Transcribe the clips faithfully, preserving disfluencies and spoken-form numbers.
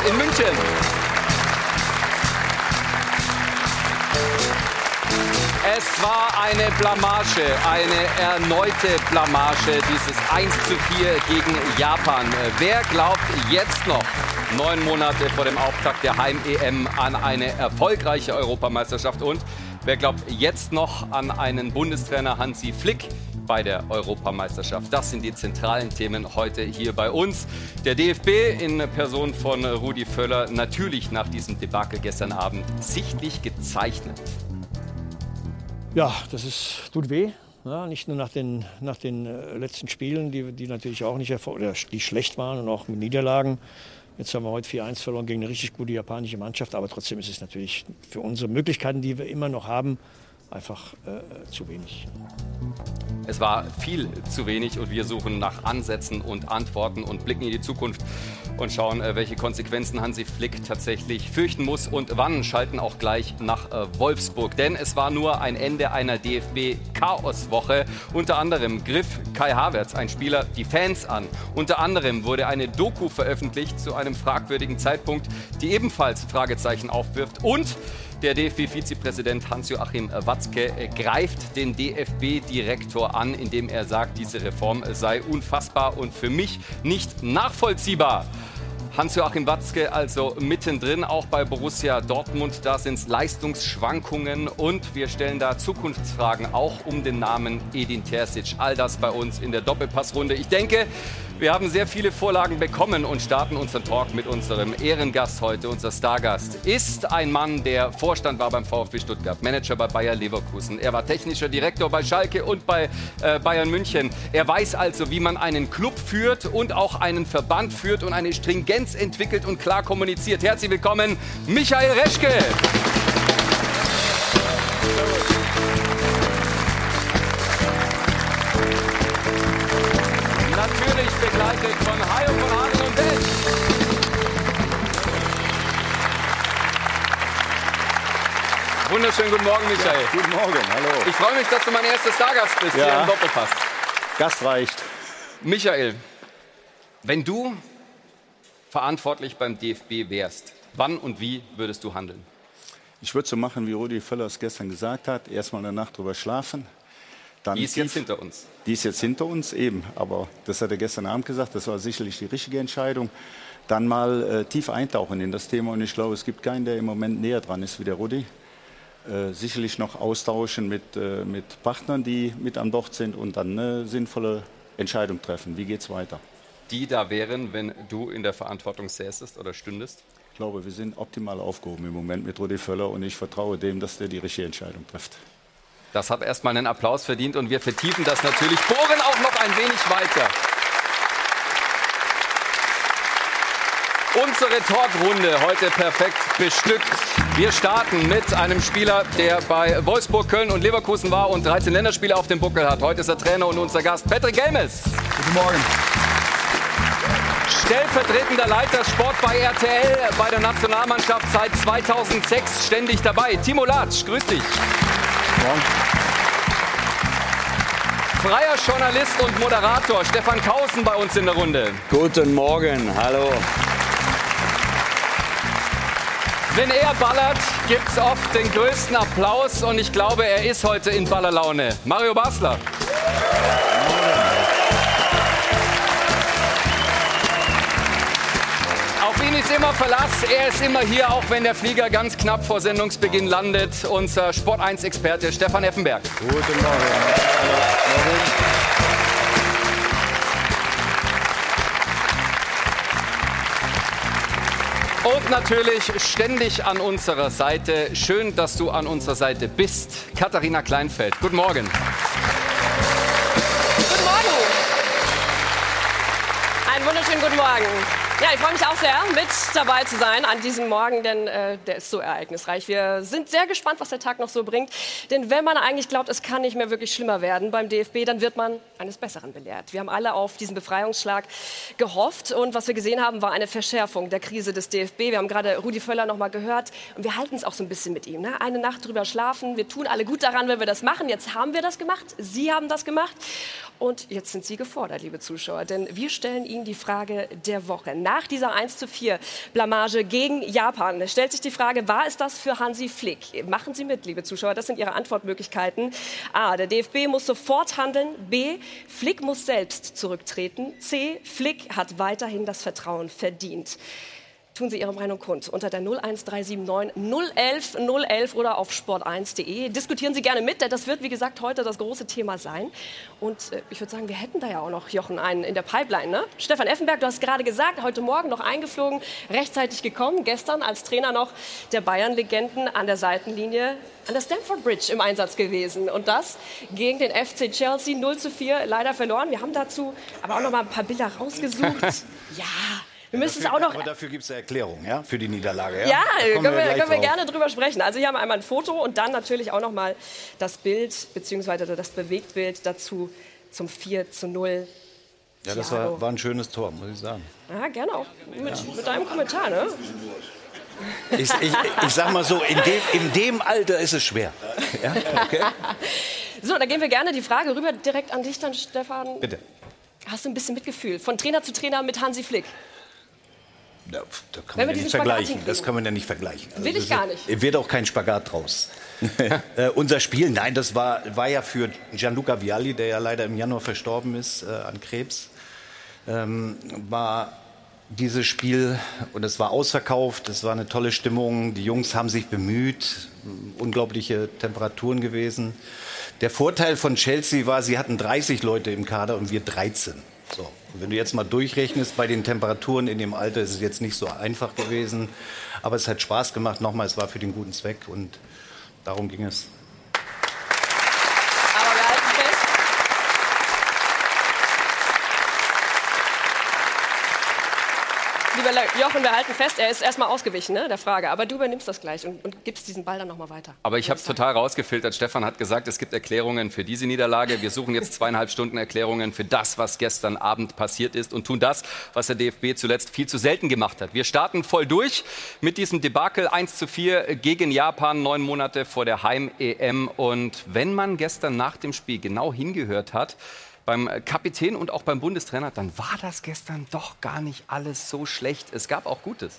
in München. Es war eine Blamage, eine erneute Blamage, dieses eins zu vier gegen Japan. Wer glaubt jetzt noch, neun Monate vor dem Auftakt der Heim-E M, an eine erfolgreiche Europameisterschaft? Und wer glaubt jetzt noch an einen Bundestrainer Hansi Flick bei der Europameisterschaft? Das sind die zentralen Themen heute hier bei uns. Der D F B in Person von Rudi Völler natürlich nach diesem Debakel gestern Abend sichtlich gezeichnet. Ja, das ist, tut weh. Ja, nicht nur nach den, nach den äh, letzten Spielen, die, die natürlich auch nicht oder die schlecht waren und auch mit Niederlagen. Jetzt haben wir heute vier eins verloren gegen eine richtig gute japanische Mannschaft. Aber trotzdem ist es natürlich für unsere Möglichkeiten, die wir immer noch haben, einfach äh, zu wenig. Es war viel zu wenig und wir suchen nach Ansätzen und Antworten und blicken in die Zukunft und schauen, welche Konsequenzen Hansi Flick tatsächlich fürchten muss und wann. Schalten auch gleich nach Wolfsburg. Denn es war nur ein Ende einer D F B-Chaoswoche. Unter anderem griff Kai Havertz, ein Spieler, die Fans an. Unter anderem wurde eine Doku veröffentlicht zu einem fragwürdigen Zeitpunkt, die ebenfalls Fragezeichen aufwirft. Und der D F B-Vizepräsident Hans-Joachim Watzke greift den D F B-Direktor an, indem er sagt, diese Reform sei unfassbar und für mich nicht nachvollziehbar. Hans-Joachim Watzke also mittendrin, auch bei Borussia Dortmund. Da sind es Leistungsschwankungen und wir stellen da Zukunftsfragen, auch um den Namen Edin Terzic. All das bei uns in der Doppelpassrunde. Ich denke, wir haben sehr viele Vorlagen bekommen und starten unseren Talk mit unserem Ehrengast heute. Unser Stargast ist ein Mann, der Vorstand war beim VfB Stuttgart, Manager bei Bayer Leverkusen. Er war technischer Direktor bei Schalke und bei äh, Bayern München. Er weiß also, wie man einen Club führt und auch einen Verband führt und eine Stringenz entwickelt und klar kommuniziert. Herzlich willkommen, Michael Reschke. Natürlich begleitet von Hayo von Hagen und Ben. Wunderschönen guten Morgen, Michael. Ja, guten Morgen, hallo. Ich freue mich, dass du mein erster Stargast bist, ja, hier im Doppelpass. Gast reicht. Michael, wenn du verantwortlich beim D F B wärst, wann und wie würdest du handeln? Ich würde so machen, wie Rudi Völler es gestern gesagt hat. Erstmal eine Nacht drüber schlafen. Dann die ist jetzt hinter uns. Die ist jetzt hinter uns, eben. Aber das hat er gestern Abend gesagt, das war sicherlich die richtige Entscheidung. Dann mal äh, tief eintauchen in das Thema. Und ich glaube, es gibt keinen, der im Moment näher dran ist wie der Rudi. Äh, sicherlich noch austauschen mit, äh, mit Partnern, die mit an Bord sind. Und dann eine sinnvolle Entscheidung treffen. Wie geht es weiter? Die da wären, wenn du in der Verantwortung säßest oder stündest? Ich glaube, wir sind optimal aufgehoben im Moment mit Rudi Völler. Und ich vertraue dem, dass der die richtige Entscheidung trifft. Das hat erstmal einen Applaus verdient und wir vertiefen das natürlich, bohren auch noch ein wenig weiter. Unsere Talkrunde heute perfekt bestückt. Wir starten mit einem Spieler, der bei Wolfsburg, Köln und Leverkusen war und dreizehn Länderspiele auf dem Buckel hat. Heute ist er Trainer und unser Gast Patrick Gelmes. Guten Morgen. Stellvertretender Leiter Sport bei R T L, bei der Nationalmannschaft seit zweitausendsechs ständig dabei. Timo Latsch, grüß dich. Morgen. Freier Journalist und Moderator Stefan Kausen bei uns in der Runde. Guten Morgen, hallo. Wenn er ballert, gibt's oft den größten Applaus und ich glaube, er ist heute in Ballerlaune. Mario Basler. Auf ihn ist immer Verlass, er ist immer hier, auch wenn der Flieger ganz knapp vor Sendungsbeginn landet. Unser Sport eins Experte Stefan Effenberg. Guten Morgen. Und natürlich ständig an unserer Seite. Schön, dass du an unserer Seite bist. Katharina Kleinfeld. Guten Morgen. Guten Morgen. Einen wunderschönen guten Morgen. Ja, ich freue mich auch sehr, mit dabei zu sein an diesem Morgen, denn äh, der ist so ereignisreich. Wir sind sehr gespannt, was der Tag noch so bringt. Denn wenn man eigentlich glaubt, es kann nicht mehr wirklich schlimmer werden beim D F B, dann wird man eines Besseren belehrt. Wir haben alle auf diesen Befreiungsschlag gehofft und was wir gesehen haben, war eine Verschärfung der Krise des D F B. Wir haben gerade Rudi Völler noch mal gehört und wir halten es auch so ein bisschen mit ihm. Ne? Eine Nacht drüber schlafen, wir tun alle gut daran, wenn wir das machen. Jetzt haben wir das gemacht, Sie haben das gemacht und jetzt sind Sie gefordert, liebe Zuschauer, denn wir stellen Ihnen die Frage der Woche. nach dieser eins zu vier Blamage gegen Japan. Es stellt sich die Frage, war es das für Hansi Flick? Machen Sie mit, liebe Zuschauer, das sind Ihre Antwortmöglichkeiten. A, der D F B muss sofort handeln. B, Flick muss selbst zurücktreten. C, Flick hat weiterhin das Vertrauen verdient. Tun Sie Ihre Meinung kund unter der null eins drei sieben neun null elf null elf oder auf sport eins punkt de. Diskutieren Sie gerne mit, denn das wird, wie gesagt, heute das große Thema sein. Und äh, ich würde sagen, wir hätten da ja auch noch, Jochen, einen in der Pipeline. Ne? Stefan Effenberg, du hast gerade gesagt, heute Morgen noch eingeflogen, rechtzeitig gekommen. Gestern als Trainer noch der Bayern-Legenden an der Seitenlinie an der Stamford Bridge im Einsatz gewesen. Und das gegen den F C Chelsea null zu vier leider verloren. Wir haben dazu aber auch noch mal ein paar Bilder rausgesucht. Ja. Wir müssen dafür, es auch noch. Aber dafür gibt es eine Erklärung, ja, für die Niederlage. Ja, ja können wir, wir, können wir gerne drüber sprechen. Also hier haben wir einmal ein Foto und dann natürlich auch noch mal das Bild bzw. das Bewegtbild dazu zum vier zu null. Ja, das war, war ein schönes Tor, muss ich sagen. Ja, gerne auch mit, ja. mit deinem Kommentar, ne? Ich, ich, ich sag mal so, in dem, in dem Alter ist es schwer. Ja? Okay. So, dann gehen wir gerne die Frage rüber direkt an dich dann, Stefan. Bitte. Hast du ein bisschen Mitgefühl von Trainer zu Trainer mit Hansi Flick? Ja, da kann man ja nicht vergleichen. Das kann man ja nicht vergleichen. Also Will ich gar nicht. Es wird auch kein Spagat draus. äh, unser Spiel, nein, das war, war ja für Gianluca Vialli, der ja leider im Januar verstorben ist äh, an Krebs, ähm, war dieses Spiel, und es war ausverkauft, es war eine tolle Stimmung, die Jungs haben sich bemüht, unglaubliche Temperaturen gewesen. Der Vorteil von Chelsea war, sie hatten dreißig Leute im Kader und wir dreizehn. So. Und wenn du jetzt mal durchrechnest, bei den Temperaturen in dem Alter ist es jetzt nicht so einfach gewesen. Aber es hat Spaß gemacht. Nochmal, es war für den guten Zweck und darum ging es. Aber wir halten fest. Lieber Jochen, wir halten fest, er ist erstmal ausgewichen, ne, der Frage. Aber du übernimmst das gleich und, und gibst diesen Ball dann nochmal weiter. Aber ich habe es total rausgefiltert. Stefan hat gesagt, es gibt Erklärungen für diese Niederlage. Wir suchen jetzt zweieinhalb Stunden Erklärungen für das, was gestern Abend passiert ist und tun das, was der D F B zuletzt viel zu selten gemacht hat. Wir starten voll durch mit diesem Debakel eins zu vier gegen Japan, neun Monate vor der Heim-E M. Und wenn man gestern nach dem Spiel genau hingehört hat, beim Kapitän und auch beim Bundestrainer, dann war das gestern doch gar nicht alles so schlecht. Es gab auch Gutes.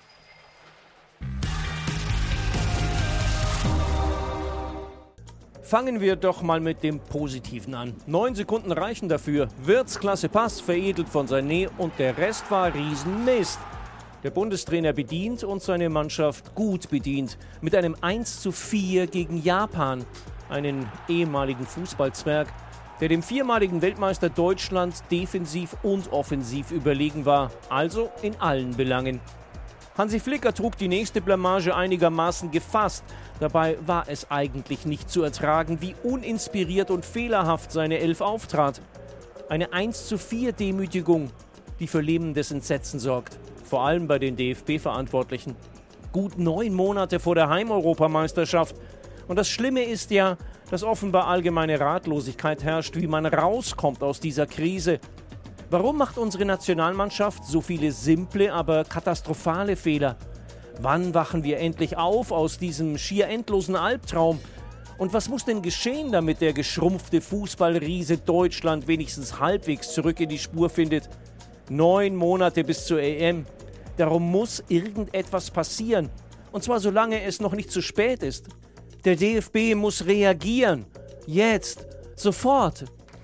Fangen wir doch mal mit dem Positiven an. Neun Sekunden reichen dafür. Wirtz klasse Pass, veredelt von Sané und der Rest war Riesenmist. Der Bundestrainer bedient und seine Mannschaft gut bedient. Mit einem eins zu vier gegen Japan, einen ehemaligen Fußballzwerg, der dem viermaligen Weltmeister Deutschland defensiv und offensiv überlegen war, also in allen Belangen. Hansi Flick trug die nächste Blamage einigermaßen gefasst. Dabei war es eigentlich nicht zu ertragen, wie uninspiriert und fehlerhaft seine Elf auftrat. Eine eins zu vier Demütigung, die für lähmendes Entsetzen sorgt. Vor allem bei den D F B-Verantwortlichen. Gut neun Monate vor der Heimeuropameisterschaft. Und das Schlimme ist ja, dass offenbar allgemeine Ratlosigkeit herrscht, wie man rauskommt aus dieser Krise. Warum macht unsere Nationalmannschaft so viele simple, aber katastrophale Fehler? Wann wachen wir endlich auf aus diesem schier endlosen Albtraum? Und was muss denn geschehen, damit der geschrumpfte Fußballriese Deutschland wenigstens halbwegs zurück in die Spur findet? Neun Monate bis zur E M. Darum muss irgendetwas passieren. Und zwar solange es noch nicht zu spät ist. Der D F B muss reagieren. Jetzt. Sofort.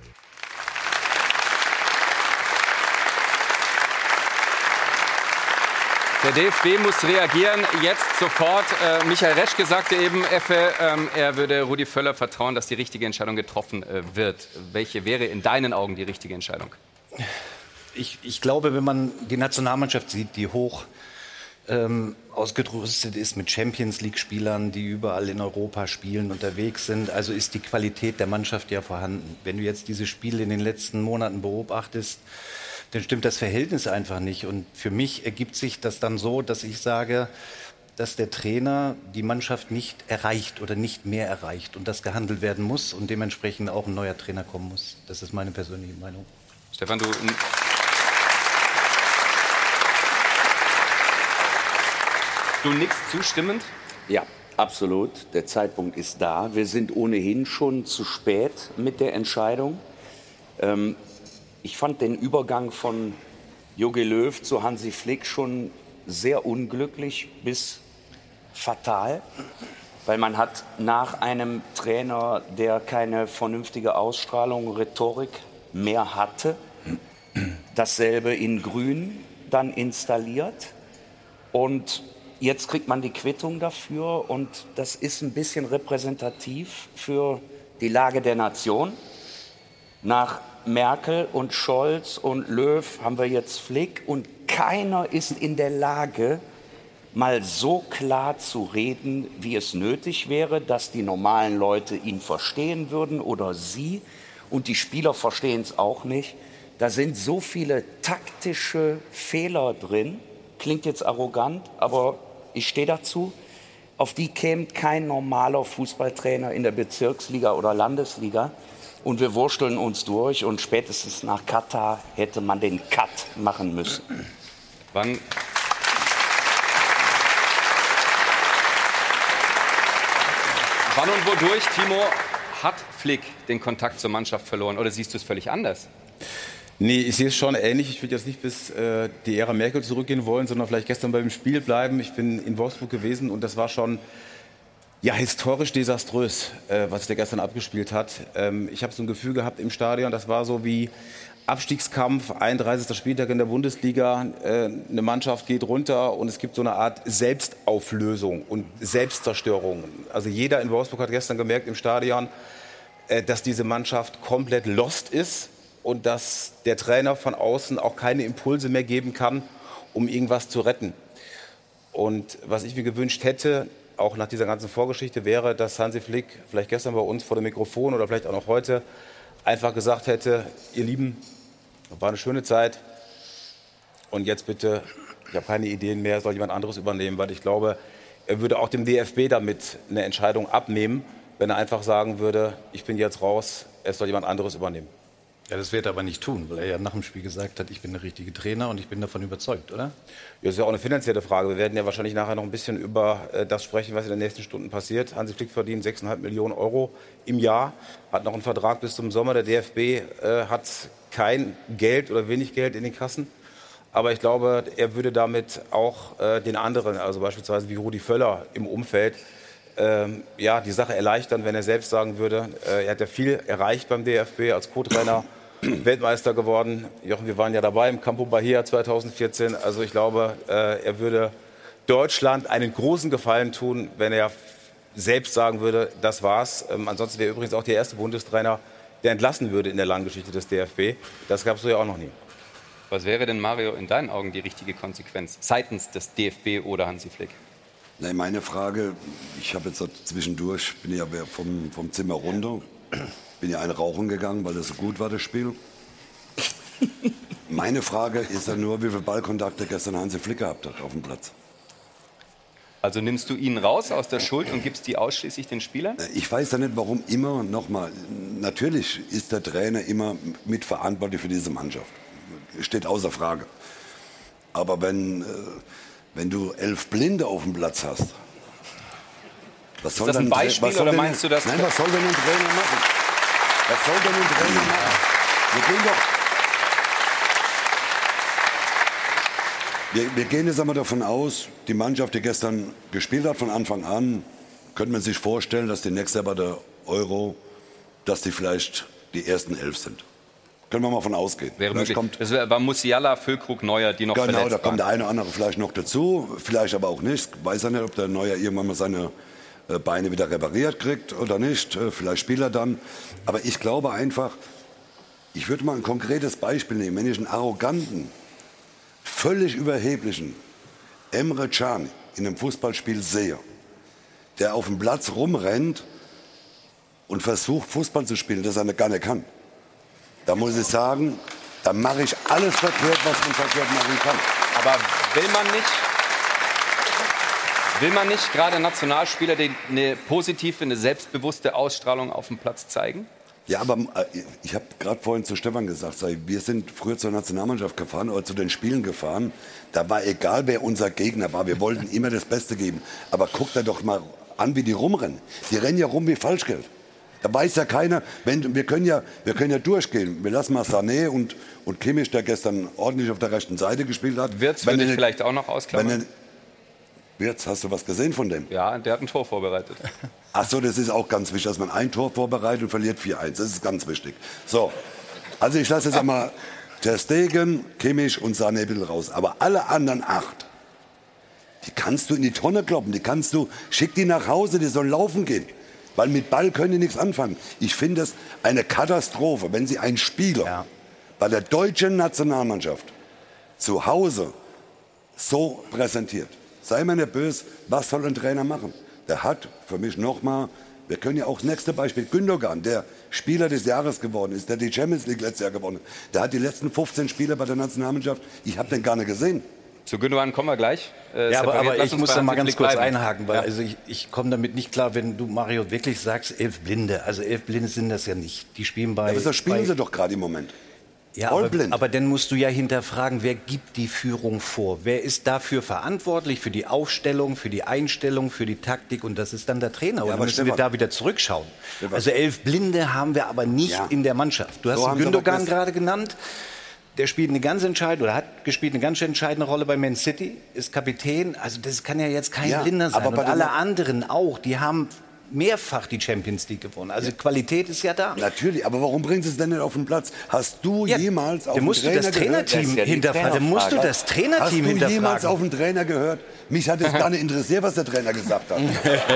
Der D F B muss reagieren, jetzt sofort. Äh, Michael Reschke sagte eben, Effe, ähm, er würde Rudi Völler vertrauen, dass die richtige Entscheidung getroffen äh, wird. Welche wäre in deinen Augen die richtige Entscheidung? Ich, ich glaube, wenn man die Nationalmannschaft sieht, die hoch ähm, ausgerüstet ist mit Champions-League-Spielern, die überall in Europa spielen, unterwegs sind, also ist die Qualität der Mannschaft ja vorhanden. Wenn du jetzt diese Spiele in den letzten Monaten beobachtest, dann stimmt das Verhältnis einfach nicht. Und für mich ergibt sich das dann so, dass ich sage, dass der Trainer die Mannschaft nicht erreicht oder nicht mehr erreicht und dass gehandelt werden muss und dementsprechend auch ein neuer Trainer kommen muss. Das ist meine persönliche Meinung. Stefan, du... Du nickst zustimmend? Ja, absolut. Der Zeitpunkt ist da. Wir sind ohnehin schon zu spät mit der Entscheidung. Ähm, ich fand den Übergang von Jogi Löw zu Hansi Flick schon sehr unglücklich bis fatal, weil man hat nach einem Trainer, der keine vernünftige Ausstrahlung, Rhetorik mehr hatte, dasselbe in Grün dann installiert und jetzt kriegt man die Quittung dafür und das ist ein bisschen repräsentativ für die Lage der Nation. Nach Merkel und Scholz und Löw haben wir jetzt Flick und keiner ist in der Lage, mal so klar zu reden, wie es nötig wäre, dass die normalen Leute ihn verstehen würden oder sie und die Spieler verstehen es auch nicht. Da sind so viele taktische Fehler drin, klingt jetzt arrogant, aber ich stehe dazu, auf die käme kein normaler Fußballtrainer in der Bezirksliga oder Landesliga. Und wir wursteln uns durch und spätestens nach Katar hätte man den Cut machen müssen. Wann, wann und wodurch, Timo, hat Flick den Kontakt zur Mannschaft verloren oder siehst du es völlig anders? Nee, ich sehe es schon ähnlich. Ich würde jetzt nicht bis äh, die Ära Merkel zurückgehen wollen, sondern vielleicht gestern beim Spiel bleiben. Ich bin in Wolfsburg gewesen und das war schon ja, historisch desaströs, äh, was der gestern abgespielt hat. Ähm, ich habe so ein Gefühl gehabt im Stadion, das war so wie Abstiegskampf, einunddreißigster Spieltag in der Bundesliga. Äh, eine Mannschaft geht runter und es gibt so eine Art Selbstauflösung und Selbstzerstörung. Also jeder in Wolfsburg hat gestern gemerkt im Stadion, äh, dass diese Mannschaft komplett lost ist. Und dass der Trainer von außen auch keine Impulse mehr geben kann, um irgendwas zu retten. Und was ich mir gewünscht hätte, auch nach dieser ganzen Vorgeschichte, wäre, dass Hansi Flick vielleicht gestern bei uns vor dem Mikrofon oder vielleicht auch noch heute einfach gesagt hätte, ihr Lieben, war eine schöne Zeit und jetzt bitte, ich habe keine Ideen mehr, soll jemand anderes übernehmen, weil ich glaube, er würde auch dem D F B damit eine Entscheidung abnehmen, wenn er einfach sagen würde, ich bin jetzt raus, es soll jemand anderes übernehmen. Ja, das wird er aber nicht tun, weil er ja nach dem Spiel gesagt hat, ich bin der richtige Trainer und ich bin davon überzeugt, oder? Ja, das ist ja auch eine finanzielle Frage. Wir werden ja wahrscheinlich nachher noch ein bisschen über äh, das sprechen, was in den nächsten Stunden passiert. Hansi Flick verdient sechs Komma fünf Millionen Euro im Jahr, hat noch einen Vertrag bis zum Sommer. Der D F B äh, hat kein Geld oder wenig Geld in den Kassen. Aber ich glaube, er würde damit auch äh, den anderen, also beispielsweise wie Rudi Völler im Umfeld, Ähm, ja, die Sache erleichtern, wenn er selbst sagen würde, äh, er hat ja viel erreicht beim D F B als Co-Trainer, Weltmeister geworden. Jochen, wir waren ja dabei im Campo Bahia zweitausendvierzehn. Also ich glaube, äh, er würde Deutschland einen großen Gefallen tun, wenn er selbst sagen würde, das war's. Ähm, ansonsten wäre übrigens auch der erste Bundestrainer, der entlassen würde in der langen Geschichte des D F B. Das gab es so ja auch noch nie. Was wäre denn, Mario, in deinen Augen die richtige Konsequenz seitens des D F B oder Hansi Flick? Nein, meine Frage, ich habe jetzt zwischendurch, bin ja vom, vom Zimmer runter, bin ja eine rauchen gegangen, weil das so gut war, das Spiel. Meine Frage ist ja nur, wie viele Ballkontakte gestern Hansi Flick gehabt hat auf dem Platz. Also nimmst du ihn raus aus der Schuld und gibst die ausschließlich den Spielern? Ich weiß ja nicht, warum immer, nochmal, natürlich ist der Trainer immer mitverantwortlich für diese Mannschaft. Steht außer Frage. Aber wenn... Äh, Wenn du elf Blinde auf dem Platz hast, was soll ist das ein Beispiel was soll oder denn, meinst du das? Nein, was soll denn ein Trainer machen? Was soll denn ein Trainer machen? Wir gehen doch. Wir, wir gehen jetzt einmal davon aus, die Mannschaft, die gestern gespielt hat von Anfang an, könnte man sich vorstellen, dass die nächste bei der Euro, dass die vielleicht die ersten elf sind. Können wir mal von ausgehen. Wäre möglich. Kommt, das war Musiala, Füllkrug, Neuer, die noch genau, verletzt da kommt waren. der eine oder andere vielleicht noch dazu, vielleicht aber auch nicht. Ich weiß ja nicht, ob der Neuer irgendwann mal seine äh, Beine wieder repariert kriegt oder nicht. Äh, vielleicht spielt er dann. Aber ich glaube einfach, ich würde mal ein konkretes Beispiel nehmen. Wenn ich einen arroganten, völlig überheblichen Emre Can in einem Fußballspiel sehe, der auf dem Platz rumrennt und versucht, Fußball zu spielen, das er gar nicht kann. Da muss ich sagen, da mache ich alles verkehrt, was man verkehrt machen kann. Aber will man nicht, will man nicht gerade Nationalspieler die eine positive, eine selbstbewusste Ausstrahlung auf dem Platz zeigen? Ja, aber äh, ich habe gerade vorhin zu Stefan gesagt, wir sind früher zur Nationalmannschaft gefahren oder zu den Spielen gefahren. Da war egal, wer unser Gegner war. Wir wollten immer das Beste geben. Aber guckt dir doch mal an, wie die rumrennen. Die rennen ja rum wie Falschgeld. Da weiß ja keiner, wenn, wir, können ja, wir können ja durchgehen. Wir lassen mal Sané und, und Kimmich, der gestern ordentlich auf der rechten Seite gespielt hat. Wirtz würde ich vielleicht auch noch ausklammern. Wirtz, hast du was gesehen von dem? Ja, der hat ein Tor vorbereitet. Ach so, das ist auch ganz wichtig, dass man ein Tor vorbereitet und verliert vier eins. Das ist ganz wichtig. So, also ich lasse jetzt einmal Ter Stegen, Kimmich und Sané ein bisschen raus. Aber alle anderen acht, die kannst du in die Tonne kloppen. Die kannst du, schick die nach Hause, die sollen laufen gehen. Weil mit Ball können die nichts anfangen. Ich finde es eine Katastrophe, wenn sie einen Spieler ja. bei der deutschen Nationalmannschaft zu Hause so präsentiert. Sei mir nicht böse, was soll ein Trainer machen? Der hat für mich nochmal, wir können ja auch das nächste Beispiel, Gündogan, der Spieler des Jahres geworden ist, der die Champions League letztes Jahr gewonnen hat. Der hat die letzten fünfzehn Spiele bei der Nationalmannschaft, ich habe den gar nicht gesehen. Zu Gündogan kommen wir gleich. Äh, ja, aber, aber ich muss da mal ganz kurz bleiben. einhaken, weil ja. also ich, ich komme damit nicht klar, wenn du, Mario, wirklich sagst, elf Blinde. Also elf Blinde sind das ja nicht. Die spielen bei... Ja, aber das spielen bei, sie doch gerade im Moment. Ja, aber, aber dann musst du ja hinterfragen, wer gibt die Führung vor? Wer ist dafür verantwortlich, für die Aufstellung, für die Einstellung, für die Taktik? Und das ist dann der Trainer. Und ja, dann müssen Stefan, wir da wieder zurückschauen. Stefan. Also elf Blinde haben wir aber nicht ja. in der Mannschaft. Du hast so Gündogan gerade genannt. Der spielt eine ganz entscheidende, oder hat gespielt eine ganz entscheidende Rolle bei Man City, ist Kapitän. Also das kann ja jetzt kein ja, Blinder sein. Aber und alle anderen auch, die haben mehrfach die Champions League gewonnen. Also ja. Qualität ist ja da. Natürlich, aber warum bringst du es denn nicht auf den Platz? Hast du ja, jemals auf den Trainer gehört? Dann musst du das Trainerteam ja hinterfragen. Dann musst du das Trainerteam hinterfragen. Hast du jemals auf den Trainer gehört? Mich hat es gar nicht interessiert, was der Trainer gesagt hat. Ja,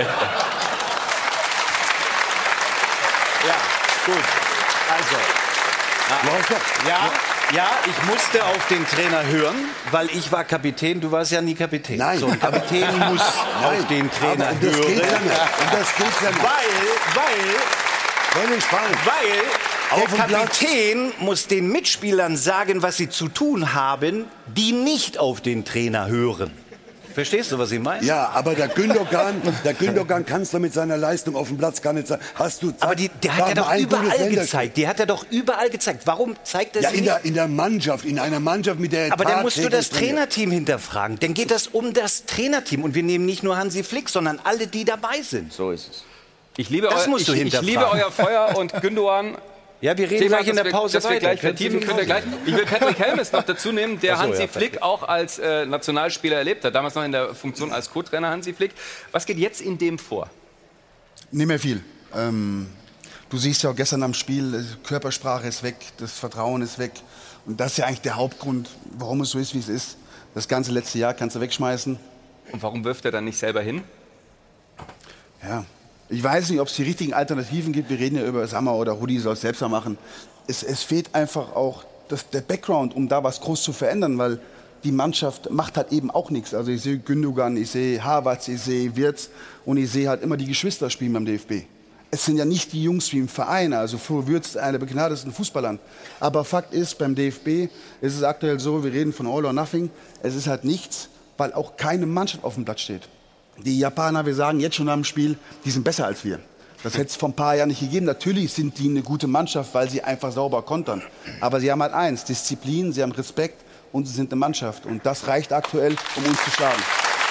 gut. Also. Ja. ja. Ja, ich musste auf den Trainer hören, weil ich war Kapitän, du warst ja nie Kapitän. Nein. So, ein Kapitän aber, muss nein, auf den Trainer aber, und das hören. Geht ja nicht. Und das geht ja nicht. Weil, weil, Völlig falsch. weil der Kapitän muss den Mitspielern sagen, was sie zu tun haben, die nicht auf den Trainer hören. Verstehst du, was ich meine? Ja, aber der Gündogan, der Gündogan kannst du mit seiner Leistung auf dem Platz gar nicht sagen. Hast du Zeit, aber die, der hat ja doch überall gezeigt. Die hat er doch überall gezeigt. Warum zeigt er ja, sie in nicht? Der, in der Mannschaft, in einer Mannschaft, mit der er Aber dann musst du das Trainerteam hinterfragen. Dann geht das um das Trainerteam. Und wir nehmen nicht nur Hansi Flick, sondern alle, die dabei sind. So ist es. Ich liebe, das eu musst du ich, ich liebe euer Feuer und Gündogan. Ja, wir reden Thema, gleich in der Pause wir, weiter. Gleich vertiefen, könnt ihr gleich. Ich will Patrick Helmes noch dazu nehmen, der so, Hansi ja, Flick auch als äh, Nationalspieler erlebt hat. Damals noch in der Funktion als Co-Trainer Hansi Flick. Was geht jetzt in dem vor? Nicht mehr viel. Ähm, du siehst ja auch gestern am Spiel, Körpersprache ist weg, das Vertrauen ist weg. Und das ist ja eigentlich der Hauptgrund, warum es so ist, wie es ist. Das ganze letzte Jahr kannst du wegschmeißen. Und warum wirft er dann nicht selber hin? Ja. Ich weiß nicht, ob es die richtigen Alternativen gibt. Wir reden ja über Sammer oder Rudi soll es selbst mal machen. Es, es fehlt einfach auch das, der Background, um da was groß zu verändern, weil die Mannschaft macht halt eben auch nichts. Also ich sehe Gündogan, ich sehe Havertz, ich sehe Wirtz und ich sehe halt immer die Geschwister spielen beim D F B. Es sind ja nicht die Jungs wie im Verein, also Flo Wirtz ist einer der begnadetesten Fußballern. Aber Fakt ist, beim D F B ist es aktuell so, wir reden von All or Nothing, es ist halt nichts, weil auch keine Mannschaft auf dem Platz steht. Die Japaner, wir sagen jetzt schon am Spiel, die sind besser als wir. Das hätte es vor ein paar Jahren nicht gegeben. Natürlich sind die eine gute Mannschaft, weil sie einfach sauber kontern. Aber sie haben halt eins, Disziplin, sie haben Respekt und sie sind eine Mannschaft. Und das reicht aktuell, um uns zu schlagen.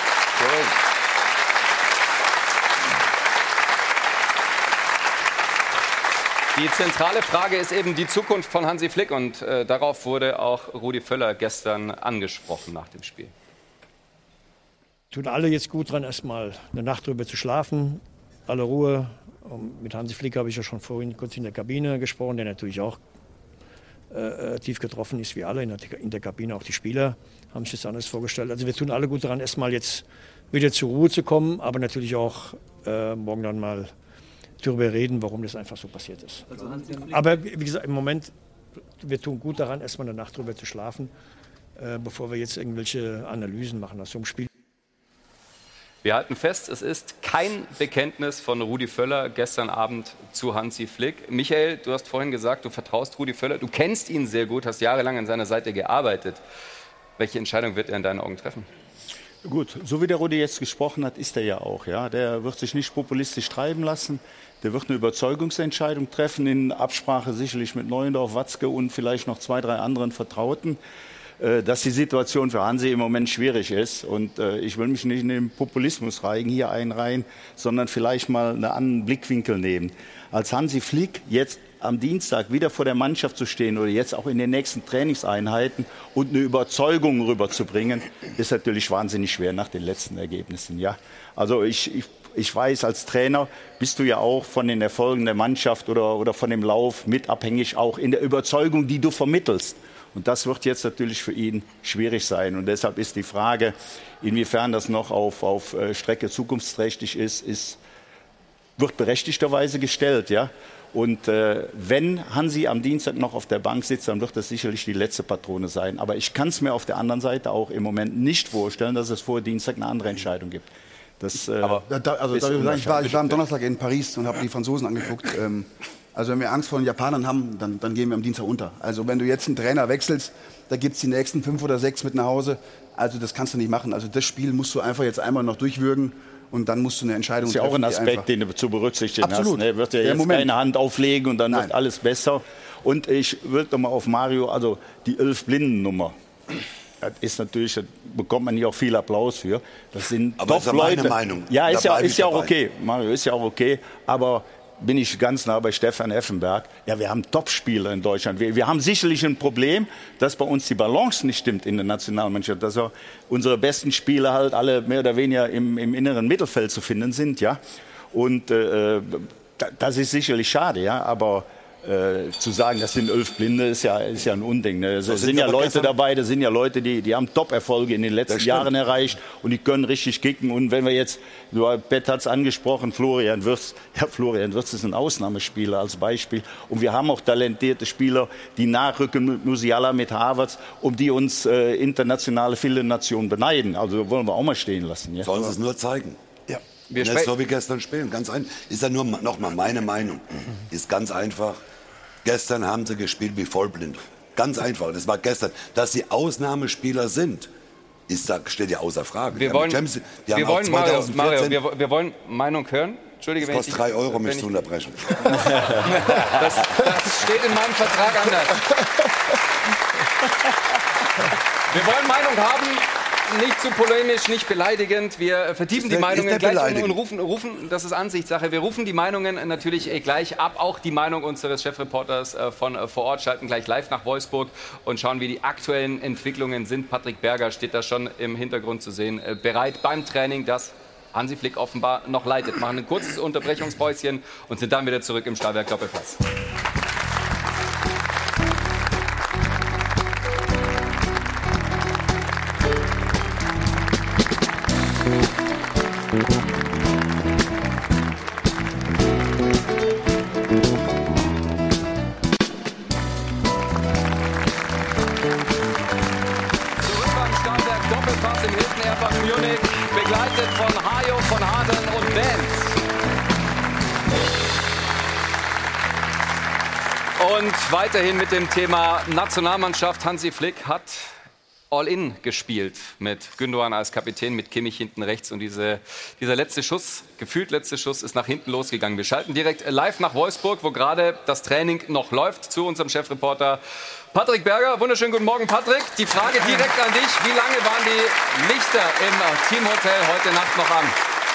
Die zentrale Frage ist eben die Zukunft von Hansi Flick. Und äh, darauf wurde auch Rudi Völler gestern angesprochen nach dem Spiel. Tun alle jetzt gut dran, erstmal eine Nacht drüber zu schlafen, alle Ruhe. Und mit Hansi Flick habe ich ja schon vorhin kurz in der Kabine gesprochen, der natürlich auch äh, tief getroffen ist, wie alle in der, in der Kabine, auch die Spieler haben sich das anders vorgestellt. Also wir tun alle gut daran, erstmal jetzt wieder zur Ruhe zu kommen, aber natürlich auch äh, morgen dann mal darüber reden, warum das einfach so passiert ist. Also aber wie gesagt, im Moment, wir tun gut daran, erstmal eine Nacht drüber zu schlafen, äh, bevor wir jetzt irgendwelche Analysen machen aus so einem Spiel. Wir halten fest, es ist kein Bekenntnis von Rudi Völler gestern Abend zu Hansi Flick. Michael, du hast vorhin gesagt, du vertraust Rudi Völler. Du kennst ihn sehr gut, hast jahrelang an seiner Seite gearbeitet. Welche Entscheidung wird er in deinen Augen treffen? Gut, so wie der Rudi jetzt gesprochen hat, ist er ja auch. Ja? Der wird sich nicht populistisch treiben lassen. Der wird eine Überzeugungsentscheidung treffen, in Absprache sicherlich mit Neuendorf, Watzke und vielleicht noch zwei, drei anderen Vertrauten. dass die Situation für Hansi im Moment schwierig ist. Und äh, ich will mich nicht in den Populismusreigen hier einreihen, sondern vielleicht mal einen anderen Blickwinkel nehmen. Als Hansi Flick jetzt am Dienstag wieder vor der Mannschaft zu stehen oder jetzt auch in den nächsten Trainingseinheiten und eine Überzeugung rüberzubringen, ist natürlich wahnsinnig schwer nach den letzten Ergebnissen. Ja? Also ich, ich, ich weiß, als Trainer bist du ja auch von den Erfolgen der Mannschaft oder, oder von dem Lauf mit abhängig, auch in der Überzeugung, die du vermittelst. Und das wird jetzt natürlich für ihn schwierig sein. Und deshalb ist die Frage, inwiefern das noch auf, auf Strecke zukunftsträchtig ist, ist, wird berechtigterweise gestellt. Ja? Und äh, wenn Hansi am Dienstag noch auf der Bank sitzt, dann wird das sicherlich die letzte Patrone sein. Aber ich kann es mir auf der anderen Seite auch im Moment nicht vorstellen, dass es vor Dienstag eine andere Entscheidung gibt. Das, äh, Aber da, also, darf ich, sagen, ich, war, ich war am Donnerstag in Paris und habe die Franzosen angeguckt. Ähm, Also wenn wir Angst vor den Japanern haben, dann, dann gehen wir am Dienstag unter. Also wenn du jetzt einen Trainer wechselst, da gibt es die nächsten fünf oder sechs mit nach Hause. Also das kannst du nicht machen. Also das Spiel musst du einfach jetzt einmal noch durchwürgen und dann musst du eine Entscheidung treffen. Das ist ja auch ein Aspekt, den du zu berücksichtigen Absolut. hast. Er wird ja jetzt Moment. keine Hand auflegen und dann Nein. wird alles besser. Und ich würde noch mal auf Mario, also die Elf-Blinden-Nummer. Das ist natürlich, da bekommt man hier auch viel Applaus für. Das sind Aber das ist ja meine Meinung. Ja, ist Da ja, bleib ist ich ja auch dabei. okay. Mario, ist ja auch okay. Aber bin ich ganz nah bei Stefan Effenberg. Ja, wir haben Top-Spieler in Deutschland. Wir, wir haben sicherlich ein Problem, dass bei uns die Balance nicht stimmt in der Nationalmannschaft. Dass auch unsere besten Spieler halt alle mehr oder weniger im, im inneren Mittelfeld zu finden sind. Ja? Und äh, das ist sicherlich schade, ja. Aber äh, zu sagen, das sind elf Blinde, ist ja, ist ja ein Unding. Ne? Es So sind sind ja aber Leute gestern- dabei, das sind ja Leute, die, die haben Top-Erfolge in den letzten Das stimmt. Jahren erreicht und die können richtig kicken. Und wenn wir jetzt, du, Bett hat es angesprochen, Florian Wirtz, ja, Florian Wirtz ist ein Ausnahmespieler als Beispiel. Und wir haben auch talentierte Spieler, die nachrücken mit Musiala, mit Havertz, um die uns äh, internationale viele Nationen beneiden. Also wollen wir auch mal stehen lassen. Ja? Sollen sie es nur zeigen? Ja. Wir Wenn es so wie gestern spielen, ganz einfach. Ist ja nur noch mal meine Meinung. Ist ganz einfach. Gestern haben sie gespielt wie Vollblinde. Ganz einfach. Das war gestern. Dass sie Ausnahmespieler sind, ist, da steht ja außer Frage. Wir Die wollen, haben Champions- die haben wir auch wollen Mario, zweitausendvierzehn Mario wir, wir wollen Meinung hören. Entschuldige, Das wenn kostet ich, drei Euro, mich wenn zu ich, unterbrechen. das steht in meinem Vertrag anders. Wir wollen Meinung haben, nicht zu polemisch, nicht beleidigend. Wir vertiefen Ist die der- Meinungen ist der gleich und, beleidigend? und rufen, rufen, das ist Ansichtssache, wir rufen die Meinungen natürlich äh, gleich ab. Auch die Meinung unseres Chefreporters äh, von äh, vor Ort, schalten gleich live nach Wolfsburg und schauen, wie die aktuellen Entwicklungen sind. Patrick Berger steht da schon im Hintergrund zu sehen, äh, bereit beim Training, das Hansi Flick offenbar noch leitet. Machen ein kurzes Unterbrechungspäuschen und sind dann wieder zurück im Stahlwerk Doppelpass. Zurück beim Stahlwerk Doppelpass im Hilton Airport Munich, begleitet von Hajo, von Harden und Band. Und weiterhin mit dem Thema Nationalmannschaft. Hansi Flick hat All-In gespielt mit Gündoğan als Kapitän, mit Kimmich hinten rechts. Und diese, dieser letzte Schuss, gefühlt letzte Schuss, ist nach hinten losgegangen. Wir schalten direkt live nach Wolfsburg, wo gerade das Training noch läuft, zu unserem Chefreporter Patrick Berger. Wunderschönen guten Morgen, Patrick. Die Frage direkt an dich. Wie lange waren die Lichter im Teamhotel heute Nacht noch an?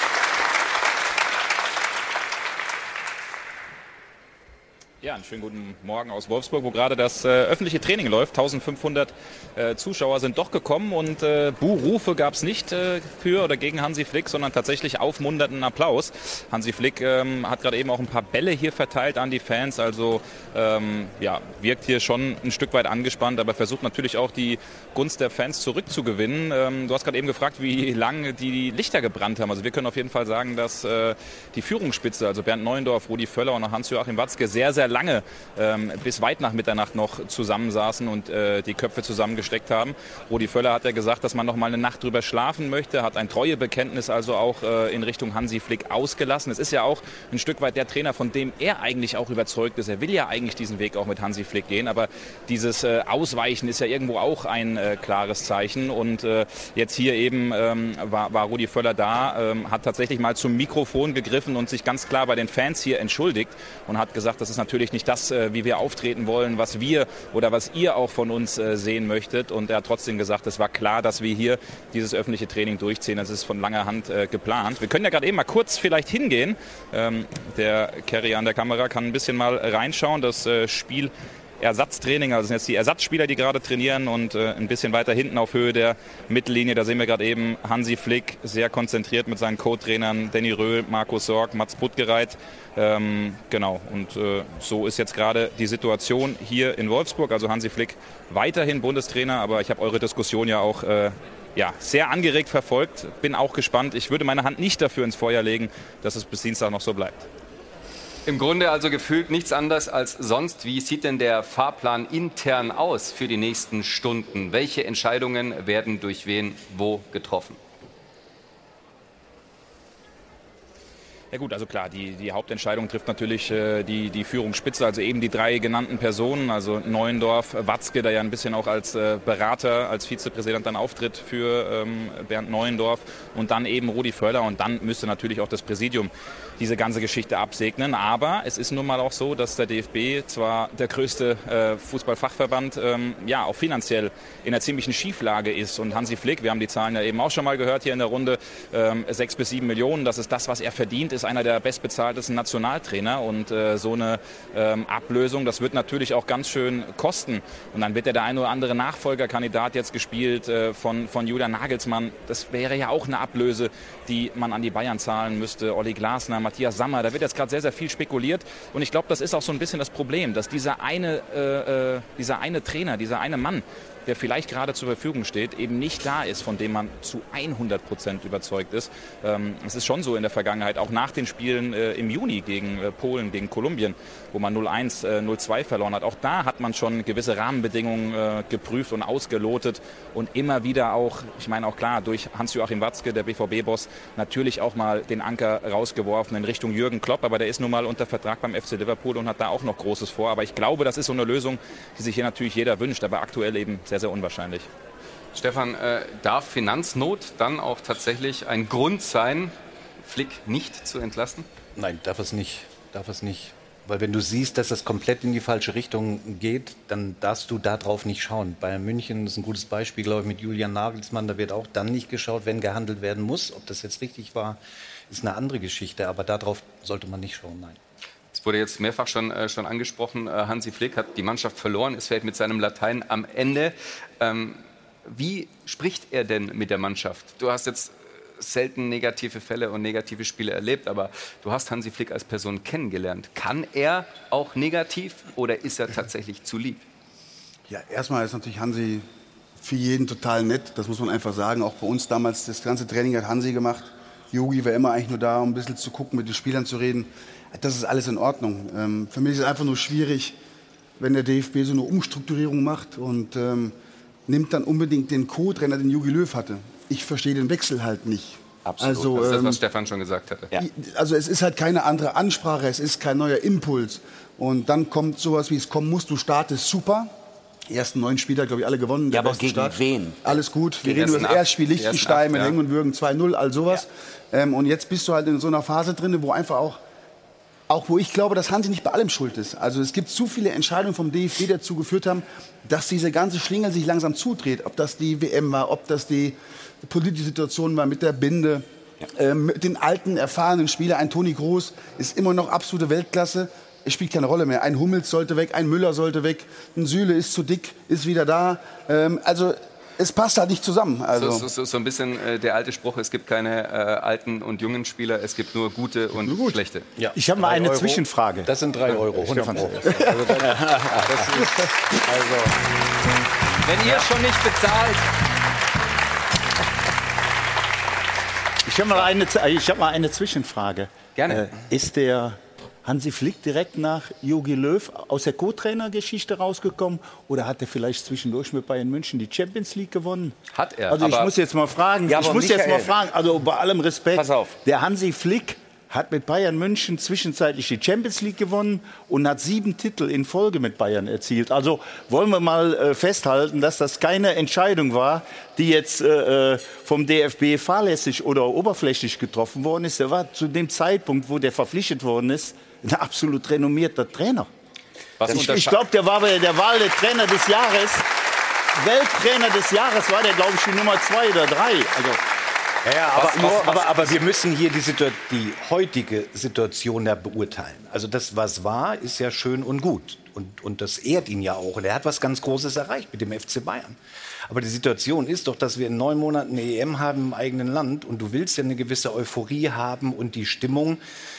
Ja, einen schönen guten Morgen aus Wolfsburg, wo gerade das äh, öffentliche Training läuft. eintausendfünfhundert äh, Zuschauer sind doch gekommen und äh, Buhrufe gab es nicht äh, für oder gegen Hansi Flick, sondern tatsächlich aufmunternden Applaus. Hansi Flick ähm, hat gerade eben auch ein paar Bälle hier verteilt an die Fans, also ähm, ja, wirkt hier schon ein Stück weit angespannt, aber versucht natürlich auch die Gunst der Fans zurückzugewinnen. Ähm, du hast gerade eben gefragt, wie lange die Lichter gebrannt haben. Also wir können auf jeden Fall sagen, dass äh, die Führungsspitze, also Bernd Neuendorf, Rudi Völler und auch Hans-Joachim Watzke sehr, sehr lange ähm, bis weit nach Mitternacht noch zusammensaßen und äh, die Köpfe zusammengesteckt haben. Rudi Völler hat ja gesagt, dass man noch mal eine Nacht drüber schlafen möchte, hat ein Treuebekenntnis also auch äh, in Richtung Hansi Flick ausgelassen. Es ist ja auch ein Stück weit der Trainer, von dem er eigentlich auch überzeugt ist. Er will ja eigentlich diesen Weg auch mit Hansi Flick gehen, aber dieses äh, Ausweichen ist ja irgendwo auch ein äh, klares Zeichen und äh, jetzt hier eben ähm, war, war Rudi Völler da, ähm, hat tatsächlich mal zum Mikrofon gegriffen und sich ganz klar bei den Fans hier entschuldigt und hat gesagt, dass es natürlich natürlich nicht das, äh, wie wir auftreten wollen, was wir oder was ihr auch von uns äh, sehen möchtet. Und er hat trotzdem gesagt, es war klar, dass wir hier dieses öffentliche Training durchziehen. Das ist von langer Hand äh, geplant. Wir können ja gerade eben mal kurz vielleicht hingehen. Ähm, der Kerry an der Kamera kann ein bisschen mal reinschauen. Das äh, Spiel Ersatztraining, also das sind jetzt die Ersatzspieler, die gerade trainieren, und äh, ein bisschen weiter hinten auf Höhe der Mittellinie, da sehen wir gerade eben Hansi Flick sehr konzentriert mit seinen Co-Trainern Danny Röhl, Markus Sorg, Mats Puttgereit. Ähm, genau, und äh, so ist jetzt gerade die Situation hier in Wolfsburg. Also Hansi Flick weiterhin Bundestrainer, aber ich habe eure Diskussion ja auch äh, ja, sehr angeregt verfolgt, bin auch gespannt. Ich würde meine Hand nicht dafür ins Feuer legen, dass es bis Dienstag noch so bleibt. Im Grunde also gefühlt nichts anderes als sonst. Wie sieht denn der Fahrplan intern aus für die nächsten Stunden? Welche Entscheidungen werden durch wen wo getroffen? Ja gut, also klar, die, die Hauptentscheidung trifft natürlich äh, die, die Führungsspitze, also eben die drei genannten Personen, also Neuendorf, Watzke, der ja ein bisschen auch als äh, Berater, als Vizepräsident dann auftritt für ähm, Bernd Neuendorf, und dann eben Rudi Völler, und dann müsste natürlich auch das Präsidium diese ganze Geschichte absegnen. Aber es ist nun mal auch so, dass der D F B, zwar der größte äh, Fußballfachverband, ähm, ja auch finanziell in einer ziemlichen Schieflage ist. Und Hansi Flick, wir haben die Zahlen ja eben auch schon mal gehört hier in der Runde, ähm, sechs bis sieben Millionen, das ist das, was er verdient, ist einer der bestbezahltesten Nationaltrainer, und äh, so eine ähm, Ablösung, das wird natürlich auch ganz schön kosten. Und dann wird ja der ein oder andere Nachfolgerkandidat jetzt gespielt äh, von, von Julian Nagelsmann. Das wäre ja auch eine Ablöse, die man an die Bayern zahlen müsste. Olli Glasner, Matthias Sammer, da wird jetzt gerade sehr, sehr viel spekuliert. Und ich glaube, das ist auch so ein bisschen das Problem, dass dieser eine, äh, dieser eine Trainer, dieser eine Mann, der vielleicht gerade zur Verfügung steht, eben nicht da ist, von dem man zu hundert Prozent überzeugt ist. Ähm, es ist schon so in der Vergangenheit, auch nach den Spielen äh, im Juni gegen äh, Polen, gegen Kolumbien, wo man null eins, äh, null zwei verloren hat. Auch da hat man schon gewisse Rahmenbedingungen äh, geprüft und ausgelotet und immer wieder auch, ich meine auch klar, durch Hans-Joachim Watzke, der B V B-Boss, natürlich auch mal den Anker rausgeworfen in Richtung Jürgen Klopp, aber der ist nun mal unter Vertrag beim F C Liverpool und hat da auch noch Großes vor. Aber ich glaube, das ist so eine Lösung, die sich hier natürlich jeder wünscht, aber aktuell eben sehr, sehr unwahrscheinlich. Stefan, äh, darf Finanznot dann auch tatsächlich ein Grund sein, Flick nicht zu entlassen? Nein, darf es nicht. Darf es nicht. Weil wenn du siehst, dass das komplett in die falsche Richtung geht, dann darfst du darauf nicht schauen. Bayern München ist ein gutes Beispiel, glaube ich, mit Julian Nagelsmann. Da wird auch dann nicht geschaut, wenn gehandelt werden muss. Ob das jetzt richtig war, ist eine andere Geschichte. Aber darauf sollte man nicht schauen, nein. Es wurde jetzt mehrfach schon, äh, schon angesprochen, äh, Hansi Flick hat die Mannschaft verloren, es fällt mit seinem Latein am Ende. Ähm, wie spricht er denn mit der Mannschaft? Du hast jetzt selten negative Fälle und negative Spiele erlebt, aber du hast Hansi Flick als Person kennengelernt. Kann er auch negativ oder ist er tatsächlich zu lieb? Ja, erstmal ist natürlich Hansi für jeden total nett, das muss man einfach sagen. Auch bei uns damals, das ganze Training hat Hansi gemacht. Jogi war immer eigentlich nur da, um ein bisschen zu gucken, mit den Spielern zu reden. Das ist alles in Ordnung. Ähm, für mich ist es einfach nur schwierig, wenn der D F B so eine Umstrukturierung macht und ähm, nimmt dann unbedingt den Co-Trainer, den Jogi Löw hatte. Ich verstehe den Wechsel halt nicht. Absolut. Also, das ist das, was ähm, Stefan schon gesagt hatte. Ja. Also es ist halt keine andere Ansprache, es ist kein neuer Impuls. Und dann kommt sowas, wie es kommen muss. Du startest super. Die ersten neun Spieler, glaube ich, alle gewonnen. Ja, aber gegen Start. wen? Alles gut. Wir Die reden über das acht, Erstspiel Liechtenstein mit ja. Hängen und Würgen zwei null, all sowas. Ja. Ähm, und jetzt bist du halt in so einer Phase drin, wo einfach auch Auch wo ich glaube, dass Hansi nicht bei allem schuld ist. Also es gibt zu viele Entscheidungen vom D F B, die dazu geführt haben, dass diese ganze Schlingel sich langsam zudreht. Ob das die W M war, ob das die politische Situation war mit der Binde. Ja. Ähm, mit den alten, erfahrenen Spielern. Ein Toni Kroos ist immer noch absolute Weltklasse. Es spielt keine Rolle mehr. Ein Hummels sollte weg, ein Müller sollte weg. Ein Süle ist zu dick, ist wieder da. Ähm, also es passt halt nicht zusammen. Also. So, so, so ein bisschen äh, der alte Spruch, es gibt keine äh, alten und jungen Spieler, es gibt nur gute und nur gut. schlechte. Ja. Ich habe mal eine Euro. Zwischenfrage. Das sind drei Euro. hundert Pro. Also, das, das ist, also, wenn ihr schon nicht bezahlt. Ich habe mal, eine, ich hab mal eine Zwischenfrage. Gerne. Äh, ist der Hansi Flick direkt nach Jogi Löw aus der Co-Trainer-Geschichte rausgekommen oder hat er vielleicht zwischendurch mit Bayern München die Champions League gewonnen? Hat er. Also ich muss jetzt mal fragen, Ja, ich aber muss jetzt Michael, mal fragen, also bei allem Respekt, Pass auf. der Hansi Flick hat mit Bayern München zwischenzeitlich die Champions League gewonnen und hat sieben Titel in Folge mit Bayern erzielt. Also wollen wir mal äh, festhalten, dass das keine Entscheidung war, die jetzt äh, vom D F B fahrlässig oder oberflächlich getroffen worden ist. Er war zu dem Zeitpunkt, wo der verpflichtet worden ist, ein absolut renommierter Trainer. Was ich ich glaube, der war bei der Wahl der Trainer des Jahres, Welttrainer des Jahres war der, glaube ich, die Nummer zwei oder drei. Also, Ja, ja, aber, Was- nur, was- aber, aber wir müssen hier die, Situ die heutige Situation ja beurteilen. Also das, was war, ist ja schön und gut. Und, und das ehrt ihn ja auch. Und er hat was ganz Großes erreicht mit dem F C Bayern. Aber die Situation ist doch, dass wir in neun Monaten eine E M haben im eigenen Land. Und du willst ja eine gewisse Euphorie haben und die Stimmung.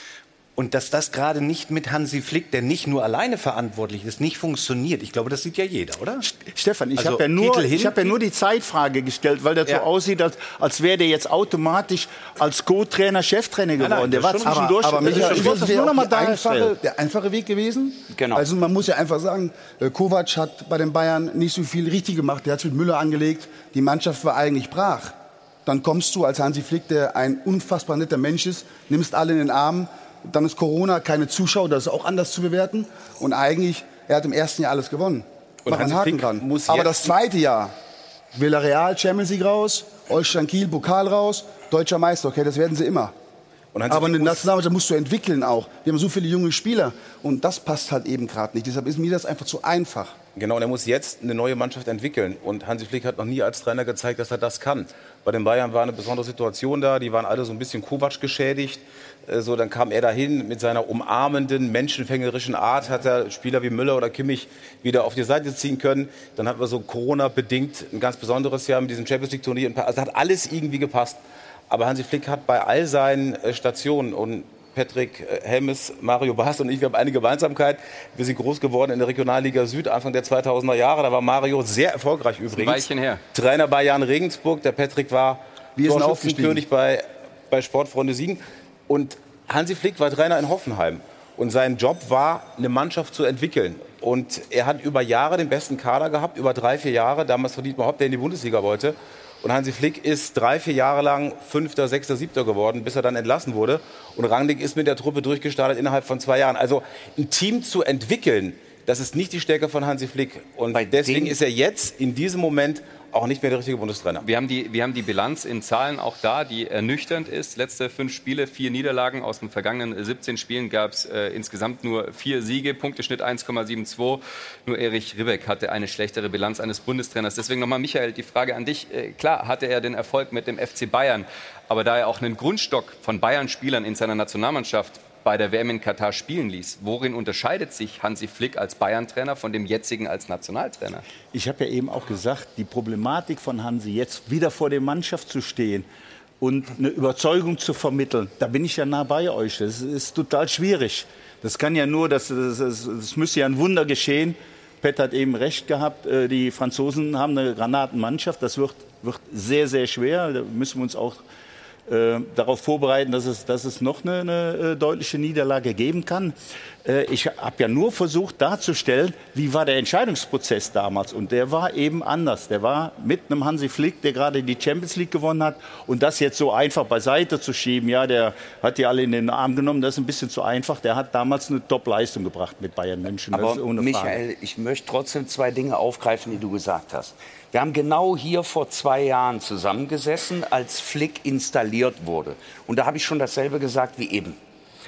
Und dass das gerade nicht mit Hansi Flick, der nicht nur alleine verantwortlich ist, nicht funktioniert. Ich glaube, das sieht ja jeder, oder? Stefan, ich Also, habe ja, nur- Titel hin- ich hab ja nur die Zeitfrage gestellt, weil das Ja. so aussieht, als, als wäre der jetzt automatisch als Co-Trainer Cheftrainer geworden. nein, der das war schon. zwischendurch. Aber, aber Michael, ich das wollte das wäre nur noch auch mal die einfache, darstellen. der einfache Weg gewesen. Genau. Also man muss ja einfach sagen, äh, Kovac hat bei den Bayern nicht so viel richtig gemacht. Der hat es mit Müller angelegt. Die Mannschaft war eigentlich brach. Dann kommst du als Hansi Flick, der ein unfassbar netter Mensch ist, nimmst alle in den Arm. Dann ist Corona, keine Zuschauer, das ist auch anders zu bewerten. Und eigentlich, er hat im ersten Jahr alles gewonnen. Und Mach einen Hansi Haken Flick dran. muss Aber jetzt- das zweite Jahr, Villarreal, Champions League raus, Holstein Kiel, Pokal raus, deutscher Meister, okay, das werden sie immer. Und Hansi Aber Flick eine muss- Nationalmannschaft musst du entwickeln auch. Wir haben so viele junge Spieler und das passt halt eben gerade nicht. Deshalb ist mir das einfach zu einfach. Genau, und er muss jetzt eine neue Mannschaft entwickeln. Und Hansi Flick hat noch nie als Trainer gezeigt, dass er das kann. Bei den Bayern war eine besondere Situation da. Die waren alle so ein bisschen Kovac geschädigt. Äh, So, dann kam er dahin mit seiner umarmenden, menschenfängerischen Art, hat er Spieler wie Müller oder Kimmich wieder auf die Seite ziehen können. Dann hatten wir so Corona-bedingt ein ganz besonderes Jahr mit diesem Champions-League-Turnier. Also hat alles irgendwie gepasst. Aber Hansi Flick hat bei all seinen äh, Stationen und Patrick äh, Helmes, Mario Barth und ich, wir haben eine Gemeinsamkeit. Wir sind groß geworden in der Regionalliga Süd, Anfang der zweitausender Jahre. Da war Mario sehr erfolgreich übrigens. Weilchen her. Trainer bei Jan Regensburg. Der Patrick war Wir sind Torschützenkönig bei, bei Sportfreunde Siegen. Und Hansi Flick war Trainer in Hoffenheim. Und sein Job war, eine Mannschaft zu entwickeln. Und er hat über Jahre den besten Kader gehabt, über drei, vier Jahre. Damals verdient man Haupt, der in die Bundesliga wollte. Und Hansi Flick ist drei, vier Jahre lang Fünfter, Sechster, Siebter geworden, bis er dann entlassen wurde. Und Rangnick ist mit der Truppe durchgestartet innerhalb von zwei Jahren. Also ein Team zu entwickeln, das ist nicht die Stärke von Hansi Flick. Und Bei deswegen dem- ist er jetzt in diesem Moment auch nicht mehr der richtige Bundestrainer. Wir haben, die, wir haben die Bilanz in Zahlen auch da, die ernüchternd ist. Letzte fünf Spiele, vier Niederlagen. Aus den vergangenen siebzehn Spielen gab es äh, insgesamt nur vier Siege, Punkteschnitt eins Komma zweiundsiebzig. Nur Erich Ribbeck hatte eine schlechtere Bilanz eines Bundestrainers. Deswegen nochmal, Michael, die Frage an dich. Äh, klar hatte er den Erfolg mit dem F C Bayern, aber da er auch einen Grundstock von Bayern-Spielern in seiner Nationalmannschaft bei der W M in Katar spielen ließ. Worin unterscheidet sich Hansi Flick als Bayern-Trainer von dem jetzigen als Nationaltrainer? Ich habe ja eben auch gesagt, die Problematik von Hansi, jetzt wieder vor der Mannschaft zu stehen und eine Überzeugung zu vermitteln, da bin ich ja nah bei euch. Das ist total schwierig. Das kann ja nur, das, das, das, das müsste ja ein Wunder geschehen. Pet hat eben recht gehabt, äh, die Franzosen haben eine Granatenmannschaft. Das wird, wird sehr, sehr schwer. Da müssen wir uns auch äh, darauf vorbereiten, dass es, dass es noch eine, eine äh, deutliche Niederlage geben kann. Äh, ich habe ja nur versucht darzustellen, wie war der Entscheidungsprozess damals. Und der war eben anders. Der war mit einem Hansi Flick, der gerade die Champions League gewonnen hat. Und das jetzt so einfach beiseite zu schieben, ja, der hat die alle in den Arm genommen, das ist ein bisschen zu einfach. Der hat damals eine Top-Leistung gebracht mit Bayern München. Das Aber ist ohne Frage. Michael, ich möchte trotzdem zwei Dinge aufgreifen, die du gesagt hast. Wir haben genau hier vor zwei Jahren zusammengesessen, als Flick installiert wurde. Und da habe ich schon dasselbe gesagt wie eben.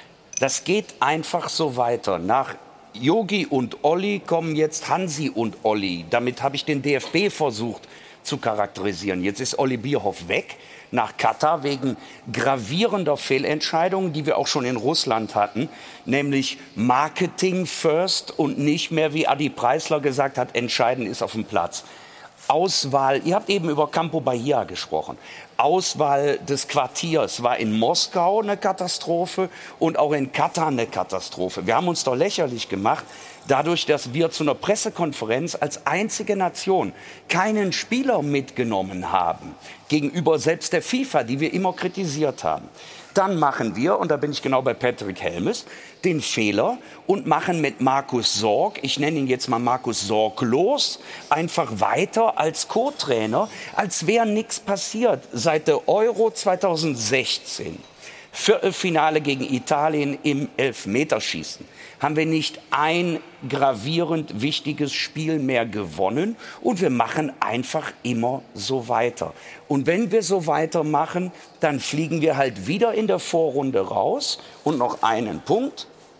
Das geht einfach so weiter. Nach Jogi und Olli kommen jetzt Hansi und Olli. Damit habe ich den D F B versucht zu charakterisieren. Jetzt ist Olli Bierhoff weg nach Katar wegen gravierender Fehlentscheidungen, die wir auch schon in Russland hatten, nämlich Marketing first und nicht mehr, wie Adi Preisler gesagt hat, entscheidend ist auf dem Platz. Auswahl, ihr habt eben über Campo Bahia gesprochen. Auswahl des Quartiers war in Moskau eine Katastrophe und auch in Katar eine Katastrophe. Wir haben uns doch lächerlich gemacht, dadurch, dass wir zu einer Pressekonferenz als einzige Nation keinen Spieler mitgenommen haben, gegenüber selbst der FIFA, die wir immer kritisiert haben. Dann machen wir, und da bin ich genau bei Patrick Helmes, den Fehler und machen mit Markus Sorg, ich nenne ihn jetzt mal Markus Sorglos, einfach weiter als Co-Trainer, als wäre nichts passiert. Seit der Euro zweitausendsechzehn, Viertelfinale gegen Italien im Elfmeterschießen, haben wir nicht ein gravierend wichtiges Spiel mehr gewonnen und wir machen einfach immer so weiter. Und wenn wir so weitermachen, dann fliegen wir halt wieder in der Vorrunde raus. Und noch einen Punkt.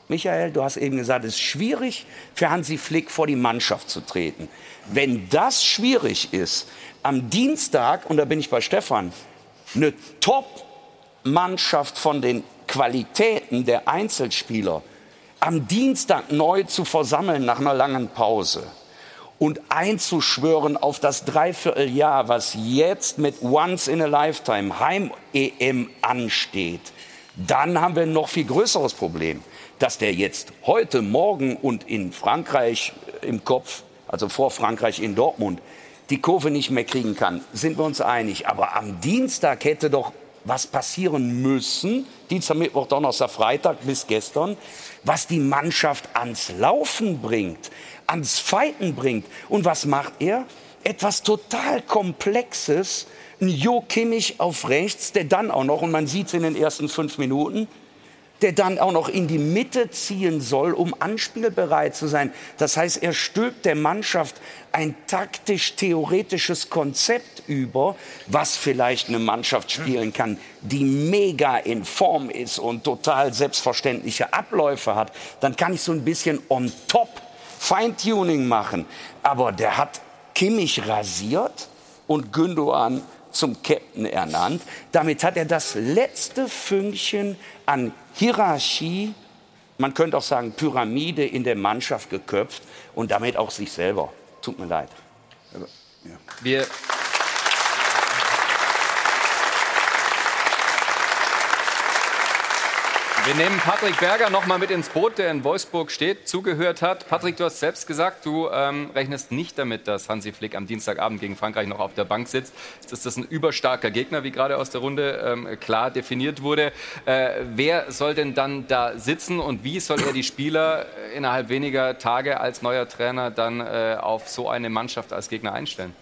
Michael, du hast eben gesagt, es ist schwierig für Hansi Flick vor die Mannschaft zu treten. Wenn das schwierig ist, am Dienstag, und da bin ich bei Stefan, eine Top-Mannschaft von den Qualitäten der Einzelspieler am Dienstag neu zu versammeln nach einer langen Pause und einzuschwören auf das Dreivierteljahr, was jetzt mit Once in a Lifetime Heim-E M ansteht, dann haben wir ein noch viel größeres Problem. Dass der jetzt heute, morgen und in Frankreich im Kopf, also vor Frankreich in Dortmund, die Kurve nicht mehr kriegen kann, sind wir uns einig. Aber am Dienstag hätte doch was passieren müssen, Dienstag, Mittwoch, Donnerstag, Freitag bis gestern, was die Mannschaft ans Laufen bringt, ans Fighten bringt. Und was macht er? Etwas total Komplexes, ein Jo Kimmich auf rechts, der dann auch noch, und man sieht es in den ersten fünf Minuten, der dann auch noch in die Mitte ziehen soll, um anspielbereit zu sein. Das heißt, er stülpt der Mannschaft ein taktisch-theoretisches Konzept über, was vielleicht eine Mannschaft spielen kann, die mega in Form ist und total selbstverständliche Abläufe hat. Dann kann ich so ein bisschen on top Feintuning machen. Aber der hat Kimmich rasiert und Gündoğan zum Captain ernannt. Damit hat er das letzte Fünkchen an Hierarchie, man könnte auch sagen Pyramide in der Mannschaft geköpft und damit auch sich selber. Tut mir leid. Ja. Wir Wir nehmen Patrick Berger noch mal mit ins Boot, der in Wolfsburg steht, zugehört hat. Patrick, du hast selbst gesagt, du ähm, rechnest nicht damit, dass Hansi Flick am Dienstagabend gegen Frankreich noch auf der Bank sitzt. Ist das ein überstarker Gegner, wie gerade aus der Runde ähm, klar definiert wurde? Äh, wer soll denn dann da sitzen und wie soll er die Spieler innerhalb weniger Tage als neuer Trainer dann äh, auf so eine Mannschaft als Gegner einstellen?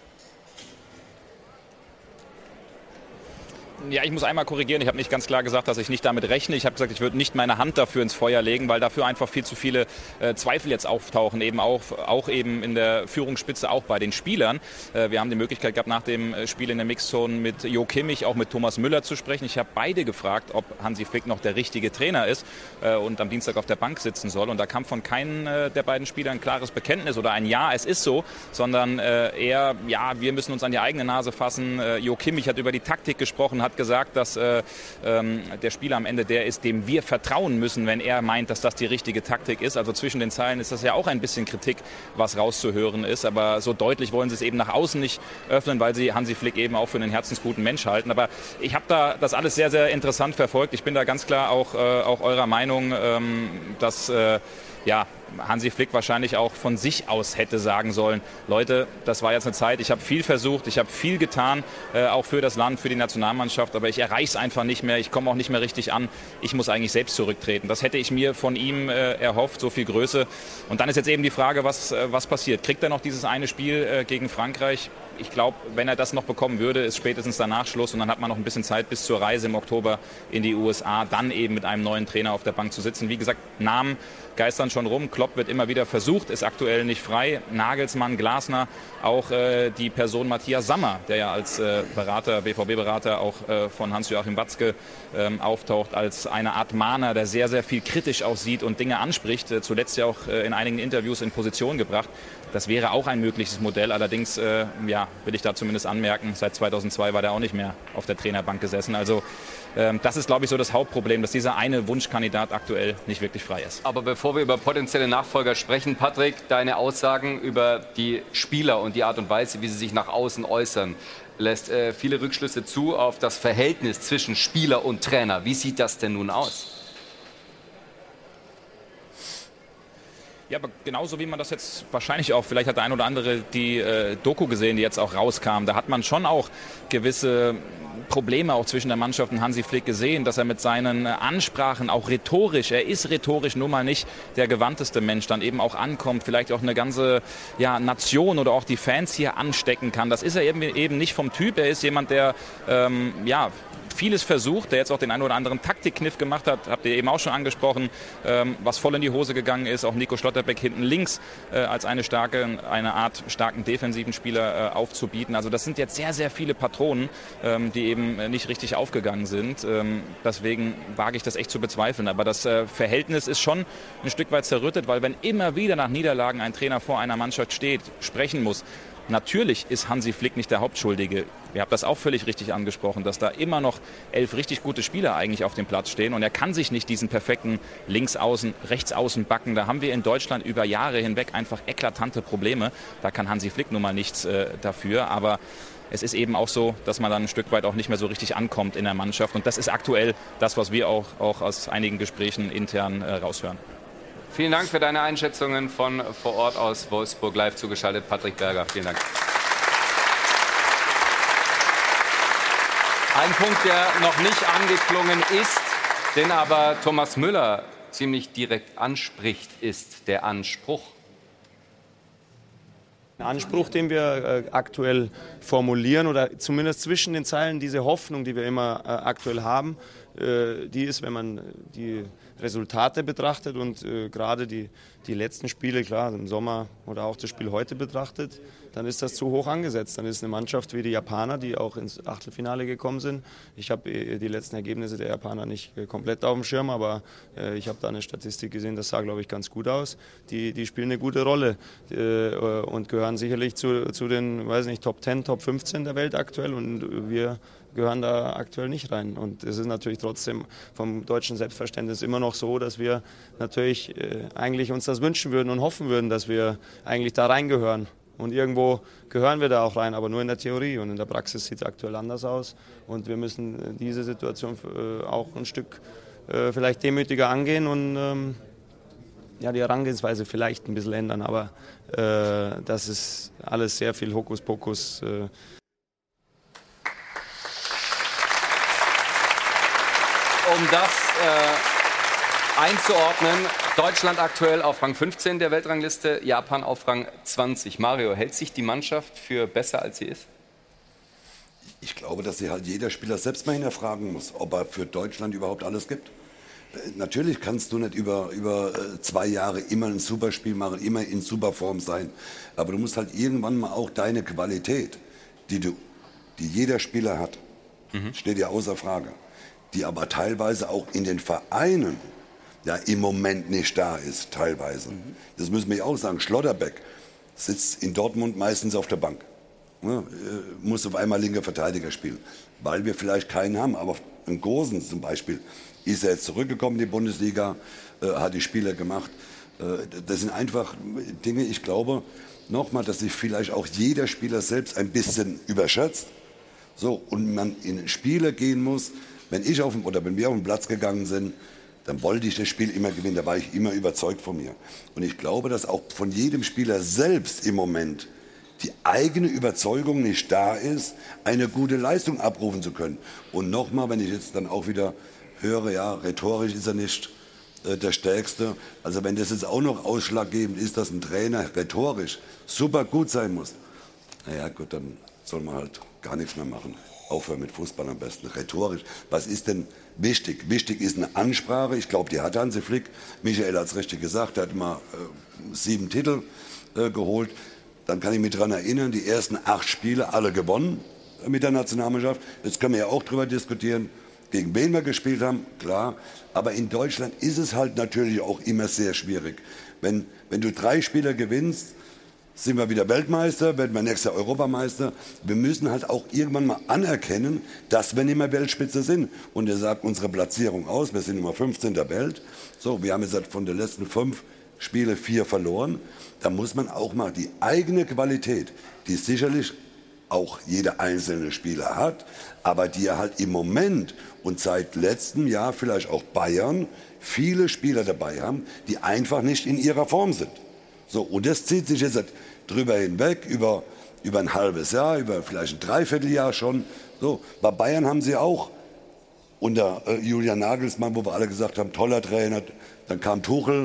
Ja, ich muss einmal korrigieren. Ich habe nicht ganz klar gesagt, dass ich nicht damit rechne. Ich habe gesagt, ich würde nicht meine Hand dafür ins Feuer legen, weil dafür einfach viel zu viele äh, Zweifel jetzt auftauchen, eben auch, auch eben in der Führungsspitze, auch bei den Spielern. Äh, wir haben die Möglichkeit gehabt, nach dem Spiel in der Mixzone mit Jo Kimmich, auch mit Thomas Müller zu sprechen. Ich habe beide gefragt, ob Hansi Flick noch der richtige Trainer ist äh, und am Dienstag auf der Bank sitzen soll. Und da kam von keinem äh, der beiden Spieler ein klares Bekenntnis oder ein Ja, es ist so, sondern äh, eher, ja, wir müssen uns an die eigene Nase fassen. Äh, Jo Kimmich hat über die Taktik gesprochen, hat gesagt, dass äh, ähm, der Spieler am Ende der ist, dem wir vertrauen müssen, wenn er meint, dass das die richtige Taktik ist. Also zwischen den Zeilen ist das ja auch ein bisschen Kritik, was rauszuhören ist. Aber so deutlich wollen sie es eben nach außen nicht öffnen, weil sie Hansi Flick eben auch für einen herzensguten Mensch halten. Aber ich habe da das alles sehr, sehr interessant verfolgt. Ich bin da ganz klar auch, äh, auch eurer Meinung, ähm, dass äh, ja, Hansi Flick wahrscheinlich auch von sich aus hätte sagen sollen, Leute, das war jetzt eine Zeit, ich habe viel versucht, ich habe viel getan, äh, auch für das Land, für die Nationalmannschaft, aber ich erreiche es einfach nicht mehr, ich komme auch nicht mehr richtig an, ich muss eigentlich selbst zurücktreten. Das hätte ich mir von ihm äh, erhofft, so viel Größe. Und dann ist jetzt eben die Frage, was, äh, was passiert? Kriegt er noch dieses eine Spiel äh, gegen Frankreich? Ich glaube, wenn er das noch bekommen würde, ist spätestens danach Schluss und dann hat man noch ein bisschen Zeit bis zur Reise im Oktober in die U S A, dann eben mit einem neuen Trainer auf der Bank zu sitzen. Wie gesagt, Namen geistern schon rum. Klopp wird immer wieder versucht, ist aktuell nicht frei. Nagelsmann, Glasner, auch äh, die Person Matthias Sammer, der ja als äh, Berater, B V B-Berater auch äh, von Hans-Joachim Watzke ähm, auftaucht, als eine Art Mahner, der sehr, sehr viel kritisch aussieht und Dinge anspricht. Äh, zuletzt ja auch äh, in einigen Interviews in Position gebracht. Das wäre auch ein mögliches Modell. Allerdings, äh, ja, will ich da zumindest anmerken, seit zweitausendzwei war der auch nicht mehr auf der Trainerbank gesessen. Also ähm, das ist, glaube ich, so das Hauptproblem, dass dieser eine Wunschkandidat aktuell nicht wirklich frei ist. Aber bevor wir über potenzielle Nachfolger sprechen, Patrick, deine Aussagen über die Spieler und die Art und Weise, wie sie sich nach außen äußern, lässt äh, viele Rückschlüsse zu auf das Verhältnis zwischen Spieler und Trainer. Wie sieht das denn nun aus? Ja, aber genauso wie man das jetzt wahrscheinlich auch, vielleicht hat der ein oder andere die äh, Doku gesehen, die jetzt auch rauskam, da hat man schon auch gewisse Probleme auch zwischen der Mannschaft und Hansi Flick gesehen, dass er mit seinen Ansprachen auch rhetorisch, er ist rhetorisch nun mal nicht der gewandteste Mensch, dann eben auch ankommt, vielleicht auch eine ganze ja, Nation oder auch die Fans hier anstecken kann. Das ist er eben, eben nicht vom Typ, er ist jemand, der ähm, ja, vieles versucht, der jetzt auch den einen oder anderen Taktikkniff gemacht hat, habt ihr eben auch schon angesprochen, ähm, was voll in die Hose gegangen ist, auch Nico Schlotterbeck hinten links äh, als eine starke, eine Art starken defensiven Spieler äh, aufzubieten. Also das sind jetzt sehr, sehr viele Patronen, ähm, die eben nicht richtig aufgegangen sind. Ähm, deswegen wage ich das echt zu bezweifeln. Aber das äh, Verhältnis ist schon ein Stück weit zerrüttet, weil wenn immer wieder nach Niederlagen ein Trainer vor einer Mannschaft steht, sprechen muss. Natürlich ist Hansi Flick nicht der Hauptschuldige. Ihr habt das auch völlig richtig angesprochen, dass da immer noch elf richtig gute Spieler eigentlich auf dem Platz stehen. Und er kann sich nicht diesen perfekten Linksaußen, Rechtsaußen backen. Da haben wir in Deutschland über Jahre hinweg einfach eklatante Probleme. Da kann Hansi Flick nun mal nichts äh, dafür. Aber es ist eben auch so, dass man dann ein Stück weit auch nicht mehr so richtig ankommt in der Mannschaft. Und das ist aktuell das, was wir auch, auch aus einigen Gesprächen intern äh, raushören. Vielen Dank für deine Einschätzungen von vor Ort aus Wolfsburg, live zugeschaltet. Patrick Berger, vielen Dank. Ein Punkt, der noch nicht angeklungen ist, den aber Thomas Müller ziemlich direkt anspricht, ist der Anspruch. Ein Anspruch, den wir äh, aktuell formulieren oder zumindest zwischen den Zeilen, diese Hoffnung, die wir immer äh, aktuell haben, äh, die ist, wenn man die Resultate betrachtet und äh, gerade die, die letzten Spiele, klar, im Sommer oder auch das Spiel heute betrachtet, dann ist das zu hoch angesetzt. Dann ist eine Mannschaft wie die Japaner, die auch ins Achtelfinale gekommen sind. Ich habe äh, die letzten Ergebnisse der Japaner nicht äh, komplett auf dem Schirm, aber äh, ich habe da eine Statistik gesehen, das sah, glaube ich, ganz gut aus. Die, die spielen eine gute Rolle äh, und gehören sicherlich zu, zu den, weiß nicht, Top zehn, Top fünfzehn der Welt aktuell und wir gehören da aktuell nicht rein. Und es ist natürlich trotzdem vom deutschen Selbstverständnis immer noch so, dass wir natürlich äh, eigentlich uns das wünschen würden und hoffen würden, dass wir eigentlich da reingehören. Und irgendwo gehören wir da auch rein, aber nur in der Theorie. Und in der Praxis sieht es aktuell anders aus. Und wir müssen diese Situation äh, auch ein Stück äh, vielleicht demütiger angehen und ähm, ja, die Herangehensweise vielleicht ein bisschen ändern. Aber äh, das ist alles sehr viel Hokuspokus. Äh, Um das äh, einzuordnen, Deutschland aktuell auf Rang fünfzehn der Weltrangliste, Japan auf Rang zwanzig. Mario, hält sich die Mannschaft für besser, als sie ist? Ich glaube, dass sich halt jeder Spieler selbst mal hinterfragen muss, ob er für Deutschland überhaupt alles gibt. Natürlich kannst du nicht über, über zwei Jahre immer ein Superspiel machen, immer in Superform sein. Aber du musst halt irgendwann mal auch deine Qualität, die, du, die jeder Spieler hat, mhm. steht ja außer Frage, die aber teilweise auch in den Vereinen ja im Moment nicht da ist, teilweise. Mhm. Das müssen wir auch sagen. Schlotterbeck sitzt in Dortmund meistens auf der Bank. Ja, muss auf einmal linker Verteidiger spielen, weil wir vielleicht keinen haben. Aber ein Gosens zum Beispiel ist er jetzt zurückgekommen in die Bundesliga, äh, hat die Spieler gemacht. Äh, das sind einfach Dinge, ich glaube, nochmal, dass sich vielleicht auch jeder Spieler selbst ein bisschen überschätzt. So, und man in Spiele gehen muss. Wenn ich auf dem, oder wenn wir auf den Platz gegangen sind, dann wollte ich das Spiel immer gewinnen. Da war ich immer überzeugt von mir. Und ich glaube, dass auch von jedem Spieler selbst im Moment die eigene Überzeugung nicht da ist, eine gute Leistung abrufen zu können. Und nochmal, wenn ich jetzt dann auch wieder höre, ja, rhetorisch ist er nicht äh, der Stärkste. Also wenn das jetzt auch noch ausschlaggebend ist, dass ein Trainer rhetorisch super gut sein muss, naja gut, dann soll man halt gar nichts mehr machen. Aufhören mit Fußball am besten, rhetorisch. Was ist denn wichtig? Wichtig ist eine Ansprache. Ich glaube, die hat Hansi Flick. Michael hat es richtig gesagt, er hat immer äh, sieben Titel äh, geholt. Dann kann ich mich daran erinnern, die ersten acht Spiele alle gewonnen äh, mit der Nationalmannschaft. Jetzt können wir ja auch darüber diskutieren, gegen wen wir gespielt haben, klar. Aber in Deutschland ist es halt natürlich auch immer sehr schwierig. Wenn, wenn du drei Spiele gewinnst, sind wir wieder Weltmeister, werden wir nächstes Jahr Europameister. Wir müssen halt auch irgendwann mal anerkennen, dass wir nicht mehr Weltspitze sind. Und er sagt unsere Platzierung aus, wir sind Nummer fünfzehn der Welt. So, wir haben jetzt von den letzten fünf Spiele vier verloren. Da muss man auch mal die eigene Qualität, die sicherlich auch jeder einzelne Spieler hat, aber die er halt im Moment und seit letztem Jahr vielleicht auch Bayern viele Spieler dabei haben, die einfach nicht in ihrer Form sind. So, und das zieht sich jetzt drüber hinweg, über, über ein halbes Jahr, über vielleicht ein Dreivierteljahr schon. So, bei Bayern haben sie auch unter äh, Julian Nagelsmann, wo wir alle gesagt haben, toller Trainer, dann kam Tuchel,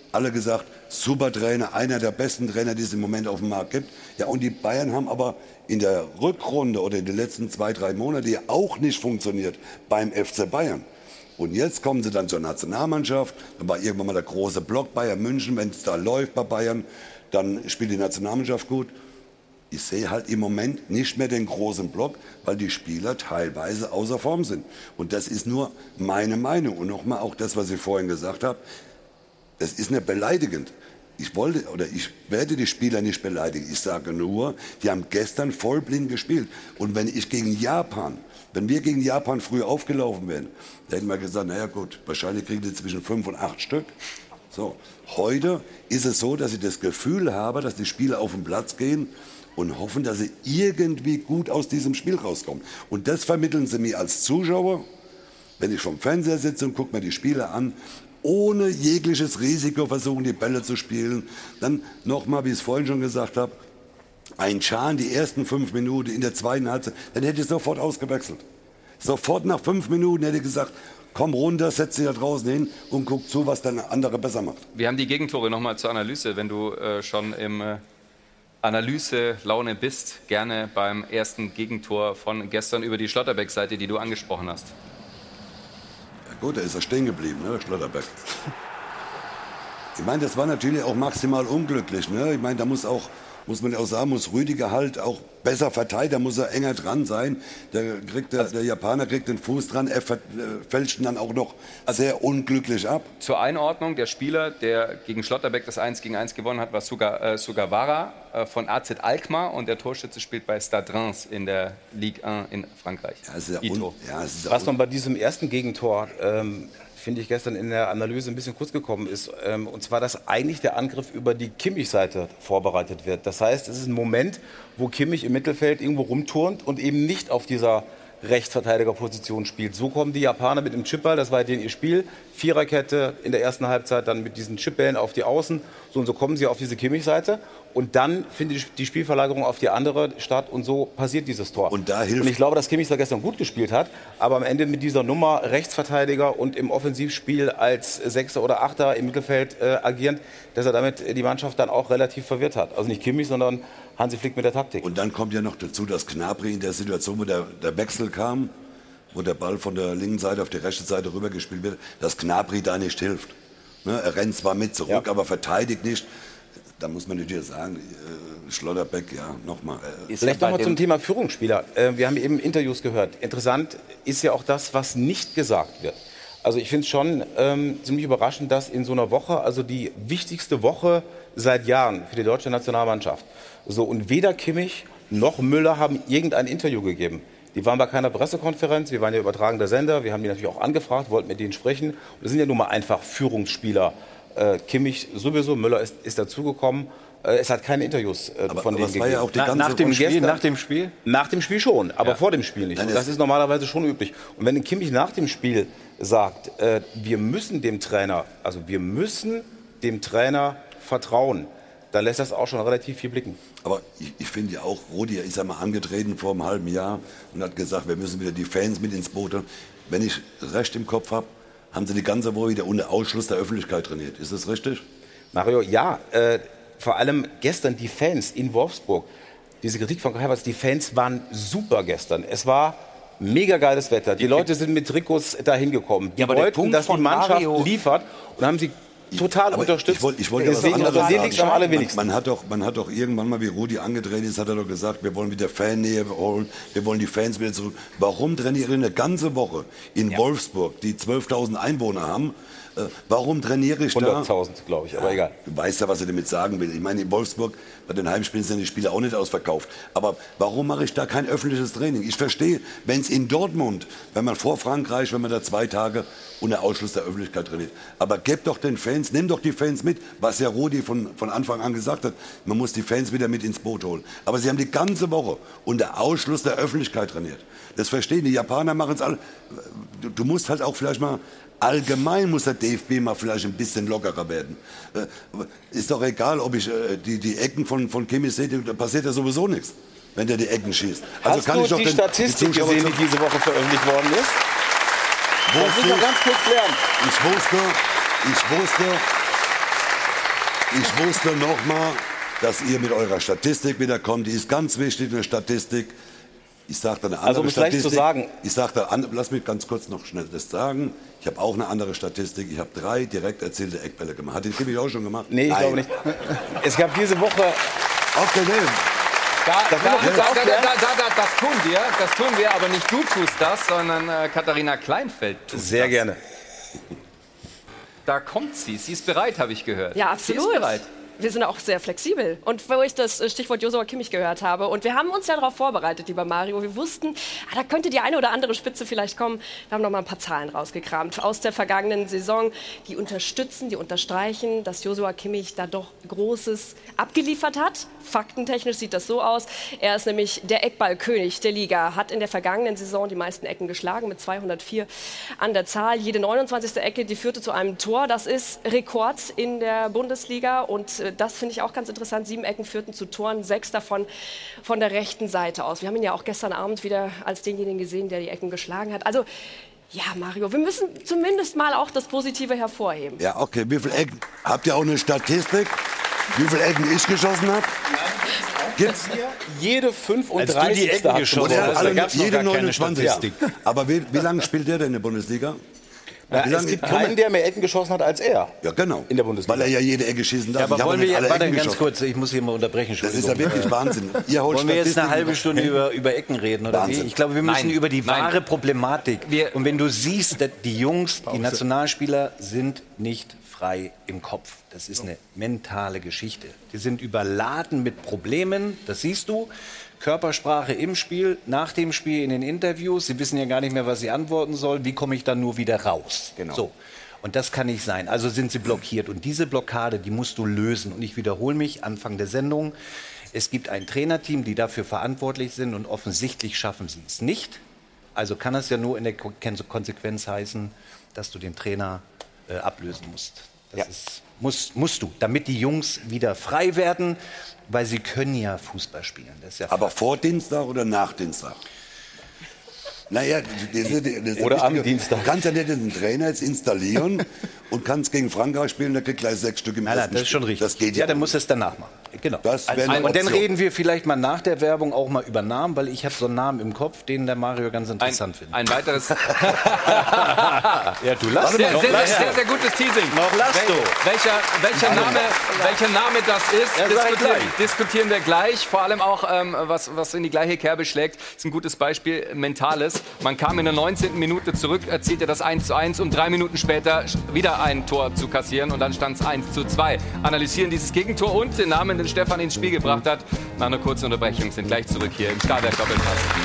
alle gesagt, super Trainer, einer der besten Trainer, die es im Moment auf dem Markt gibt. Ja, und die Bayern haben aber in der Rückrunde oder in den letzten zwei, drei Monaten auch nicht funktioniert beim F C Bayern. Und jetzt kommen sie dann zur Nationalmannschaft, dann war irgendwann mal der große Block Bayern München, wenn es da läuft bei Bayern, dann spielt die Nationalmannschaft gut. Ich sehe halt im Moment nicht mehr den großen Block, weil die Spieler teilweise außer Form sind. Und das ist nur meine Meinung. Und nochmal auch das, was ich vorhin gesagt habe, das ist nicht beleidigend. Ich wollte oder ich werde die Spieler nicht beleidigen. Ich sage nur, die haben gestern vollblind gespielt. Und wenn ich gegen Japan, wenn wir gegen Japan früh aufgelaufen wären, dann hätten wir gesagt, naja gut, wahrscheinlich kriegen die zwischen fünf und acht Stück. So, heute ist es so, dass ich das Gefühl habe, dass die Spieler auf den Platz gehen und hoffen, dass sie irgendwie gut aus diesem Spiel rauskommen. Und das vermitteln sie mir als Zuschauer, wenn ich vom Fernseher sitze und gucke mir die Spiele an, ohne jegliches Risiko versuchen, die Bälle zu spielen. Dann nochmal, wie ich es vorhin schon gesagt habe, ein Can die ersten fünf Minuten in der zweiten Halbzeit, dann hätte ich sofort ausgewechselt. Sofort nach fünf Minuten hätte ich gesagt, komm runter, setz dich da draußen hin und guck zu, was der andere besser macht. Wir haben die Gegentore nochmal zur Analyse. Wenn du äh, schon im äh, Analyse-Laune bist, gerne beim ersten Gegentor von gestern über die Schlotterbeck-Seite, die du angesprochen hast. Gut, da ist er stehen geblieben, ne, der Schlotterbeck. Ich meine, das war natürlich auch maximal unglücklich. Ne? Ich meine, da muss auch, muss man auch sagen, muss Rüdiger halt auch besser verteidigen, da muss er enger dran sein. Der, kriegt der, der Japaner kriegt den Fuß dran, er fälscht ihn dann auch noch sehr unglücklich ab. Zur Einordnung, der Spieler, der gegen Schlotterbeck das eins gegen eins gewonnen hat, war Suga, äh, Sugawara äh, von A Z Alkmaar und der Torschütze spielt bei Stade Reims in der Ligue eins in Frankreich. Ja, ist ja un- ja, ist ja Was man bei diesem ersten Gegentor, ähm, finde ich, gestern in der Analyse ein bisschen kurz gekommen ist, ähm, und zwar, dass eigentlich der Angriff über die Kimmich-Seite vorbereitet wird. Das heißt, es ist ein Moment, wo Kimmich im Mittelfeld irgendwo rumturnt und eben nicht auf dieser Rechtsverteidigerposition spielt. So kommen die Japaner mit dem Chipball, das war denen ihr Spiel. Viererkette in der ersten Halbzeit, dann mit diesen Chipbällen auf die Außen. So und so kommen sie auf diese Kimmich-Seite. Und dann findet die Spielverlagerung auf die andere statt und so passiert dieses Tor. Und da hilft. Und ich glaube, dass Kimmich da gestern gut gespielt hat, aber am Ende mit dieser Nummer Rechtsverteidiger und im Offensivspiel als Sechser oder Achter im Mittelfeld äh, agierend, dass er damit die Mannschaft dann auch relativ verwirrt hat. Also nicht Kimmich, sondern Hansi Flick mit der Taktik. Und dann kommt ja noch dazu, dass Gnabry in der Situation, wo der, der Wechsel kam, wo der Ball von der linken Seite auf die rechte Seite rübergespielt wird, dass Gnabry da nicht hilft. Ne, er rennt zwar mit zurück, ja, aber verteidigt nicht. Da muss man natürlich sagen, äh, Schlotterbeck, ja, nochmal. Äh, Vielleicht nochmal zum Thema Führungsspieler. Äh, wir haben eben Interviews gehört. Interessant ist ja auch das, was nicht gesagt wird. Also ich finde es schon ähm, ziemlich überraschend, dass in so einer Woche, also die wichtigste Woche seit Jahren für die deutsche Nationalmannschaft, so und weder Kimmich noch Müller haben irgendein Interview gegeben. Die waren bei keiner Pressekonferenz, wir waren ja übertragender Sender, wir haben die natürlich auch angefragt, wollten mit denen sprechen. Und das sind ja nun mal einfach Führungsspieler. Äh, Kimmich sowieso, Müller ist, ist dazugekommen. Äh, es hat keine Interviews äh, aber, von aber denen gegeben. Ja auch die Na, ganze nach, dem Spiel, gestern, nach dem Spiel? Nach dem Spiel schon, aber ja, vor dem Spiel nicht. Und das ist normalerweise schon üblich. Und wenn Kimmich nach dem Spiel sagt, äh, wir müssen dem Trainer, also wir müssen dem Trainer vertrauen, dann lässt das auch schon relativ viel blicken. Aber ich, ich finde ja auch, Rudi ist ja mal angetreten vor einem halben Jahr und hat gesagt, wir müssen wieder die Fans mit ins Boot holen. Wenn ich recht im Kopf habe, haben sie die ganze Woche wieder unter Ausschluss der Öffentlichkeit trainiert. Ist das richtig? Mario, ja. Äh, vor allem gestern die Fans in Wolfsburg. Diese Kritik von Kai Havertz, die Fans waren super gestern. Es war mega geiles Wetter. Die Leute sind mit Trikots dahin gekommen. Die ja, wollten, dass die Mannschaft Mario liefert und haben sie total aber unterstützt. Ich wollte, ich wollte Deswegen, also den liegt's am allerwenigsten. Man, man, hat doch, man hat doch irgendwann mal, wie Rudi angetreten ist, hat er doch gesagt, wir wollen wieder Fannähe holen, wir wollen die Fans wieder zurück. Warum trainiere ich eine ganze Woche in ja. Wolfsburg, die zwölftausend Einwohner haben? Äh, warum trainiere ich da? hunderttausend, glaube ich, aber ja, egal. Du weißt ja, was er damit sagen will. Ich meine, in Wolfsburg, bei den Heimspielen sind die Spiele auch nicht ausverkauft. Aber warum mache ich da kein öffentliches Training? Ich verstehe, wenn es in Dortmund, wenn man vor Frankreich, wenn man da zwei Tage unter Ausschluss der Öffentlichkeit trainiert. Aber gebt doch den Fans, nimm doch die Fans mit, was ja Rudi von, von Anfang an gesagt hat. Man muss die Fans wieder mit ins Boot holen. Aber sie haben die ganze Woche unter Ausschluss der Öffentlichkeit trainiert. Das verstehen die Japaner, machen es alle. Du, du musst halt auch vielleicht mal, allgemein muss der D F B mal vielleicht ein bisschen lockerer werden. Äh, ist doch egal, ob ich äh, die, die Ecken von, von Kimmich sehe, da passiert ja sowieso nichts, wenn der die Ecken schießt. Also Hast kann du ich doch die den, Statistik die gesehen, die diese Woche veröffentlicht worden ist? Wofür? Das müssen wir ganz kurz klären. Ich wusste, ich wusste, Ich wusste noch mal, dass ihr mit eurer Statistik wieder kommt. Die ist ganz wichtig, eine Statistik. Ich sage da eine andere also, um es Statistik. zu sagen. Ich sage da, lass mich ganz kurz noch schnell das sagen. Ich habe auch eine andere Statistik. Ich habe drei direkt erzielte Eckbälle gemacht. Hat die Kimi auch schon gemacht? Nee, ich Nein. glaube nicht. Es gab diese Woche... Okay, nee. Da, Das da, muss da, ich da, auch da, klären. da, da, da, das tun wir, das tun wir, aber nicht du tust das, sondern äh, Katharina Kleinfeld tut Sehr das. gerne. Da kommt sie, sie ist bereit, habe ich gehört. Ja, Sie absolut. ist bereit. Wir sind auch sehr flexibel. Und wo ich das Stichwort Joshua Kimmich gehört habe, und wir haben uns ja darauf vorbereitet, lieber Mario, wir wussten, ah, da könnte die eine oder andere Spitze vielleicht kommen. Wir haben noch mal ein paar Zahlen rausgekramt aus der vergangenen Saison, die unterstützen, die unterstreichen, dass Joshua Kimmich da doch Großes abgeliefert hat. Faktentechnisch sieht das so aus. Er ist nämlich der Eckballkönig der Liga, hat in der vergangenen Saison die meisten Ecken geschlagen mit zweihundertvier an der Zahl. Jede neunundzwanzigste Ecke, die führte zu einem Tor. Das ist Rekord in der Bundesliga und das finde ich auch ganz interessant. Sieben Ecken führten zu Toren, sechs davon von der rechten Seite aus. Wir haben ihn ja auch gestern Abend wieder als denjenigen gesehen, der die Ecken geschlagen hat. Also, ja, Mario, wir müssen zumindest mal auch das Positive hervorheben. Ja, okay. Wie viele Ecken? Habt ihr auch eine Statistik? Wie viele Ecken ich geschossen habe? Gibt's hier? Jede fünfunddreißigste Als du die Ecken geschossen hast, hast, alle, da gab's noch jede gar keine neunundzwanzig. Statistik. Aber wie, wie lange spielt der denn in der Bundesliga? Na, Wie es lange- gibt keinen, der mehr Ecken geschossen hat als er. Ja, genau. In der Bundesliga. Weil er ja jede Ecke schießen darf. Ja, aber Ich habe wollen nicht wir alle warte, Ecken ganz geschossen. kurz, ich muss hier mal unterbrechen. Das ist ja wirklich Wahnsinn. Ihr holt Wollen wir jetzt eine Statistiken halbe raus. Stunde über, über Ecken reden? Oder wie? Wahnsinn. Ich glaube, wir müssen Nein, über die nein. wahre Problematik. Wir- Und wenn du siehst, dass die Jungs, die Nationalspieler sind nicht frei im Kopf. Das ist eine mentale Geschichte. Die sind überladen mit Problemen, das siehst du. Körpersprache im Spiel, nach dem Spiel in den Interviews. Sie wissen ja gar nicht mehr, was sie antworten sollen. Wie komme ich dann nur wieder raus? Genau. So. Und das kann nicht sein. Also sind sie blockiert. Und diese Blockade, die musst du lösen. Und ich wiederhole mich, Anfang der Sendung, es gibt ein Trainerteam, die dafür verantwortlich sind und offensichtlich schaffen sie es nicht. Also kann es ja nur in der Ko- Konsequenz heißen, dass du den Trainer äh, ablösen musst. Das Ja. ist, muss, musst du, damit die Jungs wieder frei werden, weil sie können ja Fußball spielen. Das ist ja Aber vor Dienstag oder nach Dienstag? Naja, das ist, das ist Oder am wichtig. Dienstag. Du kannst ja nicht den Trainer jetzt installieren und kannst gegen Frankreich spielen, der kriegt gleich sechs Stück im Nein, ersten nein, das ist schon Spiel. richtig. Das geht ja, ja. dann muss es danach machen. Genau. Das wäre eine Und dann Option. reden wir vielleicht mal nach der Werbung auch mal über Namen, weil ich habe so einen Namen im Kopf, den der Mario ganz Ein, interessant findet. ein weiteres, Ja, du lachst. sehr, Noch sehr, lachst sehr, du. sehr gutes Teasing. Noch lachst du. Welcher, welcher, Name, welcher Name das ist, Ja, sag diskutieren, gleich. diskutieren wir gleich. Vor allem auch, ähm, was, was in die gleiche Kerbe schlägt, ist ein gutes Beispiel, Mentales. Man kam in der neunzehnten Minute zurück, erzielte das eins zu eins, um drei Minuten später wieder ein Tor zu kassieren und dann stand es eins zu zwei. Analysieren dieses Gegentor und den Namen, den Stefan ins Spiel gebracht hat. Nach einer kurzen Unterbrechung sind gleich zurück hier im Stahlberg Doppelpass.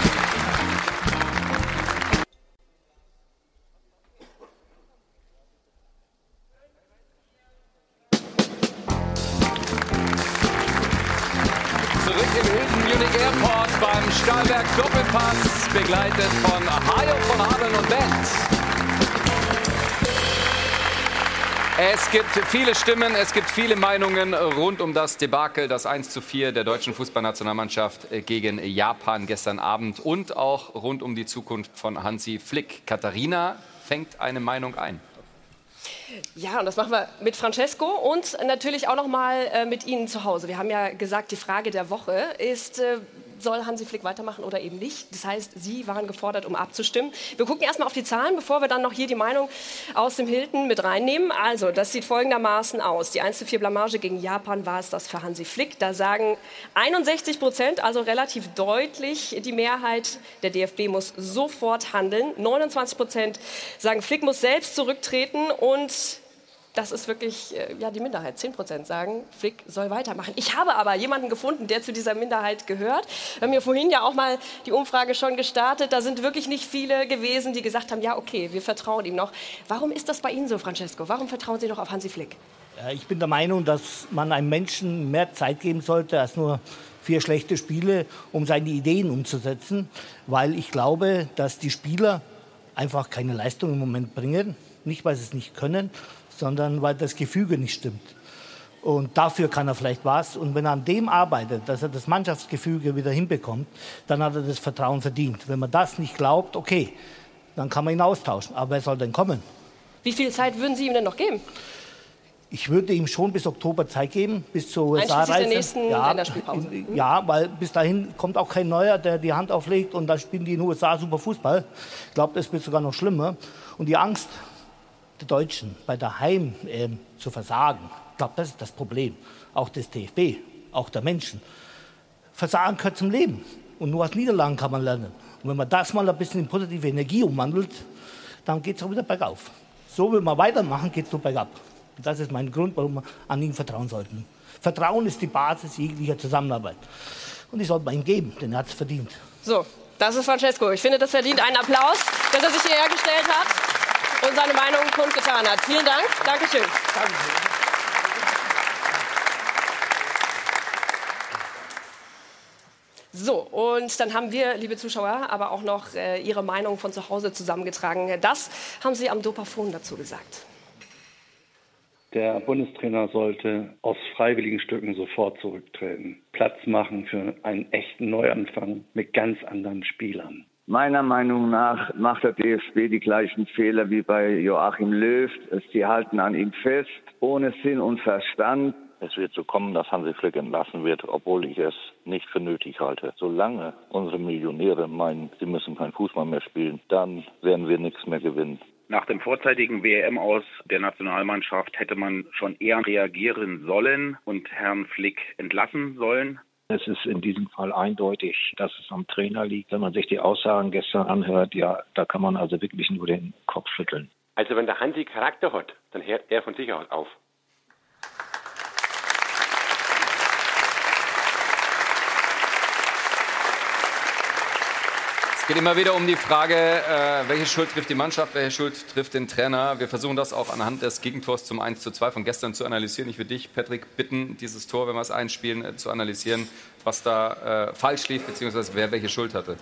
Zurück im Hilton Munich Airport beim Stahlberg Doppelpass, begleitet von Hajo von Hameln und Band. Es gibt viele Stimmen, es gibt viele Meinungen rund um das Debakel, das eins zu vier der deutschen Fußballnationalmannschaft gegen Japan gestern Abend und auch rund um die Zukunft von Hansi Flick. Katharina fängt eine Meinung ein. Ja, und das machen wir mit Francesco und natürlich auch noch mal äh, mit Ihnen zu Hause. Wir haben ja gesagt, die Frage der Woche ist, äh, soll Hansi Flick weitermachen oder eben nicht? Das heißt, Sie waren gefordert, um abzustimmen. Wir gucken erstmal auf die Zahlen, bevor wir dann noch hier die Meinung aus dem Hilton mit reinnehmen. Also, das sieht folgendermaßen aus. Die eins zu vier Blamage gegen Japan war es das für Hansi Flick. Da sagen einundsechzig Prozent, also relativ deutlich, die Mehrheit, der D F B muss sofort handeln. neunundzwanzig Prozent sagen, Flick muss selbst zurücktreten und das ist wirklich äh, ja, die Minderheit. zehn Prozent sagen, Flick soll weitermachen. Ich habe aber jemanden gefunden, der zu dieser Minderheit gehört. Wir haben ja vorhin ja auch mal die Umfrage schon gestartet. Da sind wirklich nicht viele gewesen, die gesagt haben, ja okay, wir vertrauen ihm noch. Warum ist das bei Ihnen so, Francesco? Warum vertrauen Sie noch auf Hansi Flick? Ja, ich bin der Meinung, dass man einem Menschen mehr Zeit geben sollte als nur vier schlechte Spiele, um seine Ideen umzusetzen. Weil ich glaube, dass die Spieler einfach keine Leistung im Moment bringen. Nicht, weil sie es nicht können, sondern weil das Gefüge nicht stimmt. Und dafür kann er vielleicht was. Und wenn er an dem arbeitet, dass er das Mannschaftsgefüge wieder hinbekommt, dann hat er das Vertrauen verdient. Wenn man das nicht glaubt, okay, dann kann man ihn austauschen. Aber wer soll denn kommen? Wie viel Zeit würden Sie ihm denn noch geben? Ich würde ihm schon bis Oktober Zeit geben, bis zur U S A-Reise. der nächsten ja, Länderspielpause. Ja, weil bis dahin kommt auch kein Neuer, der die Hand auflegt und dann spielen die in den U S A super Fußball. Ich glaube, das wird sogar noch schlimmer. Und die Angst der Deutschen, bei der Heim äh, zu versagen, ich glaube, das ist das Problem. Auch des D F B, auch der Menschen. Versagen gehört zum Leben. Und nur aus Niederlagen kann man lernen. Und wenn man das mal ein bisschen in positive Energie umwandelt, dann geht es auch wieder bergauf. So will man weitermachen, geht es nur bergab. Und das ist mein Grund, warum wir an ihn vertrauen sollten. Vertrauen ist die Basis jeglicher Zusammenarbeit. Und die sollte man ihm geben, denn er hat es verdient. So, das ist Francesco. Ich finde, das verdient einen Applaus, dass er sich hierher gestellt hat und seine Meinung kundgetan hat. Vielen Dank. Dankeschön. Dankeschön. So, und dann haben wir, liebe Zuschauer, aber auch noch äh, Ihre Meinung von zu Hause zusammengetragen. Das haben Sie am Dopafon dazu gesagt. Der Bundestrainer sollte aus freiwilligen Stücken sofort zurücktreten. Platz machen für einen echten Neuanfang mit ganz anderen Spielern. Meiner Meinung nach macht der D F B die gleichen Fehler wie bei Joachim Löw. Sie halten an ihm fest, ohne Sinn und Verstand. Es wird so kommen, dass Hansi Flick entlassen wird, obwohl ich es nicht für nötig halte. Solange unsere Millionäre meinen, sie müssen kein Fußball mehr spielen, dann werden wir nichts mehr gewinnen. Nach dem vorzeitigen W M-Aus der Nationalmannschaft hätte man schon eher reagieren sollen und Herrn Flick entlassen sollen. Es ist in diesem Fall eindeutig, dass es am Trainer liegt. Wenn man sich die Aussagen gestern anhört, ja, da kann man also wirklich nur den Kopf schütteln. Also wenn der Hansi Charakter hat, dann hört er von sich aus auf. Es geht immer wieder um die Frage, äh, welche Schuld trifft die Mannschaft, welche Schuld trifft den Trainer. Wir versuchen das auch anhand des Gegentors zum eins zu zwei von gestern zu analysieren. Ich würde dich, Patrick, bitten, dieses Tor, wenn wir es einspielen, äh, zu analysieren, was da äh, falsch lief, beziehungsweise wer welche Schuld hatte.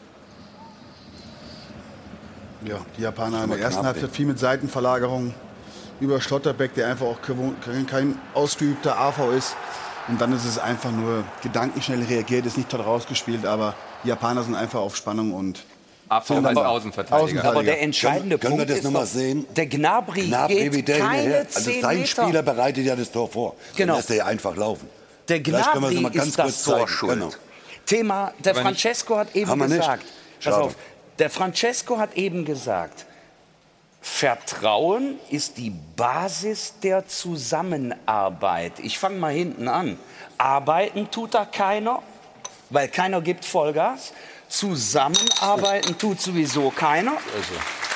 Ja, die Japaner in der ersten Halbzeit viel mit Seitenverlagerung über Schlotterbeck, der einfach auch kein ausgeübter A V ist. Und dann ist es einfach nur gedankenschnell reagiert, ist nicht toll rausgespielt, aber die Japaner sind einfach auf Spannung und A V als Außenverteidiger. Aber der entscheidende können, Punkt können wir das ist noch mal doch, sehen? der Gnabry, Gnabry geht der keine hinterher. Also zehn sein Meter. Spieler bereitet ja das Tor vor. Genau. Dann lässt er ja einfach laufen. Der Vielleicht können wir Gnabry mal ganz ist das kurz zeigen. Tor schuld. Genau. Thema, der Aber Francesco hat eben Haben wir nicht. gesagt, pass Schade. auf, der Francesco hat eben gesagt, Vertrauen ist die Basis der Zusammenarbeit. Ich fange mal hinten an. Arbeiten tut da keiner, weil keiner gibt Vollgas. Zusammenarbeiten tut sowieso keiner. Also.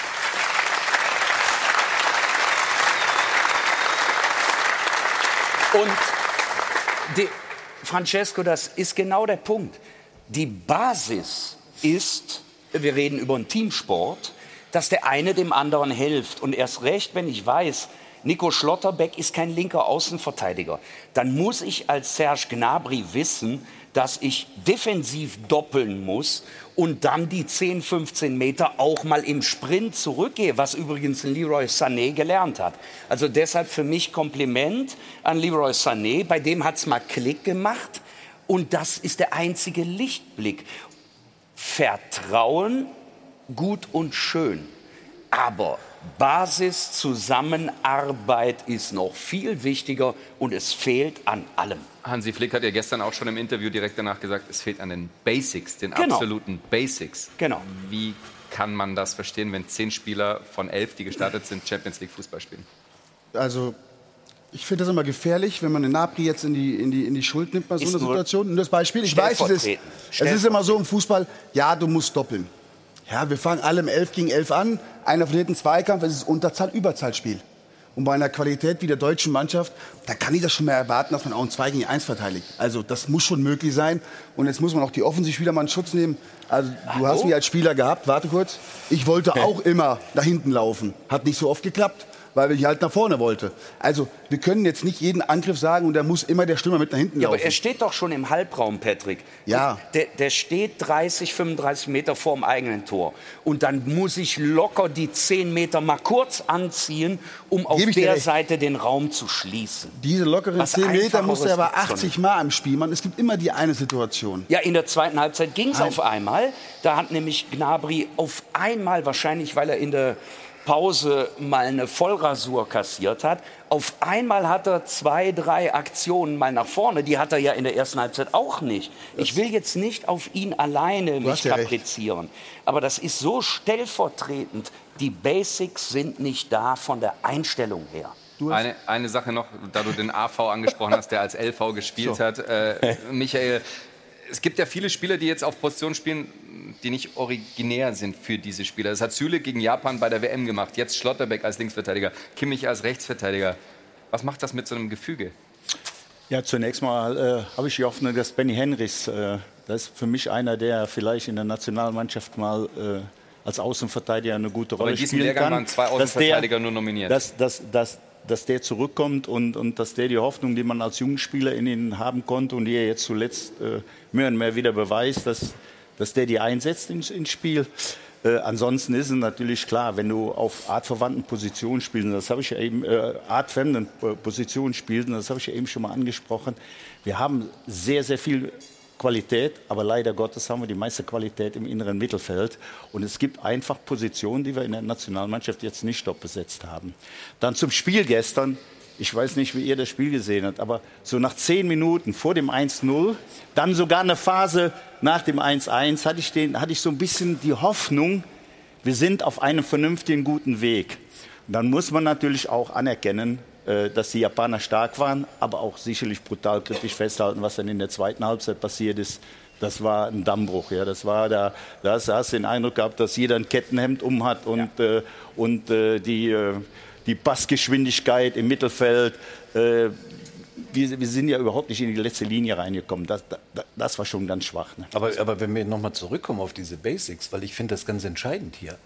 Und die, Francesco, das ist genau der Punkt. Die Basis ist, wir reden über einen Teamsport, dass der eine dem anderen hilft. Und erst recht, wenn ich weiß, Nico Schlotterbeck ist kein linker Außenverteidiger, dann muss ich als Serge Gnabry wissen, dass ich defensiv doppeln muss und dann die zehn, fünfzehn Meter auch mal im Sprint zurückgehe, was übrigens Leroy Sané gelernt hat. Also deshalb für mich Kompliment an Leroy Sané, bei dem hat es mal Klick gemacht und das ist der einzige Lichtblick. Vertrauen, gut und schön, aber Basis, Zusammenarbeit ist noch viel wichtiger und es fehlt an allem. Hansi Flick hat ja gestern auch schon im Interview direkt danach gesagt, es fehlt an den Basics, den Genau. absoluten Basics. Genau. Wie kann man das verstehen, wenn zehn Spieler von elf, die gestartet sind, Champions League Fußball spielen? Also, ich finde das immer gefährlich, wenn man den Gnabry jetzt in die, in, die, in die Schuld nimmt bei so einer Situation. Und das Beispiel, ich weiß, es ist, es ist immer so im Fußball, ja, du musst doppeln. Ja, wir fangen alle im elf gegen elf an, einer verliert einen Zweikampf, es ist Unterzahl, Überzahlspiel. Und bei einer Qualität wie der deutschen Mannschaft, da kann ich das schon mehr erwarten, dass man auch ein zwei gegen eins verteidigt. Also das muss schon möglich sein. Und jetzt muss man auch die Offensiv wieder mal in Schutz nehmen. Also du Hallo? hast mich als Spieler gehabt, warte kurz. Ich wollte auch immer da hinten laufen. Hat nicht so oft geklappt, weil ich halt nach vorne wollte. Also wir können jetzt nicht jeden Angriff sagen und da muss immer der Stürmer mit nach hinten Ja, laufen. aber er steht doch schon im Halbraum, Patrick. Ja. Der, der steht dreißig, fünfunddreißig Meter vorm eigenen Tor. Und dann muss ich locker die zehn Meter mal kurz anziehen, um auf Geb ich dir der recht. Seite den Raum zu schließen. Diese lockeren Was zehn Meter muss er aber Einfacheres gibt's doch achtzig Mal im Spiel machen. Es gibt immer die eine Situation. Ja, in der zweiten Halbzeit ging es Nein. auf einmal. Da hat nämlich Gnabry auf einmal, wahrscheinlich weil er in der Pause mal eine Vollrasur kassiert hat. Auf einmal hat er zwei, drei Aktionen mal nach vorne. Die hat er ja in der ersten Halbzeit auch nicht. Ich will jetzt nicht auf ihn alleine mich ja kaprizieren. Aber das ist so stellvertretend. Die Basics sind nicht da von der Einstellung her. Eine, eine Sache noch, da du den A V angesprochen hast, der als L V gespielt So. hat. Äh, Michael, es gibt ja viele Spieler, die jetzt auf Positionen spielen, die nicht originär sind für diese Spieler. Das hat Süle gegen Japan bei der W M gemacht. Jetzt Schlotterbeck als Linksverteidiger, Kimmich als Rechtsverteidiger. Was macht das mit so einem Gefüge? Ja, zunächst mal äh, habe ich die Hoffnung, dass Benny Henrichs, äh, das ist für mich einer, der vielleicht in der Nationalmannschaft mal äh, als Außenverteidiger eine gute Rolle Aber in diesem spielen Lehrgang kann. waren zwei Außenverteidiger nur nominiert. Dass, dass, dass, dass der zurückkommt und, und dass der die Hoffnung, die man als Jugendspieler in ihn haben konnte und die er jetzt zuletzt äh, mehr und mehr wieder beweist, dass, dass der die einsetzt ins, ins Spiel. Äh, ansonsten ist es natürlich klar, wenn du auf artverwandten Positionen spielst, das habe ich ja eben, äh, artfremden Positionen spielst, das habe ich ja eben schon mal angesprochen. Wir haben sehr, sehr viel Qualität, aber leider Gottes haben wir die meiste Qualität im inneren Mittelfeld. Und es gibt einfach Positionen, die wir in der Nationalmannschaft jetzt nicht top besetzt haben. Dann zum Spiel gestern. Ich weiß nicht, wie ihr das Spiel gesehen habt, aber so nach zehn Minuten vor dem eins null, dann sogar eine Phase nach dem eins eins, hatte ich, den, hatte ich so ein bisschen die Hoffnung, wir sind auf einem vernünftigen, guten Weg. Und dann muss man natürlich auch anerkennen, dass die Japaner stark waren, aber auch sicherlich brutal kritisch festhalten, was dann in der zweiten Halbzeit passiert ist. Das war ein Dammbruch. Ja. Das war da, da hast, hast du den Eindruck gehabt, dass jeder ein Kettenhemd um hat und, ja. äh, und äh, die, äh, die Passgeschwindigkeit im Mittelfeld. Äh, wir, wir sind ja überhaupt nicht in die letzte Linie reingekommen. Das, das, das war schon ganz schwach. Ne? Aber, aber wenn wir nochmal zurückkommen auf diese Basics, weil ich finde das ganz entscheidend hier.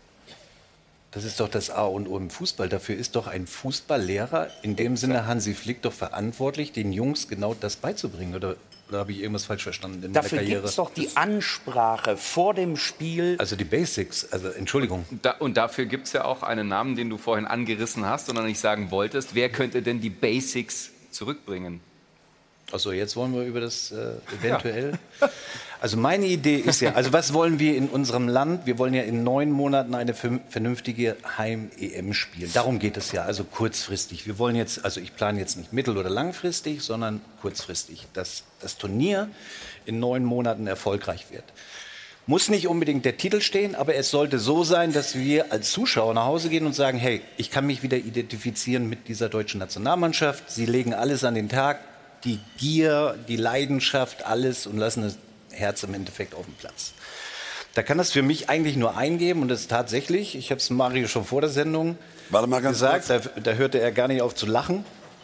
Das ist doch das A und O im Fußball. Dafür ist doch ein Fußballlehrer, in dem Sinne Hansi Flick, doch verantwortlich, den Jungs genau das beizubringen. Oder, oder habe ich irgendwas falsch verstanden in Dafür meiner Karriere? gibt es doch die Ansprache vor dem Spiel. Also die Basics, also Entschuldigung. Und, da, und dafür gibt es ja auch einen Namen, den du vorhin angerissen hast und noch nicht sagen wolltest. Wer könnte denn die Basics zurückbringen? Achso, jetzt wollen wir über das äh, eventuell. Ja. Also meine Idee ist ja, also was wollen wir in unserem Land? Wir wollen ja in neun Monaten eine vernünftige Heim-E M spielen. Darum geht es ja, also kurzfristig. Wir wollen jetzt, also ich plane jetzt nicht mittel- oder langfristig, sondern kurzfristig, dass das Turnier in neun Monaten erfolgreich wird. Muss nicht unbedingt der Titel stehen, aber es sollte so sein, dass wir als Zuschauer nach Hause gehen und sagen, hey, ich kann mich wieder identifizieren mit dieser deutschen Nationalmannschaft. Sie legen alles an den Tag, die Gier, die Leidenschaft, alles und lassen das Herz im Endeffekt auf dem Platz. Da kann das für mich eigentlich nur eingeben und das ist tatsächlich, ich habe es Mario schon vor der Sendung Warte mal ganz gesagt, da, da hörte er gar nicht auf zu lachen.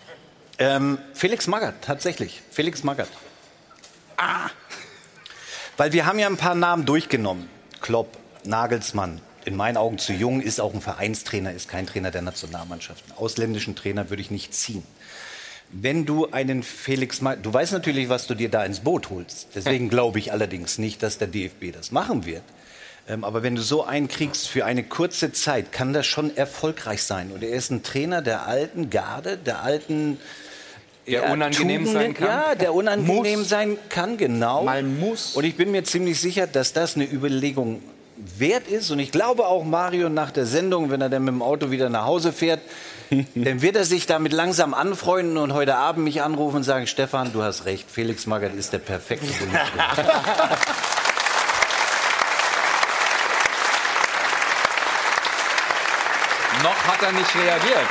Ähm, Felix Magath, tatsächlich, Felix Magath. Ah! Weil wir haben ja ein paar Namen durchgenommen. Klopp, Nagelsmann, in meinen Augen zu jung, ist auch ein Vereinstrainer, ist kein Trainer der Nationalmannschaften. Ausländischen Trainer würde ich nicht ziehen. Wenn du einen Felix Magath, du weißt natürlich, was du dir da ins Boot holst. Deswegen glaube ich allerdings nicht, dass der D F B das machen wird. Ähm, aber wenn du so einen kriegst für eine kurze Zeit, kann das schon erfolgreich sein. Und er ist ein Trainer der alten Garde, der alten... Der ja, unangenehm Tugenden, sein kann. Ja, der unangenehm Muss. sein kann, genau. Man muss. Und ich bin mir ziemlich sicher, dass das eine Überlegung wert ist. Und ich glaube auch Mario nach der Sendung, wenn er dann mit dem Auto wieder nach Hause fährt, dann wird er sich damit langsam anfreunden und heute Abend mich anrufen und sagen, Stefan, du hast recht, Felix Magath ist der perfekte Bundestrainer. Noch hat er nicht reagiert.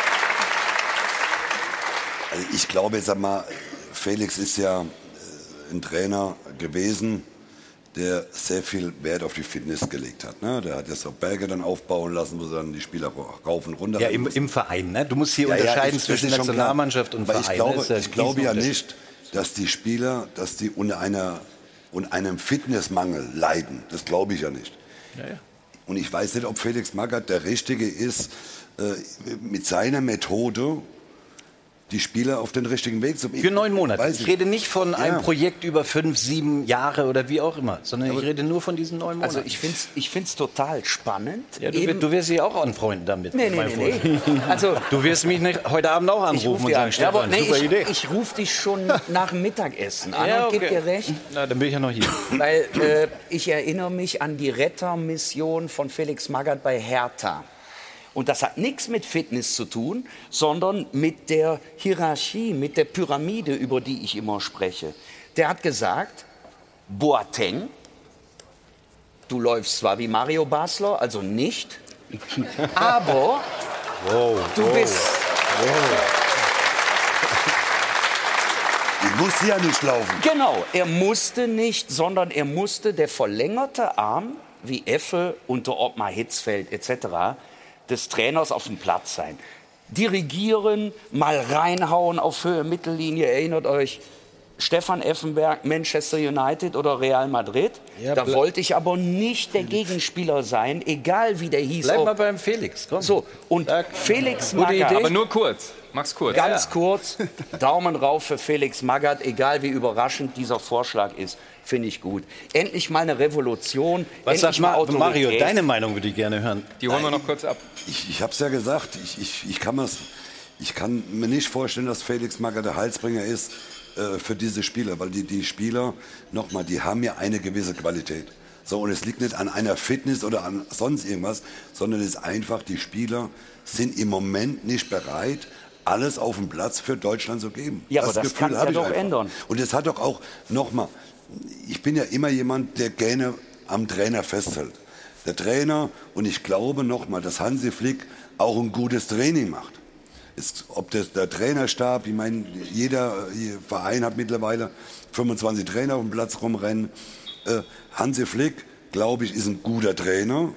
Also ich glaube, sag mal, Felix ist ja ein Trainer gewesen, der sehr viel Wert auf die Fitness gelegt hat. Ne? Der hat jetzt auch Berge dann aufbauen lassen, wo dann die Spieler rauf und runter. Ja, im, im Verein. Ne? Du musst hier ja, unterscheiden ja, ich, zwischen Nationalmannschaft und Aber Verein. Ich glaube, ich glaube ja nicht, dass die Spieler, dass die unter einer unter einem Fitnessmangel leiden. Das glaube ich ja nicht. Ja, ja. Und ich weiß nicht, ob Felix Magath der Richtige ist, äh, mit seiner Methode die Spieler auf den richtigen Weg zu bringen. Für neun Monate. Weiß ich. ich rede nicht von ja. einem Projekt über fünf, sieben Jahre oder wie auch immer, sondern Aber ich rede nur von diesen neun Monaten. Also ich finde es ich find's total spannend. Ja, du, du wirst dich auch anfreunden damit. Nee, nee, nee, nee. Also, du wirst mich nicht heute Abend auch anrufen und sagen, Stefan, nee, super ich, Idee. Ich rufe dich schon nach dem Mittagessen an ja, und okay. gebe dir recht. Na, dann bin ich ja noch hier. Weil äh, ich erinnere mich an die Rettermission von Felix Magath bei Hertha. Und das hat nichts mit Fitness zu tun, sondern mit der Hierarchie, mit der Pyramide, über die ich immer spreche. Der hat gesagt, Boateng, du läufst zwar wie Mario Basler, also nicht, aber wow, du wow, bist... Wow. Ich musste ja nicht laufen. Genau, er musste nicht, sondern er musste der verlängerte Arm, wie Effe unter Ottmar Hitzfeld et cetera, des Trainers auf dem Platz sein. Dirigieren, mal reinhauen auf Höhe Mittellinie, erinnert euch, Stefan Effenberg, Manchester United oder Real Madrid. Ja, da wollte ich aber nicht der Gegenspieler sein, egal wie der hieß. Bleib auch. mal beim Felix, komm. So, und Felix Gute Magath. Idee. Aber nur kurz. Mach's kurz. Ganz Ja. kurz. Daumen rauf für Felix Magath, egal wie überraschend dieser Vorschlag ist. Finde ich gut. Endlich mal eine Revolution. Was endlich sagt Ma Autorität. Mario, deine Meinung würde ich gerne hören. Die holen wir noch kurz ab. Ich, ich habe es ja gesagt, ich, ich, ich, kann ich kann mir nicht vorstellen, dass Felix Magath der Heilsbringer ist äh, für diese Spieler, weil die, die Spieler, nochmal, die haben ja eine gewisse Qualität. So, und es liegt nicht an einer Fitness oder an sonst irgendwas, sondern es ist einfach, die Spieler sind im Moment nicht bereit, alles auf dem Platz für Deutschland zu geben. Ja, aber das kann sich ja doch ändern. Und es hat doch auch, nochmal, ich bin ja immer jemand, der gerne am Trainer festhält. Der Trainer, und ich glaube nochmal, dass Hansi Flick auch ein gutes Training macht. Ist, ob das der Trainerstab, ich meine, jeder Verein hat mittlerweile fünfundzwanzig Trainer auf dem Platz rumrennen. Äh, Hansi Flick, glaube ich, ist ein guter Trainer.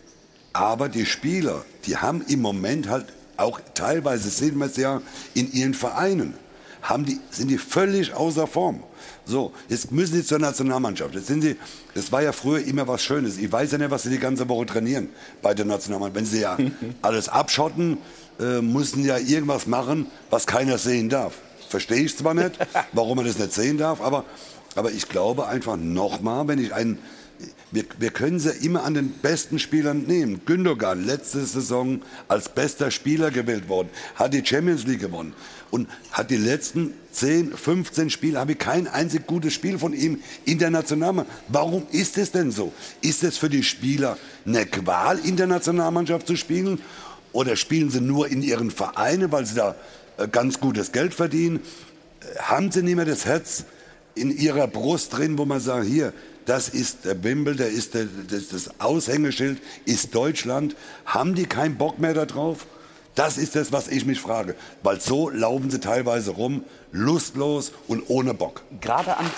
Aber die Spieler, die haben im Moment halt auch teilweise, sehen wir es ja, in ihren Vereinen, haben die, sind die völlig außer Form. So, jetzt müssen sie zur Nationalmannschaft. Jetzt sind sie, das war ja früher immer was Schönes. Ich weiß ja nicht, was sie die ganze Woche trainieren bei der Nationalmannschaft. Wenn sie ja alles abschotten, äh, müssen ja irgendwas machen, was keiner sehen darf. Verstehe ich zwar nicht, warum man das nicht sehen darf, aber, aber ich glaube einfach nochmal, wenn ich einen, wir, wir können sie immer an den besten Spielern nehmen. Gündogan, letzte Saison als bester Spieler gewählt worden, hat die Champions League gewonnen und hat die letzten zehn, fünfzehn Spiele, habe ich kein einzig gutes Spiel von ihm in der Nationalmannschaft. Warum ist es denn so? Ist es für die Spieler eine Qual, in der Nationalmannschaft zu spielen? Oder spielen sie nur in ihren Vereinen, weil sie da ganz gutes Geld verdienen? Haben sie nicht mehr das Herz in ihrer Brust drin, wo man sagt, hier, das ist der Bimbel, der ist der, das, das Aushängeschild, ist Deutschland. Haben die keinen Bock mehr darauf? Das ist das, was ich mich frage. Weil so laufen sie teilweise rum, lustlos und ohne Bock. Gerade an...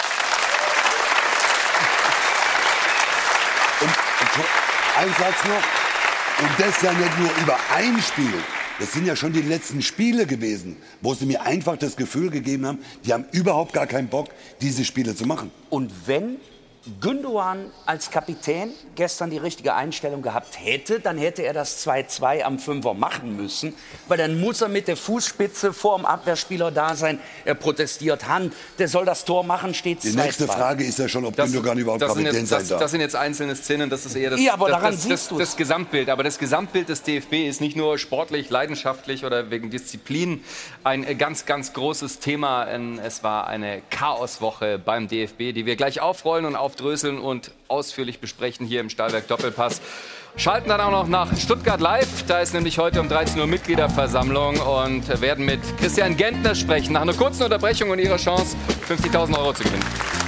Und, und ein Satz noch. Und das ja nicht nur über ein Spiel. Das sind ja schon die letzten Spiele gewesen, wo sie mir einfach das Gefühl gegeben haben, die haben überhaupt gar keinen Bock, diese Spiele zu machen. Und wenn Gündogan als Kapitän gestern die richtige Einstellung gehabt hätte, dann hätte er das zwei zwei am Fünfer machen müssen, weil dann muss er mit der Fußspitze vor dem Abwehrspieler da sein. Er protestiert Hand, der soll das Tor machen, steht zwei zwei. Die nächste Frage ist ja schon, ob Gündogan überhaupt Kapitän jetzt, sein das, darf. Das sind jetzt einzelne Szenen, das ist eher das, ja, aber das, daran das, siehst das, das Gesamtbild. Aber das Gesamtbild des D F B ist nicht nur sportlich, leidenschaftlich oder wegen Disziplin ein ganz, ganz großes Thema. Es war eine Chaoswoche beim D F B, die wir gleich aufrollen und aufdröseln und ausführlich besprechen hier im Stahlwerk Doppelpass. Schalten dann auch noch nach Stuttgart live. Da ist nämlich heute um dreizehn Uhr Mitgliederversammlung und werden mit Christian Gentner sprechen. Nach einer kurzen Unterbrechung und ihrer Chance, fünfzigtausend Euro zu gewinnen.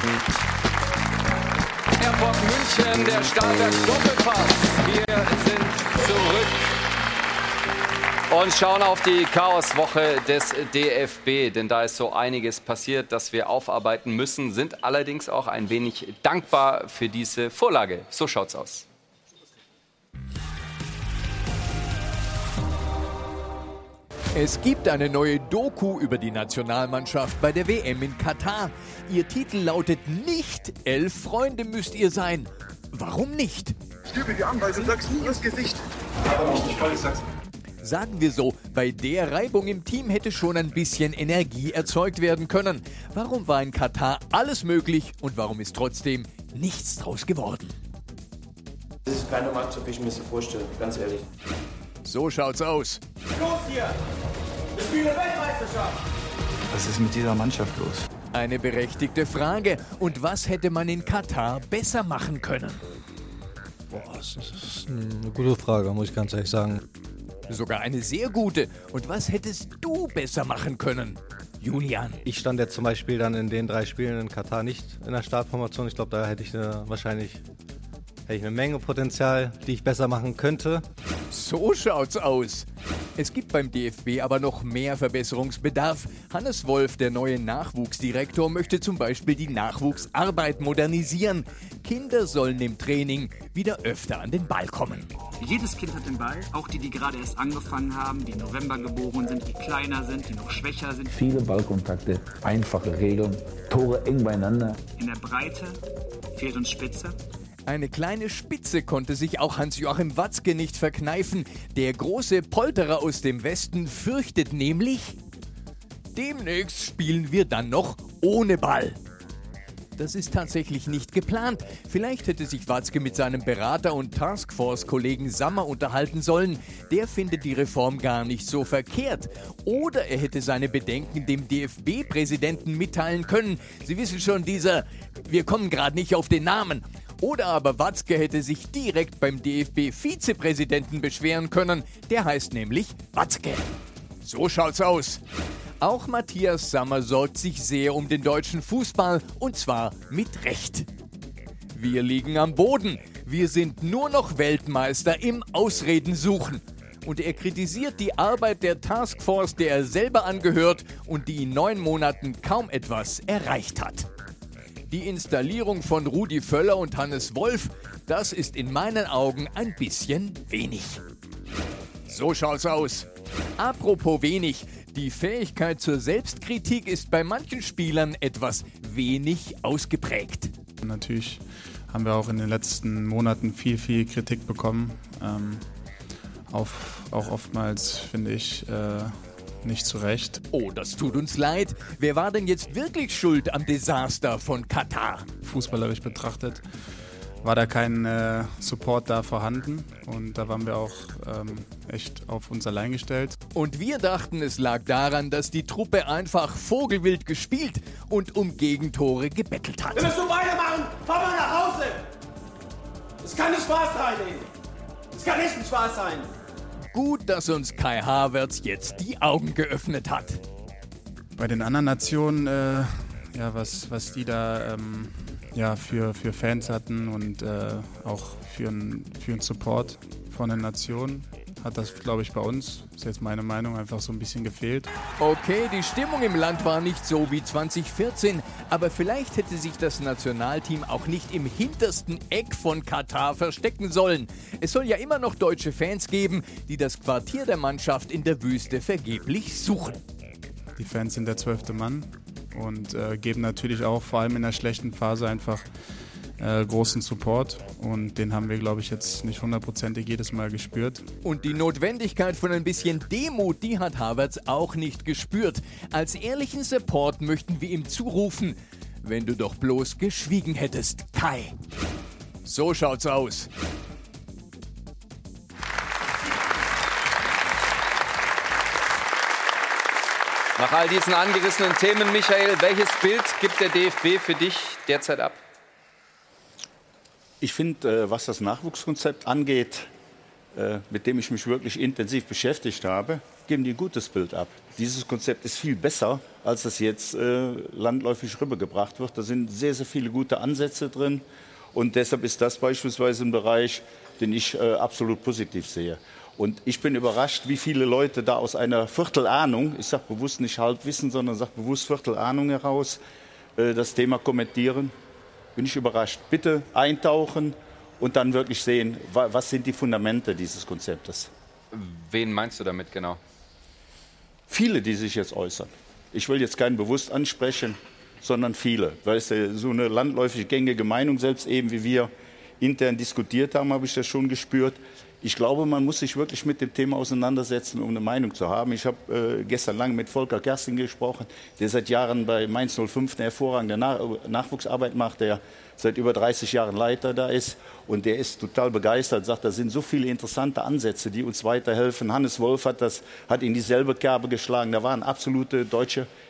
Airport München, der Stahlwerk Doppelpass. Wir sind zurück und schauen auf die Chaoswoche des D F B, denn da ist so einiges passiert, das wir aufarbeiten müssen, sind allerdings auch ein wenig dankbar für diese Vorlage. So schaut's aus. Es gibt eine neue Doku über die Nationalmannschaft bei der W M in Katar. Ihr Titel lautet nicht Elf Freunde müsst ihr sein. Warum nicht? Stübe die an, weil du sagst nie ins Gesicht. Aber nicht, ich wollte sag's. Sagen wir so, bei der Reibung im Team hätte schon ein bisschen Energie erzeugt werden können. Warum war in Katar alles möglich und warum ist trotzdem nichts draus geworden? Das ist keine Mannschaft, wie ich mir sie vorstelle, ganz ehrlich. So schaut's aus. Los hier! Wir spielen Weltmeisterschaft! Was ist mit dieser Mannschaft los? Eine berechtigte Frage. Und was hätte man in Katar besser machen können? Boah, das ist eine gute Frage, muss ich ganz ehrlich sagen. Sogar eine sehr gute. Und was hättest du besser machen können, Julian? Ich stand jetzt zum Beispiel dann in den drei Spielen in Katar nicht in der Startformation. Ich glaube, da hätte ich eine, wahrscheinlich hätte ich eine Menge Potenzial, die ich besser machen könnte. So schaut's aus. Es gibt beim D F B aber noch mehr Verbesserungsbedarf. Hannes Wolf, der neue Nachwuchsdirektor, möchte zum Beispiel die Nachwuchsarbeit modernisieren. Kinder sollen im Training wieder öfter an den Ball kommen. Jedes Kind hat den Ball, auch die, die gerade erst angefangen haben, die im November geboren sind, die kleiner sind, die noch schwächer sind. Viele Ballkontakte, einfache Regeln, Tore eng beieinander. In der Breite fehlt uns Spitze. Eine kleine Spitze konnte sich auch Hans-Joachim Watzke nicht verkneifen. Der große Polterer aus dem Westen fürchtet nämlich, demnächst spielen wir dann noch ohne Ball. Das ist tatsächlich nicht geplant. Vielleicht hätte sich Watzke mit seinem Berater und Taskforce-Kollegen Sammer unterhalten sollen. Der findet die Reform gar nicht so verkehrt. Oder er hätte seine Bedenken dem D F B-Präsidenten mitteilen können. Sie wissen schon, dieser, wir kommen gerade nicht auf den Namen. Oder aber Watzke hätte sich direkt beim D F B-Vizepräsidenten beschweren können. Der heißt nämlich Watzke. So schaut's aus. Auch Matthias Sammer sorgt sich sehr um den deutschen Fußball, und zwar mit Recht. Wir liegen am Boden. Wir sind nur noch Weltmeister im Ausreden suchen. Und er kritisiert die Arbeit der Taskforce, der er selber angehört und die in neun Monaten kaum etwas erreicht hat. Die Installierung von Rudi Völler und Hannes Wolf, das ist in meinen Augen ein bisschen wenig. So schaut's aus. Apropos wenig, die Fähigkeit zur Selbstkritik ist bei manchen Spielern etwas wenig ausgeprägt. Natürlich haben wir auch in den letzten Monaten viel, viel Kritik bekommen. Ähm, auf, auch oftmals, finde ich, äh, nicht zu Recht. Oh, das tut uns leid. Wer war denn jetzt wirklich schuld am Desaster von Katar? Fußballerisch betrachtet war da kein äh, Support da vorhanden und da waren wir auch ähm, echt auf uns allein gestellt. Und wir dachten, es lag daran, dass die Truppe einfach vogelwild gespielt und um Gegentore gebettelt hat. Wir müssen so weitermachen. Fahr mal nach Hause. Es kann nicht Spaß sein, ey. Es kann nicht ein Spaß sein. Gut, dass uns Kai Havertz jetzt die Augen geöffnet hat. Bei den anderen Nationen, äh, ja, was, was die da ähm, ja, für, für Fans hatten und äh, auch für einen für einen Support von den Nationen, hat das, glaube ich, bei uns, das ist jetzt meine Meinung, einfach so ein bisschen gefehlt. Okay, die Stimmung im Land war nicht so wie zwanzig vierzehn, aber vielleicht hätte sich das Nationalteam auch nicht im hintersten Eck von Katar verstecken sollen. Es soll ja immer noch deutsche Fans geben, die das Quartier der Mannschaft in der Wüste vergeblich suchen. Die Fans sind der zwölfte Mann und äh, geben natürlich auch vor allem in der schlechten Phase einfach äh, großen Support und den haben wir, glaube ich, jetzt nicht hundertprozentig jedes Mal gespürt. Und die Notwendigkeit von ein bisschen Demut, die hat Havertz auch nicht gespürt. Als ehrlichen Support möchten wir ihm zurufen, wenn du doch bloß geschwiegen hättest, Kai. So schaut's aus. Nach all diesen angerissenen Themen, Michael, welches Bild gibt der D F B für dich derzeit ab? Ich finde, was das Nachwuchskonzept angeht, mit dem ich mich wirklich intensiv beschäftigt habe, geben die ein gutes Bild ab. Dieses Konzept ist viel besser, als das jetzt landläufig rübergebracht wird. Da sind sehr, sehr viele gute Ansätze drin. Und deshalb ist das beispielsweise ein Bereich, den ich absolut positiv sehe. Und ich bin überrascht, wie viele Leute da aus einer Viertelahnung, ich sage bewusst nicht Halbwissen, sondern sage bewusst Viertelahnung heraus, das Thema kommentieren. Bin ich überrascht. Bitte eintauchen und dann wirklich sehen, was sind die Fundamente dieses Konzeptes. Wen meinst du damit genau? Viele, die sich jetzt äußern. Ich will jetzt keinen bewusst ansprechen, sondern viele. Weil es so eine landläufig gängige Meinung, selbst eben wie wir intern diskutiert haben, habe ich das schon gespürt. Ich glaube, man muss sich wirklich mit dem Thema auseinandersetzen, um eine Meinung zu haben. Ich habe äh, gestern lang mit Volker Kersting gesprochen, der seit Jahren bei Mainz null fünf eine hervorragende Nach Nachwuchsarbeit macht, der seit über dreißig Jahren Leiter da ist. Und der ist total begeistert, sagt, da sind so viele interessante Ansätze, die uns weiterhelfen. Hannes Wolf hat, das, hat in dieselbe Kerbe geschlagen. Da waren absolute deutsche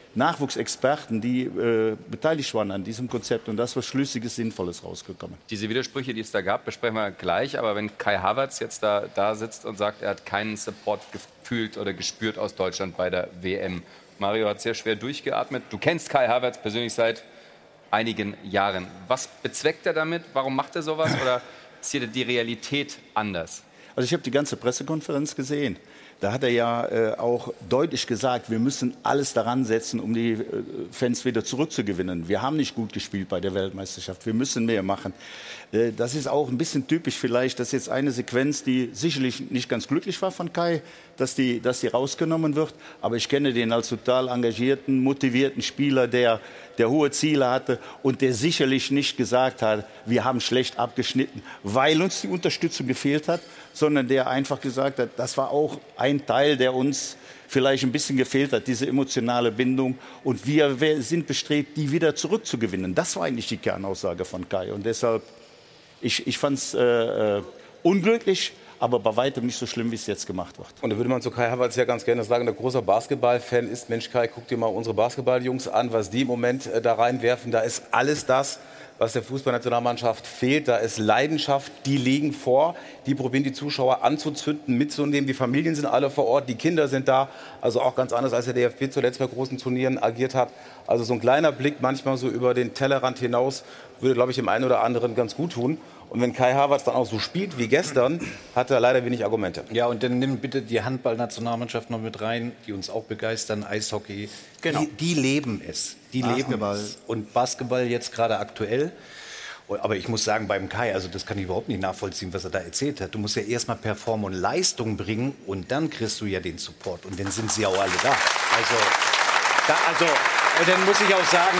Nachwuchsexperten, die äh, beteiligt waren an diesem Konzept. Und da ist was Schlüssiges, Sinnvolles rausgekommen. Diese Widersprüche, die es da gab, besprechen wir gleich. Aber wenn Kai Havertz jetzt da, da sitzt und sagt, er hat keinen Support gefühlt oder gespürt aus Deutschland bei der W M. Mario hat sehr schwer durchgeatmet. Du kennst Kai Havertz persönlich seit einigen Jahren. Was bezweckt er damit? Warum macht er sowas? Oder ist hier die Realität anders? Also ich habe die ganze Pressekonferenz gesehen. Da hat er ja äh, auch deutlich gesagt, wir müssen alles daran setzen, um die äh, Fans wieder zurückzugewinnen. Wir haben nicht gut gespielt bei der Weltmeisterschaft, wir müssen mehr machen. Äh, das ist auch ein bisschen typisch vielleicht, dass jetzt eine Sequenz, die sicherlich nicht ganz glücklich war von Kai, dass die, dass die rausgenommen wird. Aber ich kenne den als total engagierten, motivierten Spieler, der, der hohe Ziele hatte und der sicherlich nicht gesagt hat, wir haben schlecht abgeschnitten, weil uns die Unterstützung gefehlt hat, sondern der einfach gesagt hat, das war auch ein Teil, der uns vielleicht ein bisschen gefehlt hat, diese emotionale Bindung. Und wir sind bestrebt, die wieder zurückzugewinnen. Das war eigentlich die Kernaussage von Kai. Und deshalb, ich, ich fand es äh, unglücklich, aber bei weitem nicht so schlimm, wie es jetzt gemacht wird. Und da würde man zu Kai Havertz ja ganz gerne sagen, der großer Basketball-Fan ist, Mensch Kai, guck dir mal unsere Basketball-Jungs an, was die im Moment äh, da reinwerfen. Da ist alles das, was der Fußballnationalmannschaft fehlt. Da ist Leidenschaft, die legen vor, die probieren die Zuschauer anzuzünden, mitzunehmen. Die Familien sind alle vor Ort, die Kinder sind da. Also auch ganz anders, als der D F B zuletzt bei großen Turnieren agiert hat. Also so ein kleiner Blick manchmal so über den Tellerrand hinaus würde, glaube ich, dem einen oder anderen ganz gut tun. Und wenn Kai Havertz dann auch so spielt wie gestern, hat er leider wenig Argumente. Ja, und dann nimm bitte die Handballnationalmannschaft noch mit rein, die uns auch begeistern, Eishockey. Genau. Die, die leben es. Die Basketball. leben es. Und Basketball jetzt gerade aktuell. Aber ich muss sagen, beim Kai, also das kann ich überhaupt nicht nachvollziehen, was er da erzählt hat. Du musst ja erstmal performen und Leistung bringen und dann kriegst du ja den Support. Und dann sind sie ja auch alle da. Also, da, also und dann muss ich auch sagen,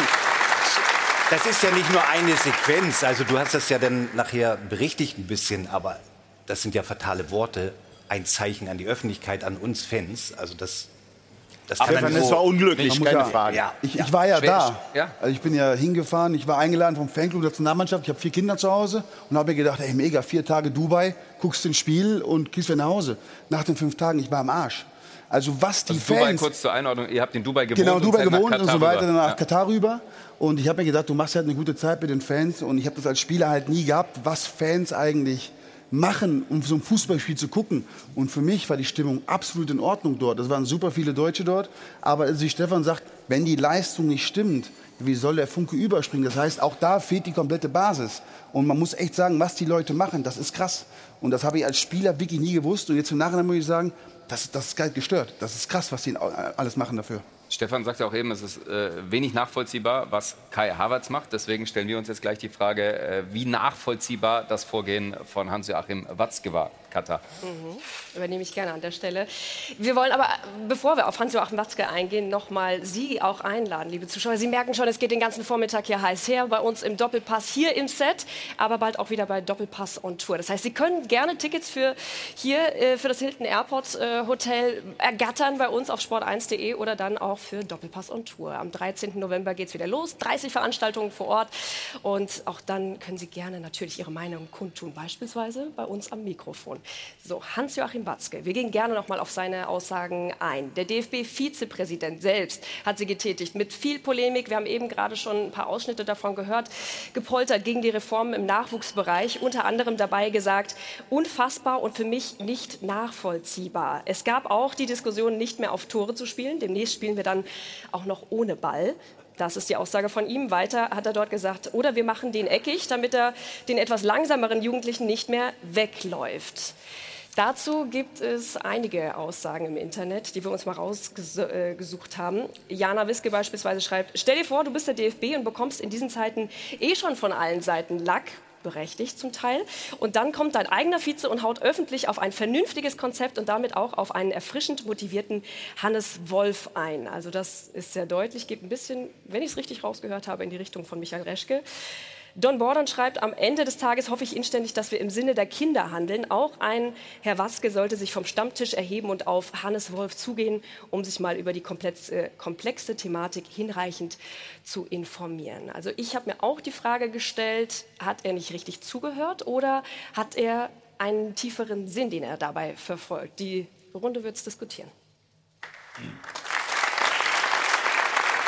das ist ja nicht nur eine Sequenz. Also du hast das ja dann nachher berichtigt ein bisschen, aber das sind ja fatale Worte. Ein Zeichen an die Öffentlichkeit, an uns Fans. Also das, das kann Stefan, es war unglücklich, keine ja, Frage. Ja, ich, ich war ja Schwer, da. ja. Also ich bin ja hingefahren. Ich war eingeladen vom Fanclub der Nationalmannschaft. Ich habe vier Kinder zu Hause und habe mir gedacht, ey, mega, vier Tage Dubai, guckst den Spiel und gehst wieder nach Hause. Nach den fünf Tagen, ich war am Arsch. Also was die also Fans... Dubai, kurz zur Einordnung, ihr habt in Dubai gewohnt Genau, Dubai und gewohnt nach und so weiter, rüber. nach Ja. Katar rüber. Und ich habe mir gedacht, du machst halt eine gute Zeit mit den Fans. Und ich habe das als Spieler halt nie gehabt, was Fans eigentlich machen, um so ein Fußballspiel zu gucken. Und für mich war die Stimmung absolut in Ordnung dort. Es waren super viele Deutsche dort. Aber als sich Stefan sagt, wenn die Leistung nicht stimmt, wie soll der Funke überspringen? Das heißt, auch da fehlt die komplette Basis. Und man muss echt sagen, was die Leute machen, das ist krass. Und das habe ich als Spieler wirklich nie gewusst. Und jetzt im Nachhinein muss ich sagen, das, das ist geil gestört. Das ist krass, was die alles machen dafür. Stefan sagt ja auch eben, es ist äh, wenig nachvollziehbar, was Kai Havertz macht. Deswegen stellen wir uns jetzt gleich die Frage, äh, wie nachvollziehbar das Vorgehen von Hans-Joachim Watzke war. Katar. Mhm. Übernehme ich gerne an der Stelle. Wir wollen aber, bevor wir auf Hans-Joachim Watzke eingehen, noch mal Sie auch einladen, liebe Zuschauer. Sie merken schon, es geht den ganzen Vormittag hier heiß her, bei uns im Doppelpass hier im Set, aber bald auch wieder bei Doppelpass on Tour. Das heißt, Sie können gerne Tickets für hier äh, für das Hilton Airport äh, Hotel ergattern bei uns auf sport eins punkt de oder dann auch für Doppelpass on Tour. Am dreizehnten November geht es wieder los, dreißig Veranstaltungen vor Ort und auch dann können Sie gerne natürlich Ihre Meinung kundtun, beispielsweise bei uns am Mikrofon. So, Hans-Joachim Watzke, wir gehen gerne noch mal auf seine Aussagen ein. Der D F B-Vizepräsident selbst hat sie getätigt mit viel Polemik. Wir haben eben gerade schon ein paar Ausschnitte davon gehört. Gepoltert gegen die Reformen im Nachwuchsbereich, unter anderem dabei gesagt, unfassbar und für mich nicht nachvollziehbar. Es gab auch die Diskussion, nicht mehr auf Tore zu spielen. Demnächst spielen wir dann auch noch ohne Ball. Das ist die Aussage von ihm. Weiter hat er dort gesagt, oder wir machen den eckig, damit er den etwas langsameren Jugendlichen nicht mehr wegläuft. Dazu gibt es einige Aussagen im Internet, die wir uns mal rausgesucht haben. Jana Wiske beispielsweise schreibt, stell dir vor, du bist der D F B und bekommst in diesen Zeiten eh schon von allen Seiten Lack. Berechtigt zum Teil. Und dann kommt dein eigener Vize und haut öffentlich auf ein vernünftiges Konzept und damit auch auf einen erfrischend motivierten Hannes Wolf ein. Also das ist sehr deutlich, geht ein bisschen, wenn ich es richtig rausgehört habe, in die Richtung von Michael Reschke. Don Bordern schreibt, am Ende des Tages hoffe ich inständig, dass wir im Sinne der Kinder handeln. Auch ein Herr Watzke sollte sich vom Stammtisch erheben und auf Hannes Wolf zugehen, um sich mal über die komplexe, komplexe Thematik hinreichend zu informieren. Also ich habe mir auch die Frage gestellt, hat er nicht richtig zugehört oder hat er einen tieferen Sinn, den er dabei verfolgt? Die Runde wird es diskutieren.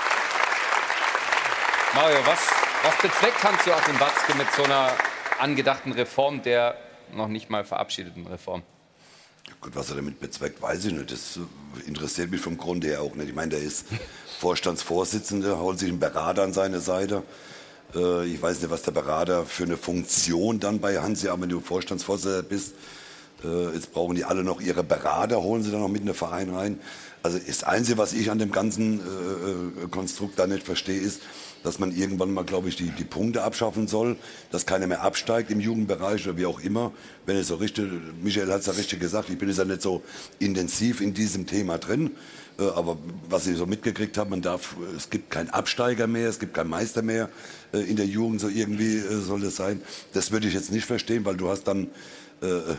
Mario, was, was bezweckt Hans-Joachim Watzke mit so einer angedachten Reform, der noch nicht mal verabschiedeten Reform? Gut, was er damit bezweckt, weiß ich nicht. Das interessiert mich vom Grunde her auch nicht. Ich meine, der ist Vorstandsvorsitzender, holt sich einen Berater an seine Seite. Äh, ich weiß nicht, was der Berater für eine Funktion dann bei Hansi, aber wenn du Vorstandsvorsitzender bist, äh, jetzt brauchen die alle noch ihre Berater, holen sie dann noch mit in den Verein rein. Also das Einzige, was ich an dem ganzen äh, Konstrukt da nicht verstehe, ist, dass man irgendwann mal, glaube ich, die, die Punkte abschaffen soll, dass keiner mehr absteigt im Jugendbereich oder wie auch immer. Wenn es so richtig, Michael hat es ja richtig gesagt, ich bin jetzt ja nicht so intensiv in diesem Thema drin, äh, aber was ich so mitgekriegt habe, man darf, es gibt keinen Absteiger mehr, es gibt keinen Meister mehr äh, in der Jugend, so irgendwie äh, soll das sein. Das würde ich jetzt nicht verstehen, weil du hast dann, äh, äh,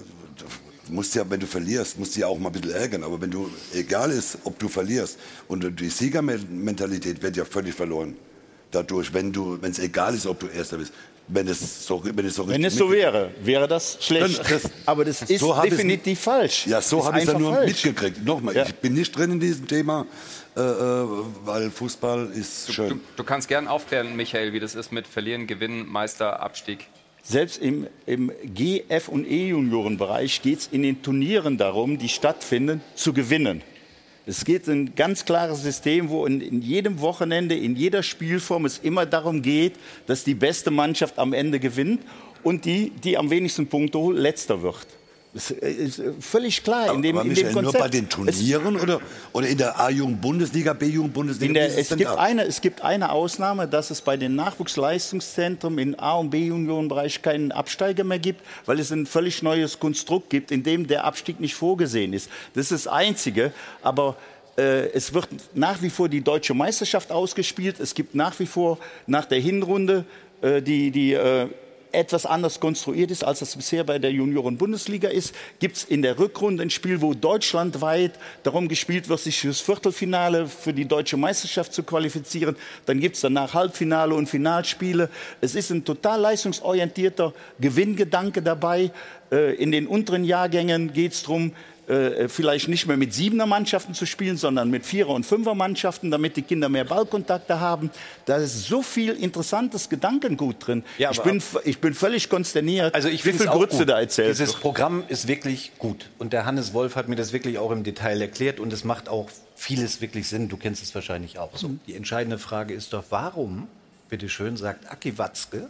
du musst ja, wenn du verlierst, musst du ja auch mal ein bisschen ärgern, aber wenn du, egal ist, ob du verlierst, und die Siegermentalität wird ja völlig verloren. Dadurch, wenn du, wenn es egal ist, ob du Erster bist, wenn es so, wenn es so, wenn es so wäre, wäre das schlecht. Das, aber das ist so definitiv falsch. Ja, so habe ich es ja nur falsch. mitgekriegt. Nochmal, ja. Ich bin nicht drin in diesem Thema, äh, weil Fußball ist du, schön. Du, du kannst gern aufklären, Michael, wie das ist mit Verlieren, Gewinnen, Meister, Abstieg. Selbst im, im G-, F- und E-Juniorenbereich geht es in den Turnieren darum, die stattfinden, zu gewinnen. Es geht ein ganz klares System, wo in, in jedem Wochenende, in jeder Spielform es immer darum geht, dass die beste Mannschaft am Ende gewinnt und die, die am wenigsten Punkte holt, letzter wird. Das ist völlig klar. In dem, aber in Michael, dem Konzept. Nur bei den Turnieren es, oder, oder in der A-Jugend-Bundesliga, B-Jugend-Bundesliga? Es, gibt eine, es gibt eine Ausnahme, dass es bei den Nachwuchsleistungszentren im A- und B-Juniorenbereich keinen Absteiger mehr gibt, weil es ein völlig neues Konstrukt gibt, in dem der Abstieg nicht vorgesehen ist. Das ist das Einzige. Aber äh, es wird nach wie vor die deutsche Meisterschaft ausgespielt. Es gibt nach wie vor nach der Hinrunde äh, die... die äh, etwas anders konstruiert ist, als das bisher bei der Junioren-Bundesliga ist, gibt es in der Rückrunde ein Spiel, wo deutschlandweit darum gespielt wird, sich fürs Viertelfinale für die deutsche Meisterschaft zu qualifizieren. Dann gibt es danach Halbfinale und Finalspiele. Es ist ein total leistungsorientierter Gewinngedanke dabei. In den unteren Jahrgängen geht es darum, vielleicht nicht mehr mit siebener Mannschaften zu spielen, sondern mit vierer und fünfer Mannschaften, damit die Kinder mehr Ballkontakte haben. Da ist so viel interessantes Gedankengut drin. Ja, ich, bin, ich bin völlig konsterniert, also ich wie viel Grütze da erzählt Dieses wird. Programm ist wirklich gut. Und der Hannes Wolf hat mir das wirklich auch im Detail erklärt. Und es macht auch vieles wirklich Sinn. Du kennst es wahrscheinlich auch. So, die entscheidende Frage ist doch, warum, bitteschön, sagt Aki Watzke,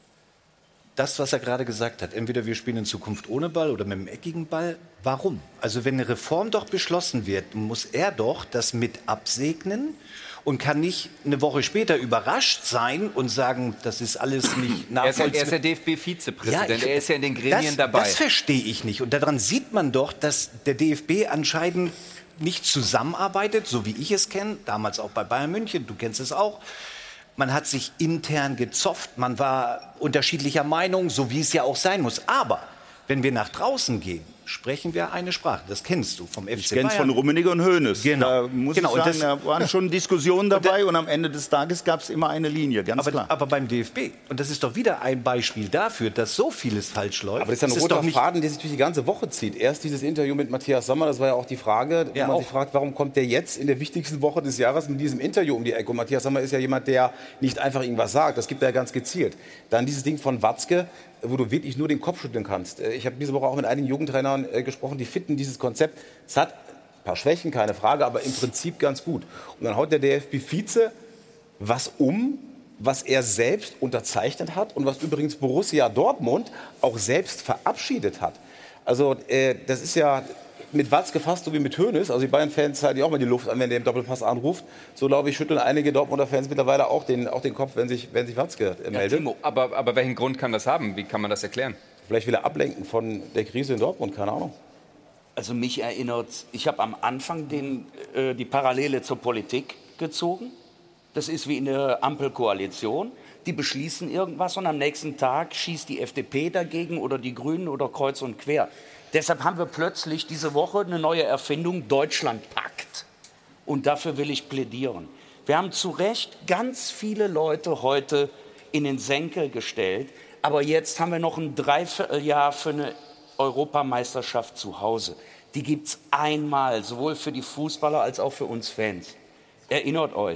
das, was er gerade gesagt hat, entweder wir spielen in Zukunft ohne Ball oder mit einem eckigen Ball. Warum? Also wenn eine Reform doch beschlossen wird, muss er doch das mit absegnen und kann nicht eine Woche später überrascht sein und sagen, das ist alles nicht nachvollziehbar. Er ist ja D F B-Vizepräsident, Ja, er ist ja in den Gremien das, dabei. Das verstehe ich nicht. Und daran sieht man doch, dass der D F B anscheinend nicht zusammenarbeitet, so wie ich es kenne, damals auch bei Bayern München, du kennst es auch. Man hat sich intern gezofft, man war unterschiedlicher Meinung, so wie es ja auch sein muss. Aber wenn wir nach draußen gehen, sprechen wir eine Sprache. Das kennst du vom F C Ich Bayern. kenn's von Rummenigge und Hoeneß. Genau. Da muss genau. ich sagen, und da waren schon Diskussionen dabei und am Ende des Tages gab es immer eine Linie, ganz aber, klar. aber beim D F B, und das ist doch wieder ein Beispiel dafür, dass so vieles falsch läuft. Aber das ist ja ein Es roter doch nicht- Faden, der sich durch die ganze Woche zieht. Erst dieses Interview mit Matthias Sammer, das war ja auch die Frage, wo Ja, man auch. sich fragt, warum kommt der jetzt in der wichtigsten Woche des Jahres mit diesem Interview um die Ecke? Und Matthias Sammer ist ja jemand, der nicht einfach irgendwas sagt, das gibt er ja ganz gezielt. Dann dieses Ding von Watzke, wo du wirklich nur den Kopf schütteln kannst. Ich habe diese Woche auch mit einigen Jugendtrainern äh, gesprochen, die fitten dieses Konzept. Es hat ein paar Schwächen, keine Frage, aber im Prinzip ganz gut. Und dann haut der D F B-Vize was um, was er selbst unterzeichnet hat und was übrigens Borussia Dortmund auch selbst verabschiedet hat. Also äh, das ist ja mit Watzke fast so wie mit Hoeneß. Also die Bayern-Fans halten ja auch mal die Luft an, wenn der im Doppelpass anruft. So, glaube ich, schütteln einige Dortmunder Fans mittlerweile auch den, auch den Kopf, wenn sich, wenn sich Watzke äh, Ja, meldet. Timo, aber, aber welchen Grund kann das haben? Wie kann man das erklären? Vielleicht will er ablenken von der Krise in Dortmund, keine Ahnung. Also mich erinnert, ich habe am Anfang den, äh, die Parallele zur Politik gezogen. Das ist wie in der Ampelkoalition. Die beschließen irgendwas und am nächsten Tag schießt die F D P dagegen oder die Grünen oder kreuz und quer. Deshalb haben wir plötzlich diese Woche eine neue Erfindung, Deutschlandpakt. Und dafür will ich plädieren. Wir haben zu Recht ganz viele Leute heute in den Senkel gestellt. Aber jetzt haben wir noch ein Dreivierteljahr für eine Europameisterschaft zu Hause. Die gibt es einmal, sowohl für die Fußballer als auch für uns Fans. Erinnert euch,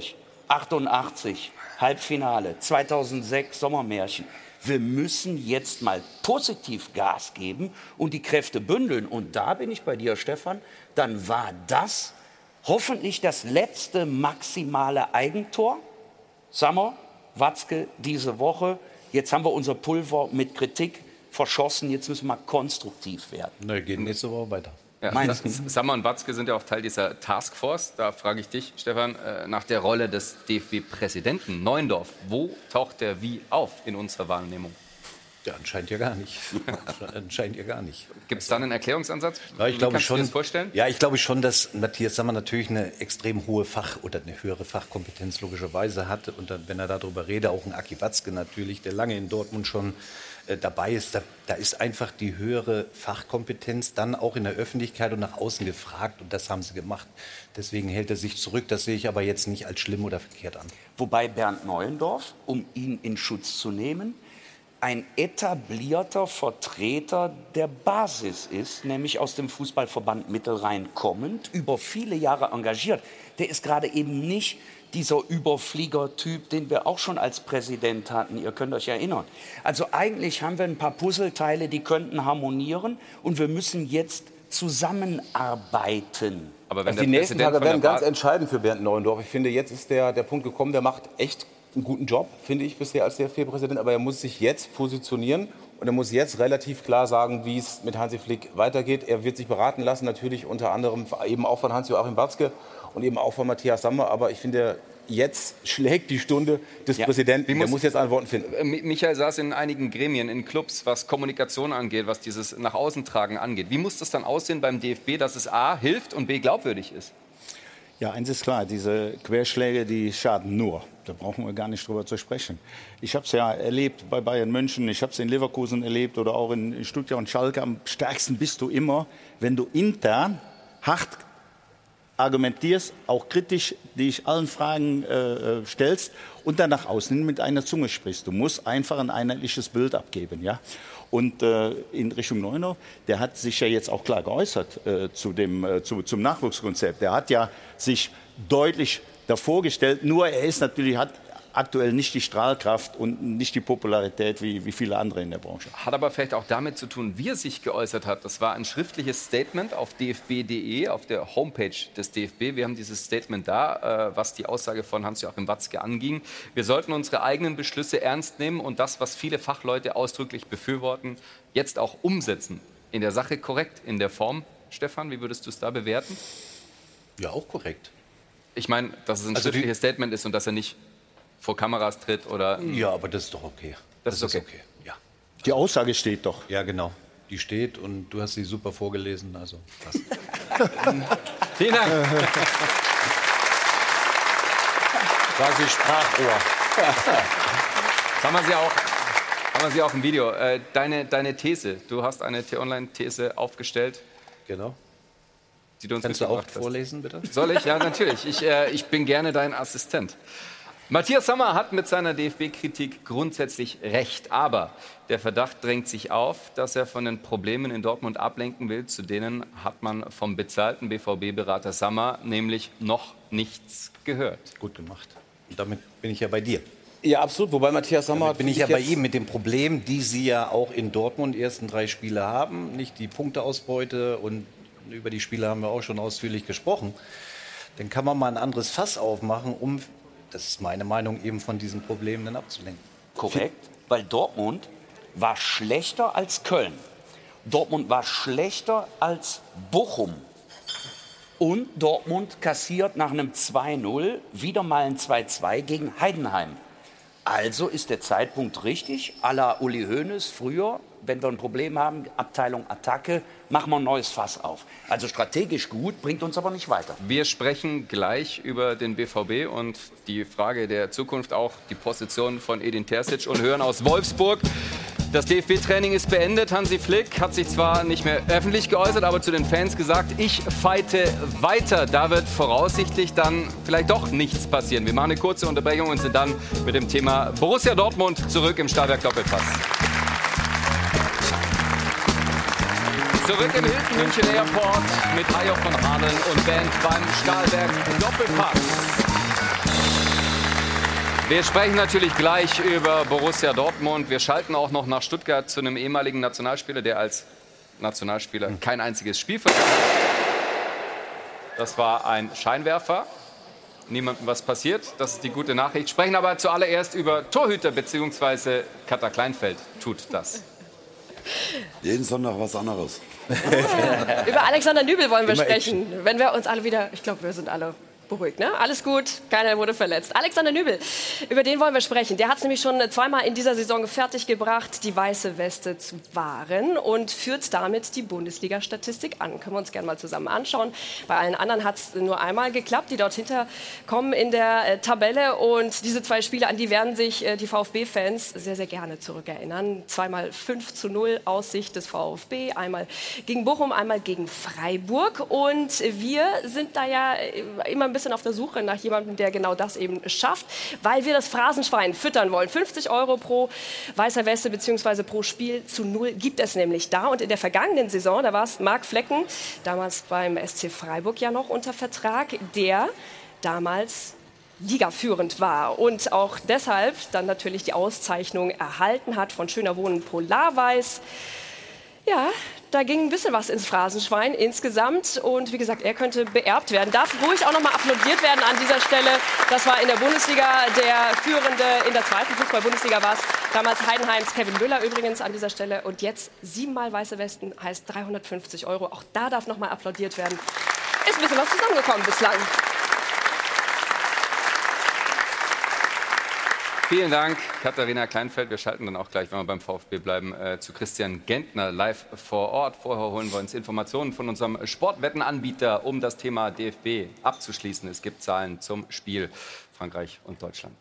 achtundachtzig, Halbfinale, zweitausendsechs, Sommermärchen. Wir müssen jetzt mal positiv Gas geben und die Kräfte bündeln. Und da bin ich bei dir, Stefan. Dann war das hoffentlich das letzte maximale Eigentor. Sammer, Watzke, diese Woche. Jetzt haben wir unser Pulver mit Kritik verschossen. Jetzt müssen wir konstruktiv werden. Na, geht nächste Woche weiter. Ja, Sammer und Watzke sind ja auch Teil dieser Taskforce. Da frage ich dich, Stefan, äh, nach der Rolle des D F B-Präsidenten Neuendorf. Wo taucht der wie auf in unserer Wahrnehmung? Ja, anscheinend ja gar nicht. anscheinend ja gar nicht. Gibt es da einen Erklärungsansatz? Ja, ich Wie glaube kannst schon. du dir das vorstellen? Ja, ich glaube schon, dass Matthias Sammer natürlich eine extrem hohe Fach- oder eine höhere Fachkompetenz logischerweise hatte. Und dann, wenn er darüber redet, auch ein Aki Watzke natürlich, der lange in Dortmund schon äh, dabei ist. Da, da ist einfach die höhere Fachkompetenz dann auch in der Öffentlichkeit und nach außen gefragt. Und das haben sie gemacht. Deswegen hält er sich zurück. Das sehe ich aber jetzt nicht als schlimm oder verkehrt an. Wobei Bernd Neuendorf, um ihn in Schutz zu nehmen, ein etablierter Vertreter der Basis ist, nämlich aus dem Fußballverband Mittelrhein kommend, über viele Jahre engagiert. Der ist gerade eben nicht dieser Überflieger-Typ, den wir auch schon als Präsident hatten. Ihr könnt euch erinnern. Also eigentlich haben wir ein paar Puzzleteile, die könnten harmonieren und wir müssen jetzt zusammenarbeiten. Aber wenn also die nächsten Tage werden ganz entscheidend für Bernd Neuendorf. Ich finde, jetzt ist der, der Punkt gekommen, der macht echt einen guten Job, finde ich, bisher als D F B-Präsident. Aber er muss sich jetzt positionieren und er muss jetzt relativ klar sagen, wie es mit Hansi Flick weitergeht. Er wird sich beraten lassen, natürlich unter anderem eben auch von Hans-Joachim Watzke und eben auch von Matthias Sammer. Aber ich finde, jetzt schlägt die Stunde des ja. Präsidenten. Der muss, muss jetzt Antworten finden. Michael saß in einigen Gremien, in Clubs, was Kommunikation angeht, was dieses nach außen tragen angeht. Wie muss das dann aussehen beim D F B, dass es A, hilft und B, glaubwürdig ist? Ja, eins ist klar, diese Querschläge, die schaden nur. Da brauchen wir gar nicht drüber zu sprechen. Ich habe es ja erlebt bei Bayern München, ich habe es in Leverkusen erlebt oder auch in Stuttgart und Schalke. Am stärksten bist du immer, wenn du intern hart argumentierst, auch kritisch dich allen Fragen äh, stellst und dann nach außen mit einer Zunge sprichst. Du musst einfach ein einheitliches Bild abgeben, ja. Und äh, in Richtung Neuendorf, der hat sich ja jetzt auch klar geäußert äh, zu dem, äh, zu, zum Nachwuchskonzept. Der hat ja sich deutlich davor gestellt, nur er ist natürlich, hat aktuell nicht die Strahlkraft und nicht die Popularität wie, wie viele andere in der Branche. Hat aber vielleicht auch damit zu tun, wie er sich geäußert hat. Das war ein schriftliches Statement auf d f b punkt d e, auf der Homepage des D F B. Wir haben dieses Statement da, äh, was die Aussage von Hans-Joachim Watzke anging. Wir sollten unsere eigenen Beschlüsse ernst nehmen und das, was viele Fachleute ausdrücklich befürworten, jetzt auch umsetzen. In der Sache korrekt, in der Form. Stefan, wie würdest du es da bewerten? Ja, auch korrekt. Ich meine, dass es ein also schriftliches Statement ist und dass er nicht vor Kameras tritt oder... Ja, aber das ist doch okay. Das, das ist okay. okay. Ja. Die Aussage steht doch. Ja, genau. Die steht und du hast sie super vorgelesen, also passt. Vielen Dank. Quasi Sprachrohr. Das haben wir sie auch, haben wir sie auch im Video. Äh, deine, deine These, du hast eine T-Online-These aufgestellt. Genau. Die du uns Kannst du auch vorlesen, bitte? Soll ich? Ja, natürlich. Ich, äh, ich bin gerne dein Assistent. Matthias Sammer hat mit seiner D F B-Kritik grundsätzlich recht. Aber der Verdacht drängt sich auf, dass er von den Problemen in Dortmund ablenken will. Zu denen hat man vom bezahlten B V B-Berater Sammer nämlich noch nichts gehört. Gut gemacht. Und damit bin ich ja bei dir. Ja, absolut. Wobei Matthias Sammer... Damit bin ich ja bei ihm mit dem Problem, die Sie ja auch in Dortmund die ersten drei Spiele haben. Nicht die Punkteausbeute und über die Spiele haben wir auch schon ausführlich gesprochen. Dann kann man mal ein anderes Fass aufmachen, um, das ist meine Meinung, eben von diesen Problemen dann abzulenken. Korrekt, weil Dortmund war schlechter als Köln. Dortmund war schlechter als Bochum. Und Dortmund kassiert nach einem zwei null wieder mal ein zwei zwei gegen Heidenheim. Also ist der Zeitpunkt richtig, à la Uli Hoeneß früher, wenn wir ein Problem haben, Abteilung Attacke, machen wir ein neues Fass auf. Also strategisch gut, bringt uns aber nicht weiter. Wir sprechen gleich über den B V B und die Frage der Zukunft, auch die Position von Edin Terzic, und hören aus Wolfsburg. Das D F B-Training ist beendet. Hansi Flick hat sich zwar nicht mehr öffentlich geäußert, aber zu den Fans gesagt, ich fighte weiter. Da wird voraussichtlich dann vielleicht doch nichts passieren. Wir machen eine kurze Unterbrechung und sind dann mit dem Thema Borussia Dortmund zurück im Stahlwerk Doppelpass. Zurück im Hilton München Airport mit Hajo von Hahnen und Band beim Stahlwerk Doppelpass. Wir sprechen natürlich gleich über Borussia Dortmund. Wir schalten auch noch nach Stuttgart zu einem ehemaligen Nationalspieler, der als Nationalspieler kein einziges Spiel verloren hat. Das war ein Scheinwerfer. Niemandem was passiert. Das ist die gute Nachricht. Sprechen aber zuallererst über Torhüter bzw. Katha Kleinfeld tut das. Jeden Sonntag was anderes. Über Alexander Nübel wollen wir Immer sprechen. Action. Wenn wir uns alle wieder, ich glaube, wir sind alle beruhigt, ne? Alles gut, keiner wurde verletzt. Alexander Nübel, über den wollen wir sprechen. Der hat es nämlich schon zweimal in dieser Saison fertiggebracht, die weiße Weste zu wahren und führt damit die Bundesliga-Statistik an. Können wir uns gerne mal zusammen anschauen. Bei allen anderen hat es nur einmal geklappt, die dort hinter kommen in der äh, Tabelle. Und diese zwei Spiele, an die werden sich äh, die VfB-Fans sehr, sehr gerne zurückerinnern. Zweimal fünf zu null aus Sicht des VfB, einmal gegen Bochum, einmal gegen Freiburg. Und wir sind da ja immer ein bisschen auf der Suche nach jemandem, der genau das eben schafft, weil wir das Phrasenschwein füttern wollen. fünfzig Euro pro weißer Weste bzw. pro Spiel zu null gibt es nämlich da. Und in der vergangenen Saison, da war es Marc Flecken, damals beim S C Freiburg ja noch unter Vertrag, der damals ligaführend war und auch deshalb dann natürlich die Auszeichnung erhalten hat von Schöner Wohnen Polarweiß. Ja, da ging ein bisschen was ins Phrasenschwein insgesamt. Und wie gesagt, er könnte beerbt werden. Darf ruhig auch noch mal applaudiert werden an dieser Stelle. Das war in der Bundesliga der Führende, in der zweiten Fußball-Bundesliga war es. Damals Heidenheims Kevin Müller übrigens an dieser Stelle. Und jetzt siebenmal weiße Westen heißt dreihundertfünfzig Euro. Auch da darf noch mal applaudiert werden. Ist ein bisschen was zusammengekommen bislang. Vielen Dank, Katharina Kleinfeld. Wir schalten dann auch gleich, wenn wir beim VfB bleiben, äh, zu Christian Gentner live vor Ort. Vorher holen wir uns Informationen von unserem Sportwettenanbieter, um das Thema D F B abzuschließen. Es gibt Zahlen zum Spiel Frankreich und Deutschland.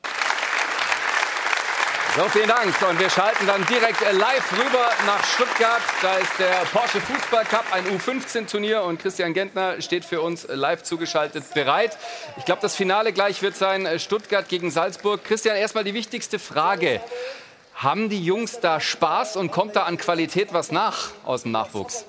So, vielen Dank. Und wir schalten dann direkt live rüber nach Stuttgart. Da ist der Porsche Fußball Cup, ein U fünfzehn Turnier. Und Christian Gentner steht für uns live zugeschaltet bereit. Ich glaube, das Finale gleich wird sein Stuttgart gegen Salzburg. Christian, erstmal die wichtigste Frage. Haben die Jungs da Spaß und kommt da an Qualität was nach aus dem Nachwuchs?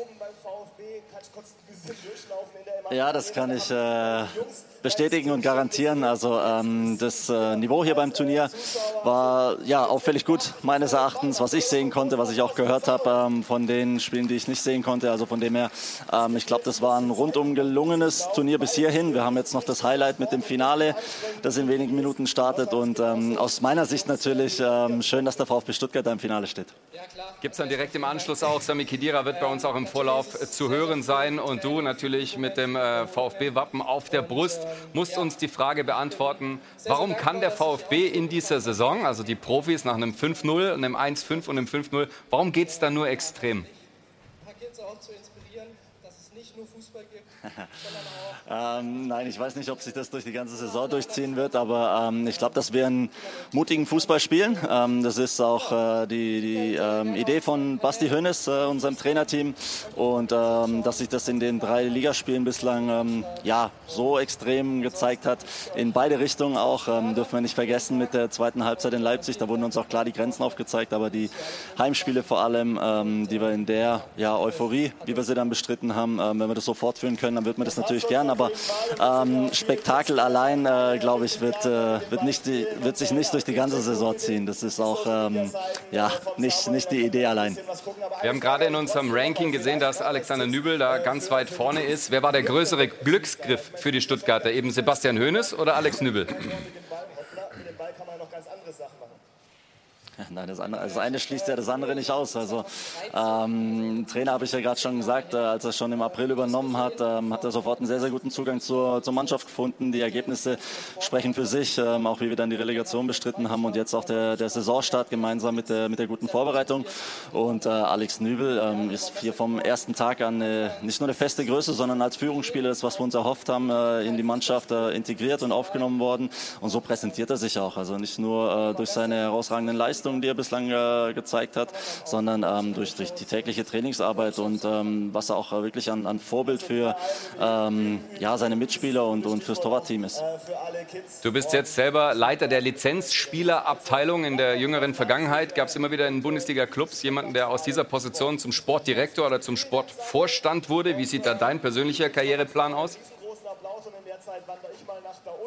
Ja, das kann ich äh, bestätigen und garantieren. Also ähm, das äh, Niveau hier beim Turnier war ja auffällig gut meines Erachtens, was ich sehen konnte, was ich auch gehört habe ähm, von den Spielen, die ich nicht sehen konnte. Also von dem her, ähm, ich glaube, das war ein rundum gelungenes Turnier bis hierhin. Wir haben jetzt noch das Highlight mit dem Finale, das in wenigen Minuten startet. Und ähm, aus meiner Sicht natürlich ähm, schön, dass der VfB Stuttgart da im Finale steht. Gibt es dann direkt im Anschluss auch, Sami Khedira wird bei uns auch im Vorlauf äh, zu hören sein. Und du natürlich mit dem äh, VfB-Wappen auf der Brust musst uns die Frage beantworten, warum kann der VfB in dieser Saison, also die Profis nach einem fünf null, einem eins fünf und einem fünf null, warum geht es da nur extrem? ähm, nein, ich weiß nicht, ob sich das durch die ganze Saison durchziehen wird, aber ähm, ich glaube, dass wir einen mutigen Fußball spielen. Ähm, das ist auch äh, die, die ähm, Idee von Basti Hoeneß, äh, unserem Trainerteam, und ähm, dass sich das in den drei Ligaspielen bislang ähm, ja, so extrem gezeigt hat, in beide Richtungen auch, ähm, dürfen wir nicht vergessen mit der zweiten Halbzeit in Leipzig, da wurden uns auch klar die Grenzen aufgezeigt, aber die Heimspiele vor allem, ähm, die wir in der ja, Euphorie, wie wir sie dann bestritten haben, ähm, wenn wir das so fortführen können, dann wird man das natürlich gern, aber ähm, Spektakel allein, äh, glaube ich, wird, äh, wird, nicht die, wird sich nicht durch die ganze Saison ziehen. Das ist auch ähm, ja, nicht, nicht die Idee allein. Wir haben gerade in unserem Ranking gesehen, dass Alexander Nübel da ganz weit vorne ist. Wer war der größere Glücksgriff für die Stuttgarter? Eben Sebastian Hoeneß oder Alex Nübel? Nein, das, andere, das eine schließt ja das andere nicht aus. Also ähm, Trainer habe ich ja gerade schon gesagt, äh, als er schon im April übernommen hat, ähm, hat er sofort einen sehr, sehr guten Zugang zur, zur Mannschaft gefunden. Die Ergebnisse sprechen für sich, ähm, auch wie wir dann die Relegation bestritten haben und jetzt auch der, der Saisonstart gemeinsam mit der, mit der guten Vorbereitung. Und äh, Alex Nübel ähm, ist hier vom ersten Tag an äh, nicht nur eine feste Größe, sondern als Führungsspieler, das, was wir uns erhofft haben, äh, in die Mannschaft äh, integriert und aufgenommen worden. Und so präsentiert er sich auch. Also nicht nur äh, durch seine herausragenden Leistungen, die er bislang äh, gezeigt hat, sondern ähm, durch, durch die tägliche Trainingsarbeit und ähm, was er auch äh, wirklich an, an Vorbild für ähm, ja, seine Mitspieler und, und fürs Torwartteam ist. Du bist jetzt selber Leiter der Lizenzspielerabteilung. In der jüngeren Vergangenheit gab es immer wieder in Bundesliga-Clubs jemanden, der aus dieser Position zum Sportdirektor oder zum Sportvorstand wurde. Wie sieht da dein persönlicher Karriereplan aus?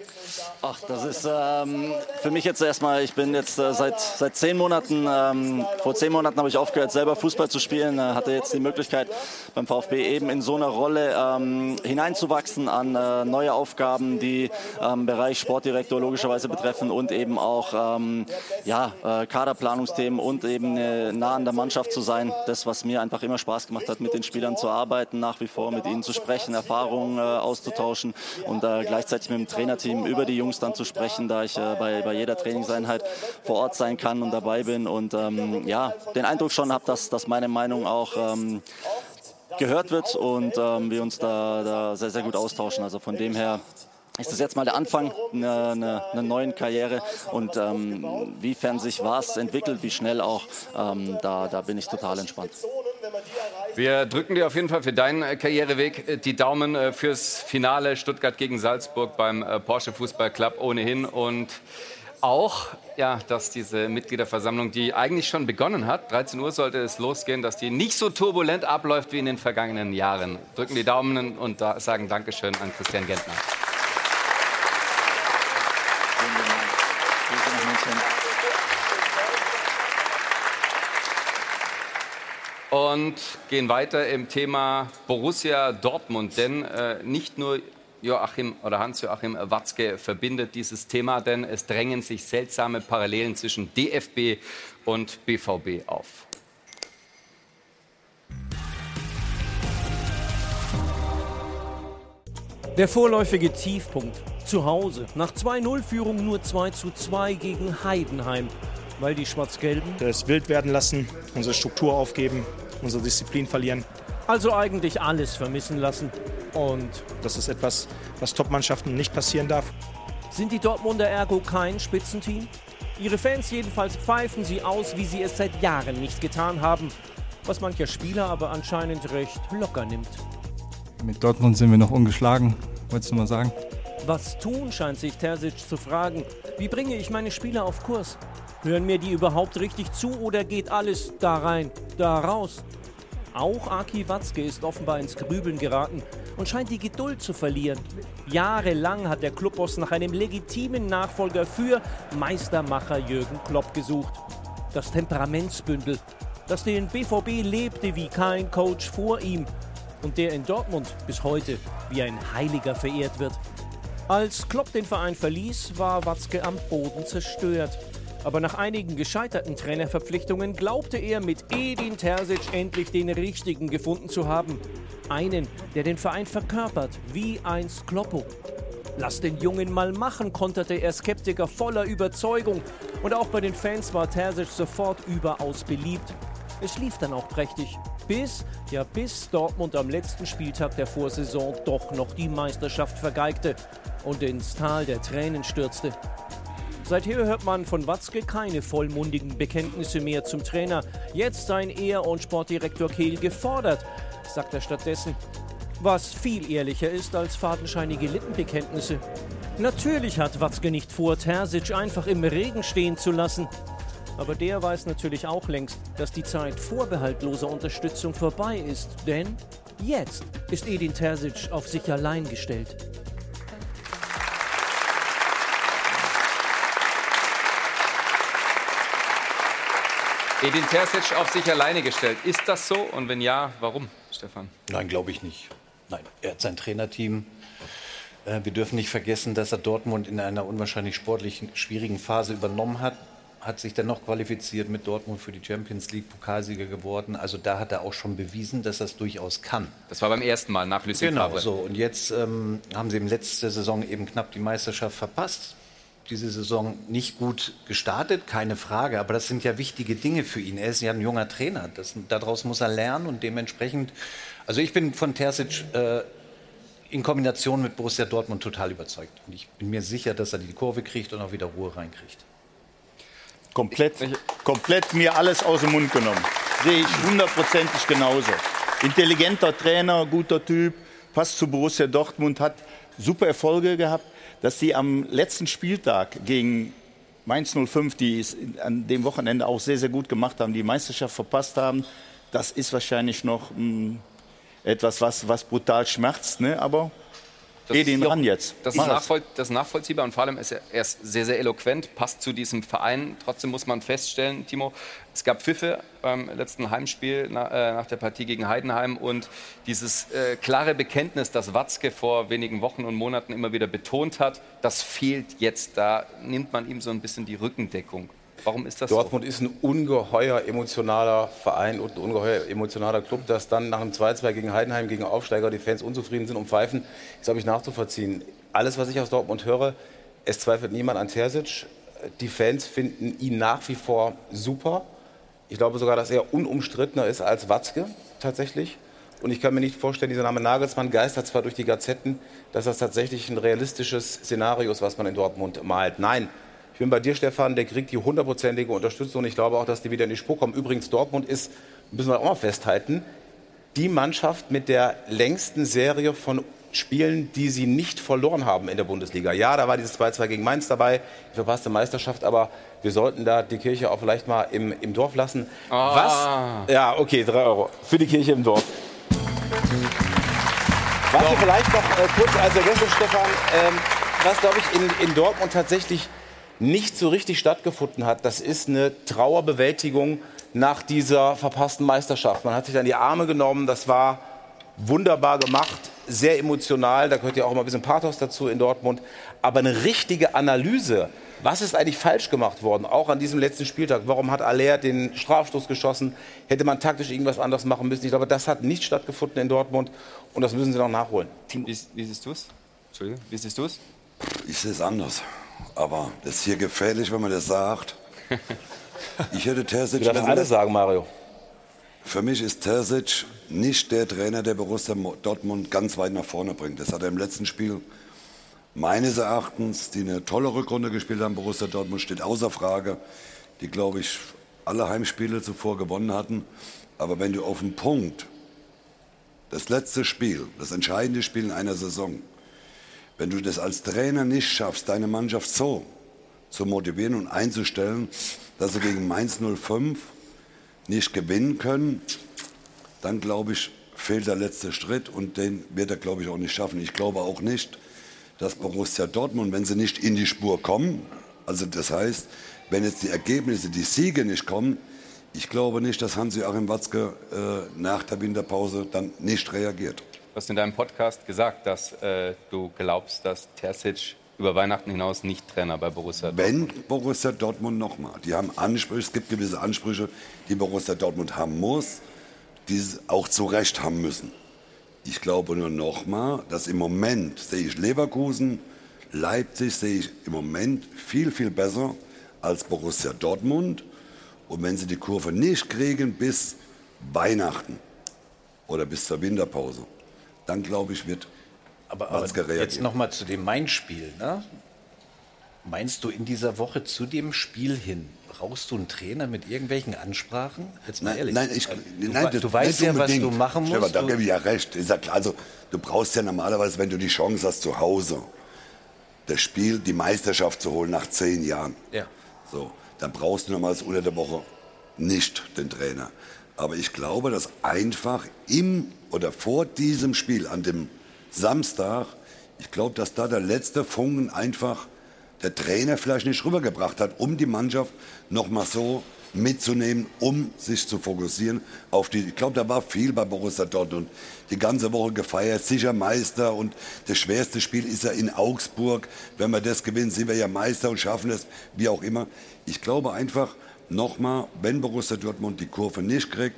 Ach, das ist ähm, für mich jetzt erstmal, ich bin jetzt äh, seit, seit zehn Monaten, ähm, vor zehn Monaten habe ich aufgehört, selber Fußball zu spielen, äh, hatte jetzt die Möglichkeit beim VfB eben in so einer Rolle ähm, hineinzuwachsen an äh, neue Aufgaben, die ähm, Bereich Sportdirektor logischerweise betreffen und eben auch ähm, ja, äh, Kaderplanungsthemen und eben äh, nah an der Mannschaft zu sein. Das, was mir einfach immer Spaß gemacht hat, mit den Spielern zu arbeiten, nach wie vor mit ihnen zu sprechen, Erfahrungen äh, auszutauschen und äh, gleichzeitig mit dem Trainerteam über die Jungs dann zu sprechen, da ich äh, bei, bei jeder Trainingseinheit vor Ort sein kann und dabei bin und ähm, ja, den Eindruck schon habe, dass, dass meine Meinung auch ähm, gehört wird und ähm, wir uns da, da sehr, sehr gut austauschen. Also von dem her ist das jetzt mal der Anfang einer, einer, einer neuen Karriere und ähm, wiefern sich was entwickelt, wie schnell auch, ähm, da, da bin ich total entspannt. Wir drücken dir auf jeden Fall für deinen Karriereweg die Daumen fürs Finale Stuttgart gegen Salzburg beim Porsche Fußball Club ohnehin und auch, ja, dass diese Mitgliederversammlung, die eigentlich schon begonnen hat, dreizehn Uhr sollte es losgehen, dass die nicht so turbulent abläuft wie in den vergangenen Jahren. Drücken die Daumen und da sagen Dankeschön an Christian Gentner. Und gehen weiter im Thema Borussia Dortmund, denn äh, nicht nur Joachim oder Hans-Joachim Watzke verbindet dieses Thema, denn es drängen sich seltsame Parallelen zwischen D F B und B V B auf. Der vorläufige Tiefpunkt zu Hause. Nach zwei null Führung nur zwei zu zwei gegen Heidenheim. Weil die Schwarz-Gelben das wild werden lassen, unsere Struktur aufgeben, unsere Disziplin verlieren. Also eigentlich alles vermissen lassen. Und das ist etwas, was Top-Mannschaften nicht passieren darf. Sind die Dortmunder ergo kein Spitzenteam? Ihre Fans jedenfalls pfeifen sie aus, wie sie es seit Jahren nicht getan haben. Was mancher Spieler aber anscheinend recht locker nimmt. Mit Dortmund sind wir noch ungeschlagen, wolltest du mal sagen? Was tun, scheint sich Terzic zu fragen. Wie bringe ich meine Spieler auf Kurs? Hören mir die überhaupt richtig zu oder geht alles da rein, da raus? Auch Aki Watzke ist offenbar ins Grübeln geraten und scheint die Geduld zu verlieren. Jahrelang hat der Clubboss nach einem legitimen Nachfolger für Meistermacher Jürgen Klopp gesucht. Das Temperamentsbündel, das den B V B lebte wie kein Coach vor ihm und der in Dortmund bis heute wie ein Heiliger verehrt wird. Als Klopp den Verein verließ, war Watzke am Boden zerstört. Aber nach einigen gescheiterten Trainerverpflichtungen glaubte er, mit Edin Terzic endlich den Richtigen gefunden zu haben. Einen, der den Verein verkörpert, wie einst Kloppo. Lass den Jungen mal machen, konterte er Skeptiker voller Überzeugung. Und auch bei den Fans war Terzic sofort überaus beliebt. Es lief dann auch prächtig. Bis, ja bis Dortmund am letzten Spieltag der Vorsaison doch noch die Meisterschaft vergeigte und ins Tal der Tränen stürzte. Seither hört man von Watzke keine vollmundigen Bekenntnisse mehr zum Trainer. Jetzt seien er und Sportdirektor Kehl gefordert, sagt er stattdessen. Was viel ehrlicher ist als fadenscheinige Lippenbekenntnisse. Natürlich hat Watzke nicht vor, Terzic einfach im Regen stehen zu lassen. Aber der weiß natürlich auch längst, dass die Zeit vorbehaltloser Unterstützung vorbei ist. Denn jetzt ist Edin Terzic auf sich allein gestellt. Edin Terzic auf sich alleine gestellt. Ist das so? Und wenn ja, warum, Stefan? Nein, glaube ich nicht. Nein, er hat sein Trainerteam. Äh, wir dürfen nicht vergessen, dass er Dortmund in einer unwahrscheinlich sportlichen, schwierigen Phase übernommen hat. Hat sich dann noch qualifiziert mit Dortmund für die Champions League, Pokalsieger geworden. Also da hat er auch schon bewiesen, dass er es durchaus kann. Das war beim ersten Mal nach Lucien Genau, Favre. so. Und jetzt ähm, haben sie im letzten Saison eben knapp die Meisterschaft verpasst. Diese Saison nicht gut gestartet, keine Frage. Aber das sind ja wichtige Dinge für ihn. Er ist ja ein junger Trainer. Das, daraus muss er lernen und dementsprechend... Also ich bin von Terzic äh, in Kombination mit Borussia Dortmund total überzeugt. Und ich bin mir sicher, dass er die Kurve kriegt und auch wieder Ruhe reinkriegt. Komplett, komplett mir alles aus dem Mund genommen. Sehe ich hundertprozentig genauso. Intelligenter Trainer, guter Typ, passt zu Borussia Dortmund, hat super Erfolge gehabt. Dass die am letzten Spieltag gegen Mainz null fünf, die es an dem Wochenende auch sehr, sehr gut gemacht haben, die Meisterschaft verpasst haben, das ist wahrscheinlich noch mh, etwas, was, was brutal schmerzt. Ne? Aber Das Geh den ist, ran jetzt. Das ist, nachvoll, das ist nachvollziehbar und vor allem ist er, er ist sehr, sehr eloquent, passt zu diesem Verein. Trotzdem muss man feststellen, Timo, es gab Pfiffe beim letzten Heimspiel na, äh, nach der Partie gegen Heidenheim und dieses äh, klare Bekenntnis, das Watzke vor wenigen Wochen und Monaten immer wieder betont hat, das fehlt jetzt. Da nimmt man ihm so ein bisschen die Rückendeckung. Warum ist das Dortmund so? ist ein ungeheuer emotionaler Verein und ein ungeheuer emotionaler Club, dass dann nach einem zwei zwei gegen Heidenheim, gegen Aufsteiger, die Fans unzufrieden sind und pfeifen, ist, glaube ich, nachzuvollziehen. Alles, was ich aus Dortmund höre, es zweifelt niemand an Terzic. Die Fans finden ihn nach wie vor super. Ich glaube sogar, dass er unumstrittener ist als Watzke tatsächlich. Und ich kann mir nicht vorstellen, dieser Name Nagelsmann geistert zwar durch die Gazetten, dass das tatsächlich ein realistisches Szenario ist, was man in Dortmund malt. Nein. Ich bin bei dir, Stefan, der kriegt die hundertprozentige Unterstützung und ich glaube auch, dass die wieder in die Spur kommen. Übrigens, Dortmund ist, müssen wir auch mal festhalten, die Mannschaft mit der längsten Serie von Spielen, die sie nicht verloren haben in der Bundesliga. Ja, da war dieses zwei zwei gegen Mainz dabei, die verpasste Meisterschaft, aber wir sollten da die Kirche auch vielleicht mal im, im Dorf lassen. Ah. Was? Ja, okay, drei Euro für die Kirche im Dorf. Was wir vielleicht noch äh, kurz als Ergänzung, Stefan, ähm, was, glaube ich, in, in Dortmund tatsächlich nicht so richtig stattgefunden hat, das ist eine Trauerbewältigung nach dieser verpassten Meisterschaft. Man hat sich an die Arme genommen, das war wunderbar gemacht, sehr emotional, da gehört ja auch immer ein bisschen Pathos dazu in Dortmund. Aber eine richtige Analyse, was ist eigentlich falsch gemacht worden, auch an diesem letzten Spieltag, warum hat Aller den Strafstoß geschossen, hätte man taktisch irgendwas anderes machen müssen. Ich glaube, das hat nicht stattgefunden in Dortmund und das müssen sie noch nachholen. Wie, wie siehst du es? Entschuldigung, wie siehst du es? Ich sehe es anders. Aber das ist hier gefährlich, wenn man das sagt. Ich hätte Terzic... Du darfst alles sagen, Mario. Für mich ist Terzic nicht der Trainer, der Borussia Dortmund ganz weit nach vorne bringt. Das hat er im letzten Spiel meines Erachtens, die eine tolle Rückrunde gespielt haben. Borussia Dortmund steht außer Frage, die, glaube ich, alle Heimspiele zuvor gewonnen hatten. Aber wenn du auf den Punkt, das letzte Spiel, das entscheidende Spiel in einer Saison, wenn du das als Trainer nicht schaffst, deine Mannschaft so zu motivieren und einzustellen, dass sie gegen Mainz null fünf nicht gewinnen können, dann, glaube ich, fehlt der letzte Schritt und den wird er, glaube ich, auch nicht schaffen. Ich glaube auch nicht, dass Borussia Dortmund, wenn sie nicht in die Spur kommen, also das heißt, wenn jetzt die Ergebnisse, die Siege nicht kommen, ich glaube nicht, dass Hans-Joachim Watzke äh, nach der Winterpause dann nicht reagiert. Du hast in deinem Podcast gesagt, dass äh, du glaubst, dass Terzic über Weihnachten hinaus nicht Trainer bei Borussia Dortmund. Wenn Borussia Dortmund nochmal, die haben Ansprüche, es gibt gewisse Ansprüche, die Borussia Dortmund haben muss, die sie auch zu Recht haben müssen. Ich glaube nur nochmal, dass im Moment sehe ich Leverkusen, Leipzig sehe ich im Moment viel, viel besser als Borussia Dortmund. Und wenn sie die Kurve nicht kriegen bis Weihnachten oder bis zur Winterpause, dann glaube ich, wird aber, aber jetzt noch mal zu dem Main-Spiel. Ne? Meinst du in dieser Woche zu dem Spiel hin, brauchst du einen Trainer mit irgendwelchen Ansprachen? Jetzt mal ehrlich. Nein, ich, du, nein, du, du weißt ja, was du machen musst. Stefan, da gebe ich ja recht. Ist ja klar. Also, du brauchst ja normalerweise, wenn du die Chance hast, zu Hause das Spiel, die Meisterschaft zu holen nach zehn Jahren. Ja. So, dann brauchst du normalerweise unter der Woche nicht den Trainer. Aber ich glaube, dass einfach im oder vor diesem Spiel, an dem Samstag, ich glaube, dass da der letzte Funken einfach der Trainer vielleicht nicht rübergebracht hat, um die Mannschaft noch mal so mitzunehmen, um sich zu fokussieren auf die. Ich glaube, da war viel bei Borussia Dortmund. Die ganze Woche gefeiert, sicher Meister und das schwerste Spiel ist ja in Augsburg. Wenn wir das gewinnen, sind wir ja Meister und schaffen es, wie auch immer. Ich glaube einfach, nochmal, wenn Borussia Dortmund die Kurve nicht kriegt,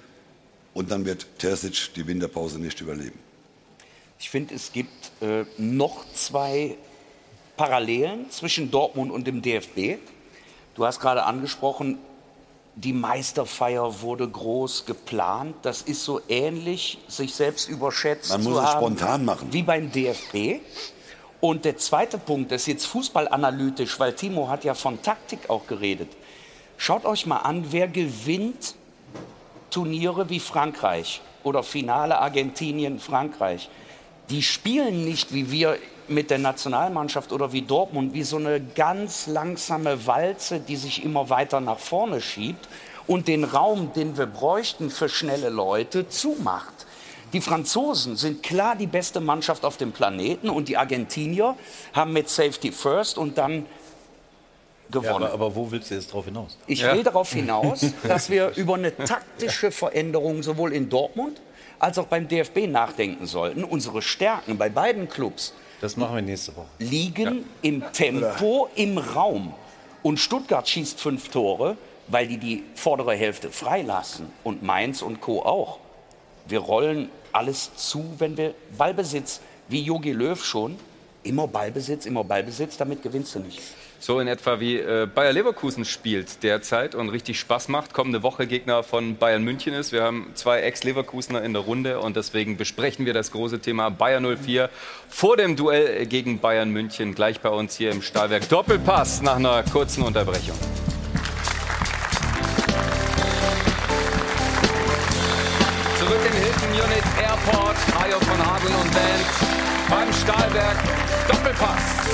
und dann wird Terzic die Winterpause nicht überleben. Ich finde, es gibt äh, noch zwei Parallelen zwischen Dortmund und dem D F B. Du hast gerade angesprochen, die Meisterfeier wurde groß geplant. Das ist so ähnlich, sich selbst überschätzt Man zu muss es haben, spontan machen. wie beim D F B. Und der zweite Punkt, das ist jetzt fußballanalytisch, weil Timo hat ja von Taktik auch geredet. Schaut euch mal an, wer gewinnt Turniere wie Frankreich oder Finale Argentinien-Frankreich. Die spielen nicht wie wir mit der Nationalmannschaft oder wie Dortmund, wie so eine ganz langsame Walze, die sich immer weiter nach vorne schiebt und den Raum, den wir bräuchten für schnelle Leute, zumacht. Die Franzosen sind klar die beste Mannschaft auf dem Planeten und die Argentinier haben mit Safety First und dann gewonnen. Ja, aber, aber wo willst du jetzt drauf hinaus? Ich ja. will darauf hinaus, dass wir über eine taktische Veränderung sowohl in Dortmund als auch beim D F B nachdenken sollten. Unsere Stärken bei beiden Clubs das machen wir nächste Woche. liegen ja. im Tempo, im Raum. Und Stuttgart schießt fünf Tore, weil die die vordere Hälfte freilassen. Und Mainz und Co. auch. Wir rollen alles zu, wenn wir Ballbesitz, wie Jogi Löw schon, immer Ballbesitz, immer Ballbesitz, damit gewinnst du nicht. So in etwa wie äh, Bayer Leverkusen spielt derzeit und richtig Spaß macht. Kommende Woche Gegner von Bayern München ist. Wir haben zwei Ex-Leverkusener in der Runde und deswegen besprechen wir das große Thema Bayer null vier vor dem Duell gegen Bayern München. Gleich bei uns hier im Stahlwerk Doppelpass nach einer kurzen Unterbrechung. Zurück im Hilton Munich Airport. Hajo von Hadl und Band beim Stahlwerk Doppelpass.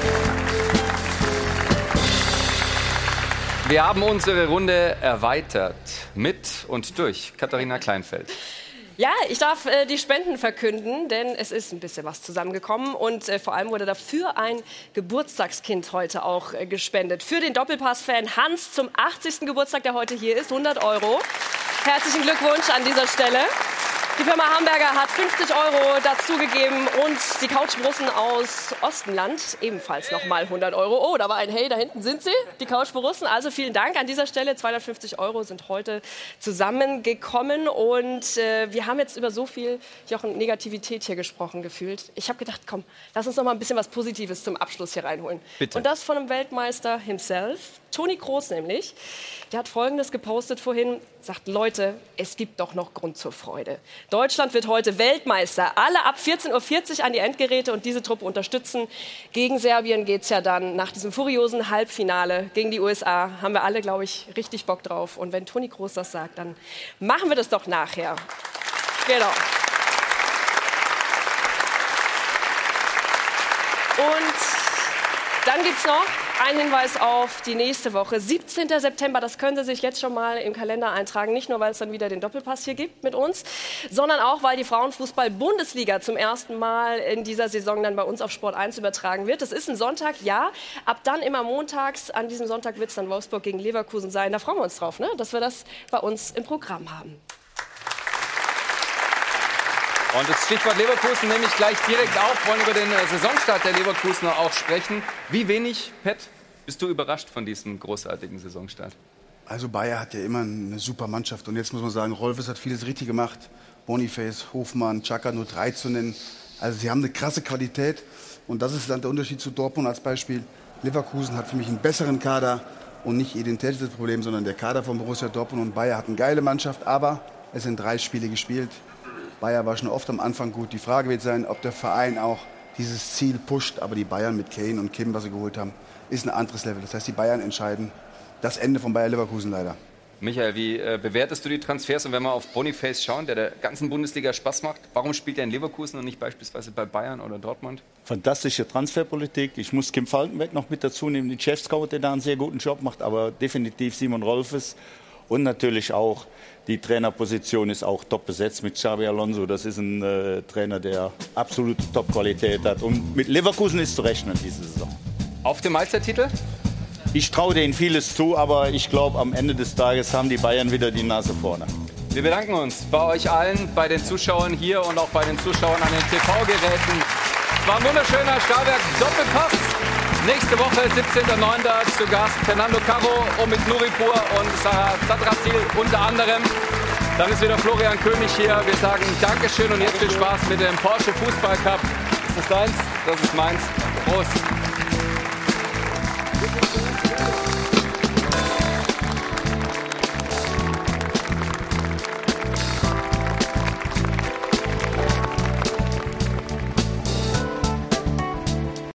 Wir haben unsere Runde erweitert mit und durch Katharina Kleinfeld. Ja, ich darf äh, die Spenden verkünden, denn es ist ein bisschen was zusammengekommen und äh, vor allem wurde dafür ein Geburtstagskind heute auch äh, gespendet. Für den Doppelpass-Fan Hans zum achtzigsten Geburtstag, der heute hier ist, hundert Euro. Herzlichen Glückwunsch an dieser Stelle. Die Firma Hamburger hat fünfzig Euro dazugegeben und die Couchborussen aus Ostenland ebenfalls nochmal hundert Euro. Oh, da war ein Hey, da hinten sind sie, die Couchborussen. Also vielen Dank an dieser Stelle. zweihundertfünfzig Euro sind heute zusammengekommen und äh, wir haben jetzt über so viel Jochen, Negativität hier gesprochen gefühlt. Ich habe gedacht, komm, lass uns noch mal ein bisschen was Positives zum Abschluss hier reinholen. Bitte. Und das von einem Weltmeister himself, Toni Kroos nämlich. Der hat Folgendes gepostet vorhin, sagt, Leute, es gibt doch noch Grund zur Freude. Deutschland wird heute Weltmeister. Alle ab vierzehn Uhr vierzig an die Endgeräte und diese Truppe unterstützen. Gegen Serbien geht es ja dann nach diesem furiosen Halbfinale gegen die U S A. Haben wir alle, glaube ich, richtig Bock drauf. Und wenn Toni Kroos das sagt, dann machen wir das doch nachher. Genau. Und dann gibt es noch einen Hinweis auf die nächste Woche. siebzehnten September, das können Sie sich jetzt schon mal im Kalender eintragen. Nicht nur, weil es dann wieder den Doppelpass hier gibt mit uns, sondern auch, weil die Frauenfußball-Bundesliga zum ersten Mal in dieser Saison dann bei uns auf Sport eins übertragen wird. Das ist ein Sonntag, ja. Ab dann immer montags. An diesem Sonntag wird es dann Wolfsburg gegen Leverkusen sein. Da freuen wir uns drauf, ne? Dass wir das bei uns im Programm haben. Und das Stichwort Leverkusen nehme ich gleich direkt auf. Wir wollen über den Saisonstart der Leverkusener auch sprechen. Wie wenig, Pet, bist du überrascht von diesem großartigen Saisonstart? Also Bayer hat ja immer eine super Mannschaft. Und jetzt muss man sagen, Rolfes hat vieles richtig gemacht. Boniface, Hofmann, Xhaka nur drei zu nennen. Also sie haben eine krasse Qualität. Und das ist dann der Unterschied zu Dortmund als Beispiel. Leverkusen hat für mich einen besseren Kader und nicht identitäres Problem, sondern der Kader von Borussia Dortmund. Und Bayer hat eine geile Mannschaft, aber es sind drei Spiele gespielt. Bayer war schon oft am Anfang gut. Die Frage wird sein, ob der Verein auch dieses Ziel pusht. Aber die Bayern mit Kane und Kim, was sie geholt haben, ist ein anderes Level. Das heißt, die Bayern entscheiden das Ende von Bayer Leverkusen leider. Michael, wie äh, bewertest du die Transfers? Und wenn wir auf Boniface schauen, der der ganzen Bundesliga Spaß macht, warum spielt er in Leverkusen und nicht beispielsweise bei Bayern oder Dortmund? Fantastische Transferpolitik. Ich muss Kim Falkenberg noch mit dazu nehmen, den Chef-Scout, der da einen sehr guten Job macht. Aber definitiv Simon Rolfes. Und natürlich auch die Trainerposition ist auch top besetzt mit Xabi Alonso. Das ist ein äh, Trainer, der absolute Top-Qualität hat. Und mit Leverkusen ist zu rechnen diese Saison. Auf dem Meistertitel? Ich traue denen vieles zu, aber ich glaube, am Ende des Tages haben die Bayern wieder die Nase vorne. Wir bedanken uns bei euch allen, bei den Zuschauern hier und auch bei den Zuschauern an den T V-Geräten. Es war ein wunderschöner Stahlwerk Doppelpass. Nächste Woche, siebzehnten neunten zu Gast Fernando Caro und mit Nuripur und Sarah Zadratil unter anderem. Dann ist wieder Florian König hier. Wir sagen Dankeschön und jetzt viel Spaß mit dem Porsche Fußball Cup. Ist das deins? Das ist meins. Prost.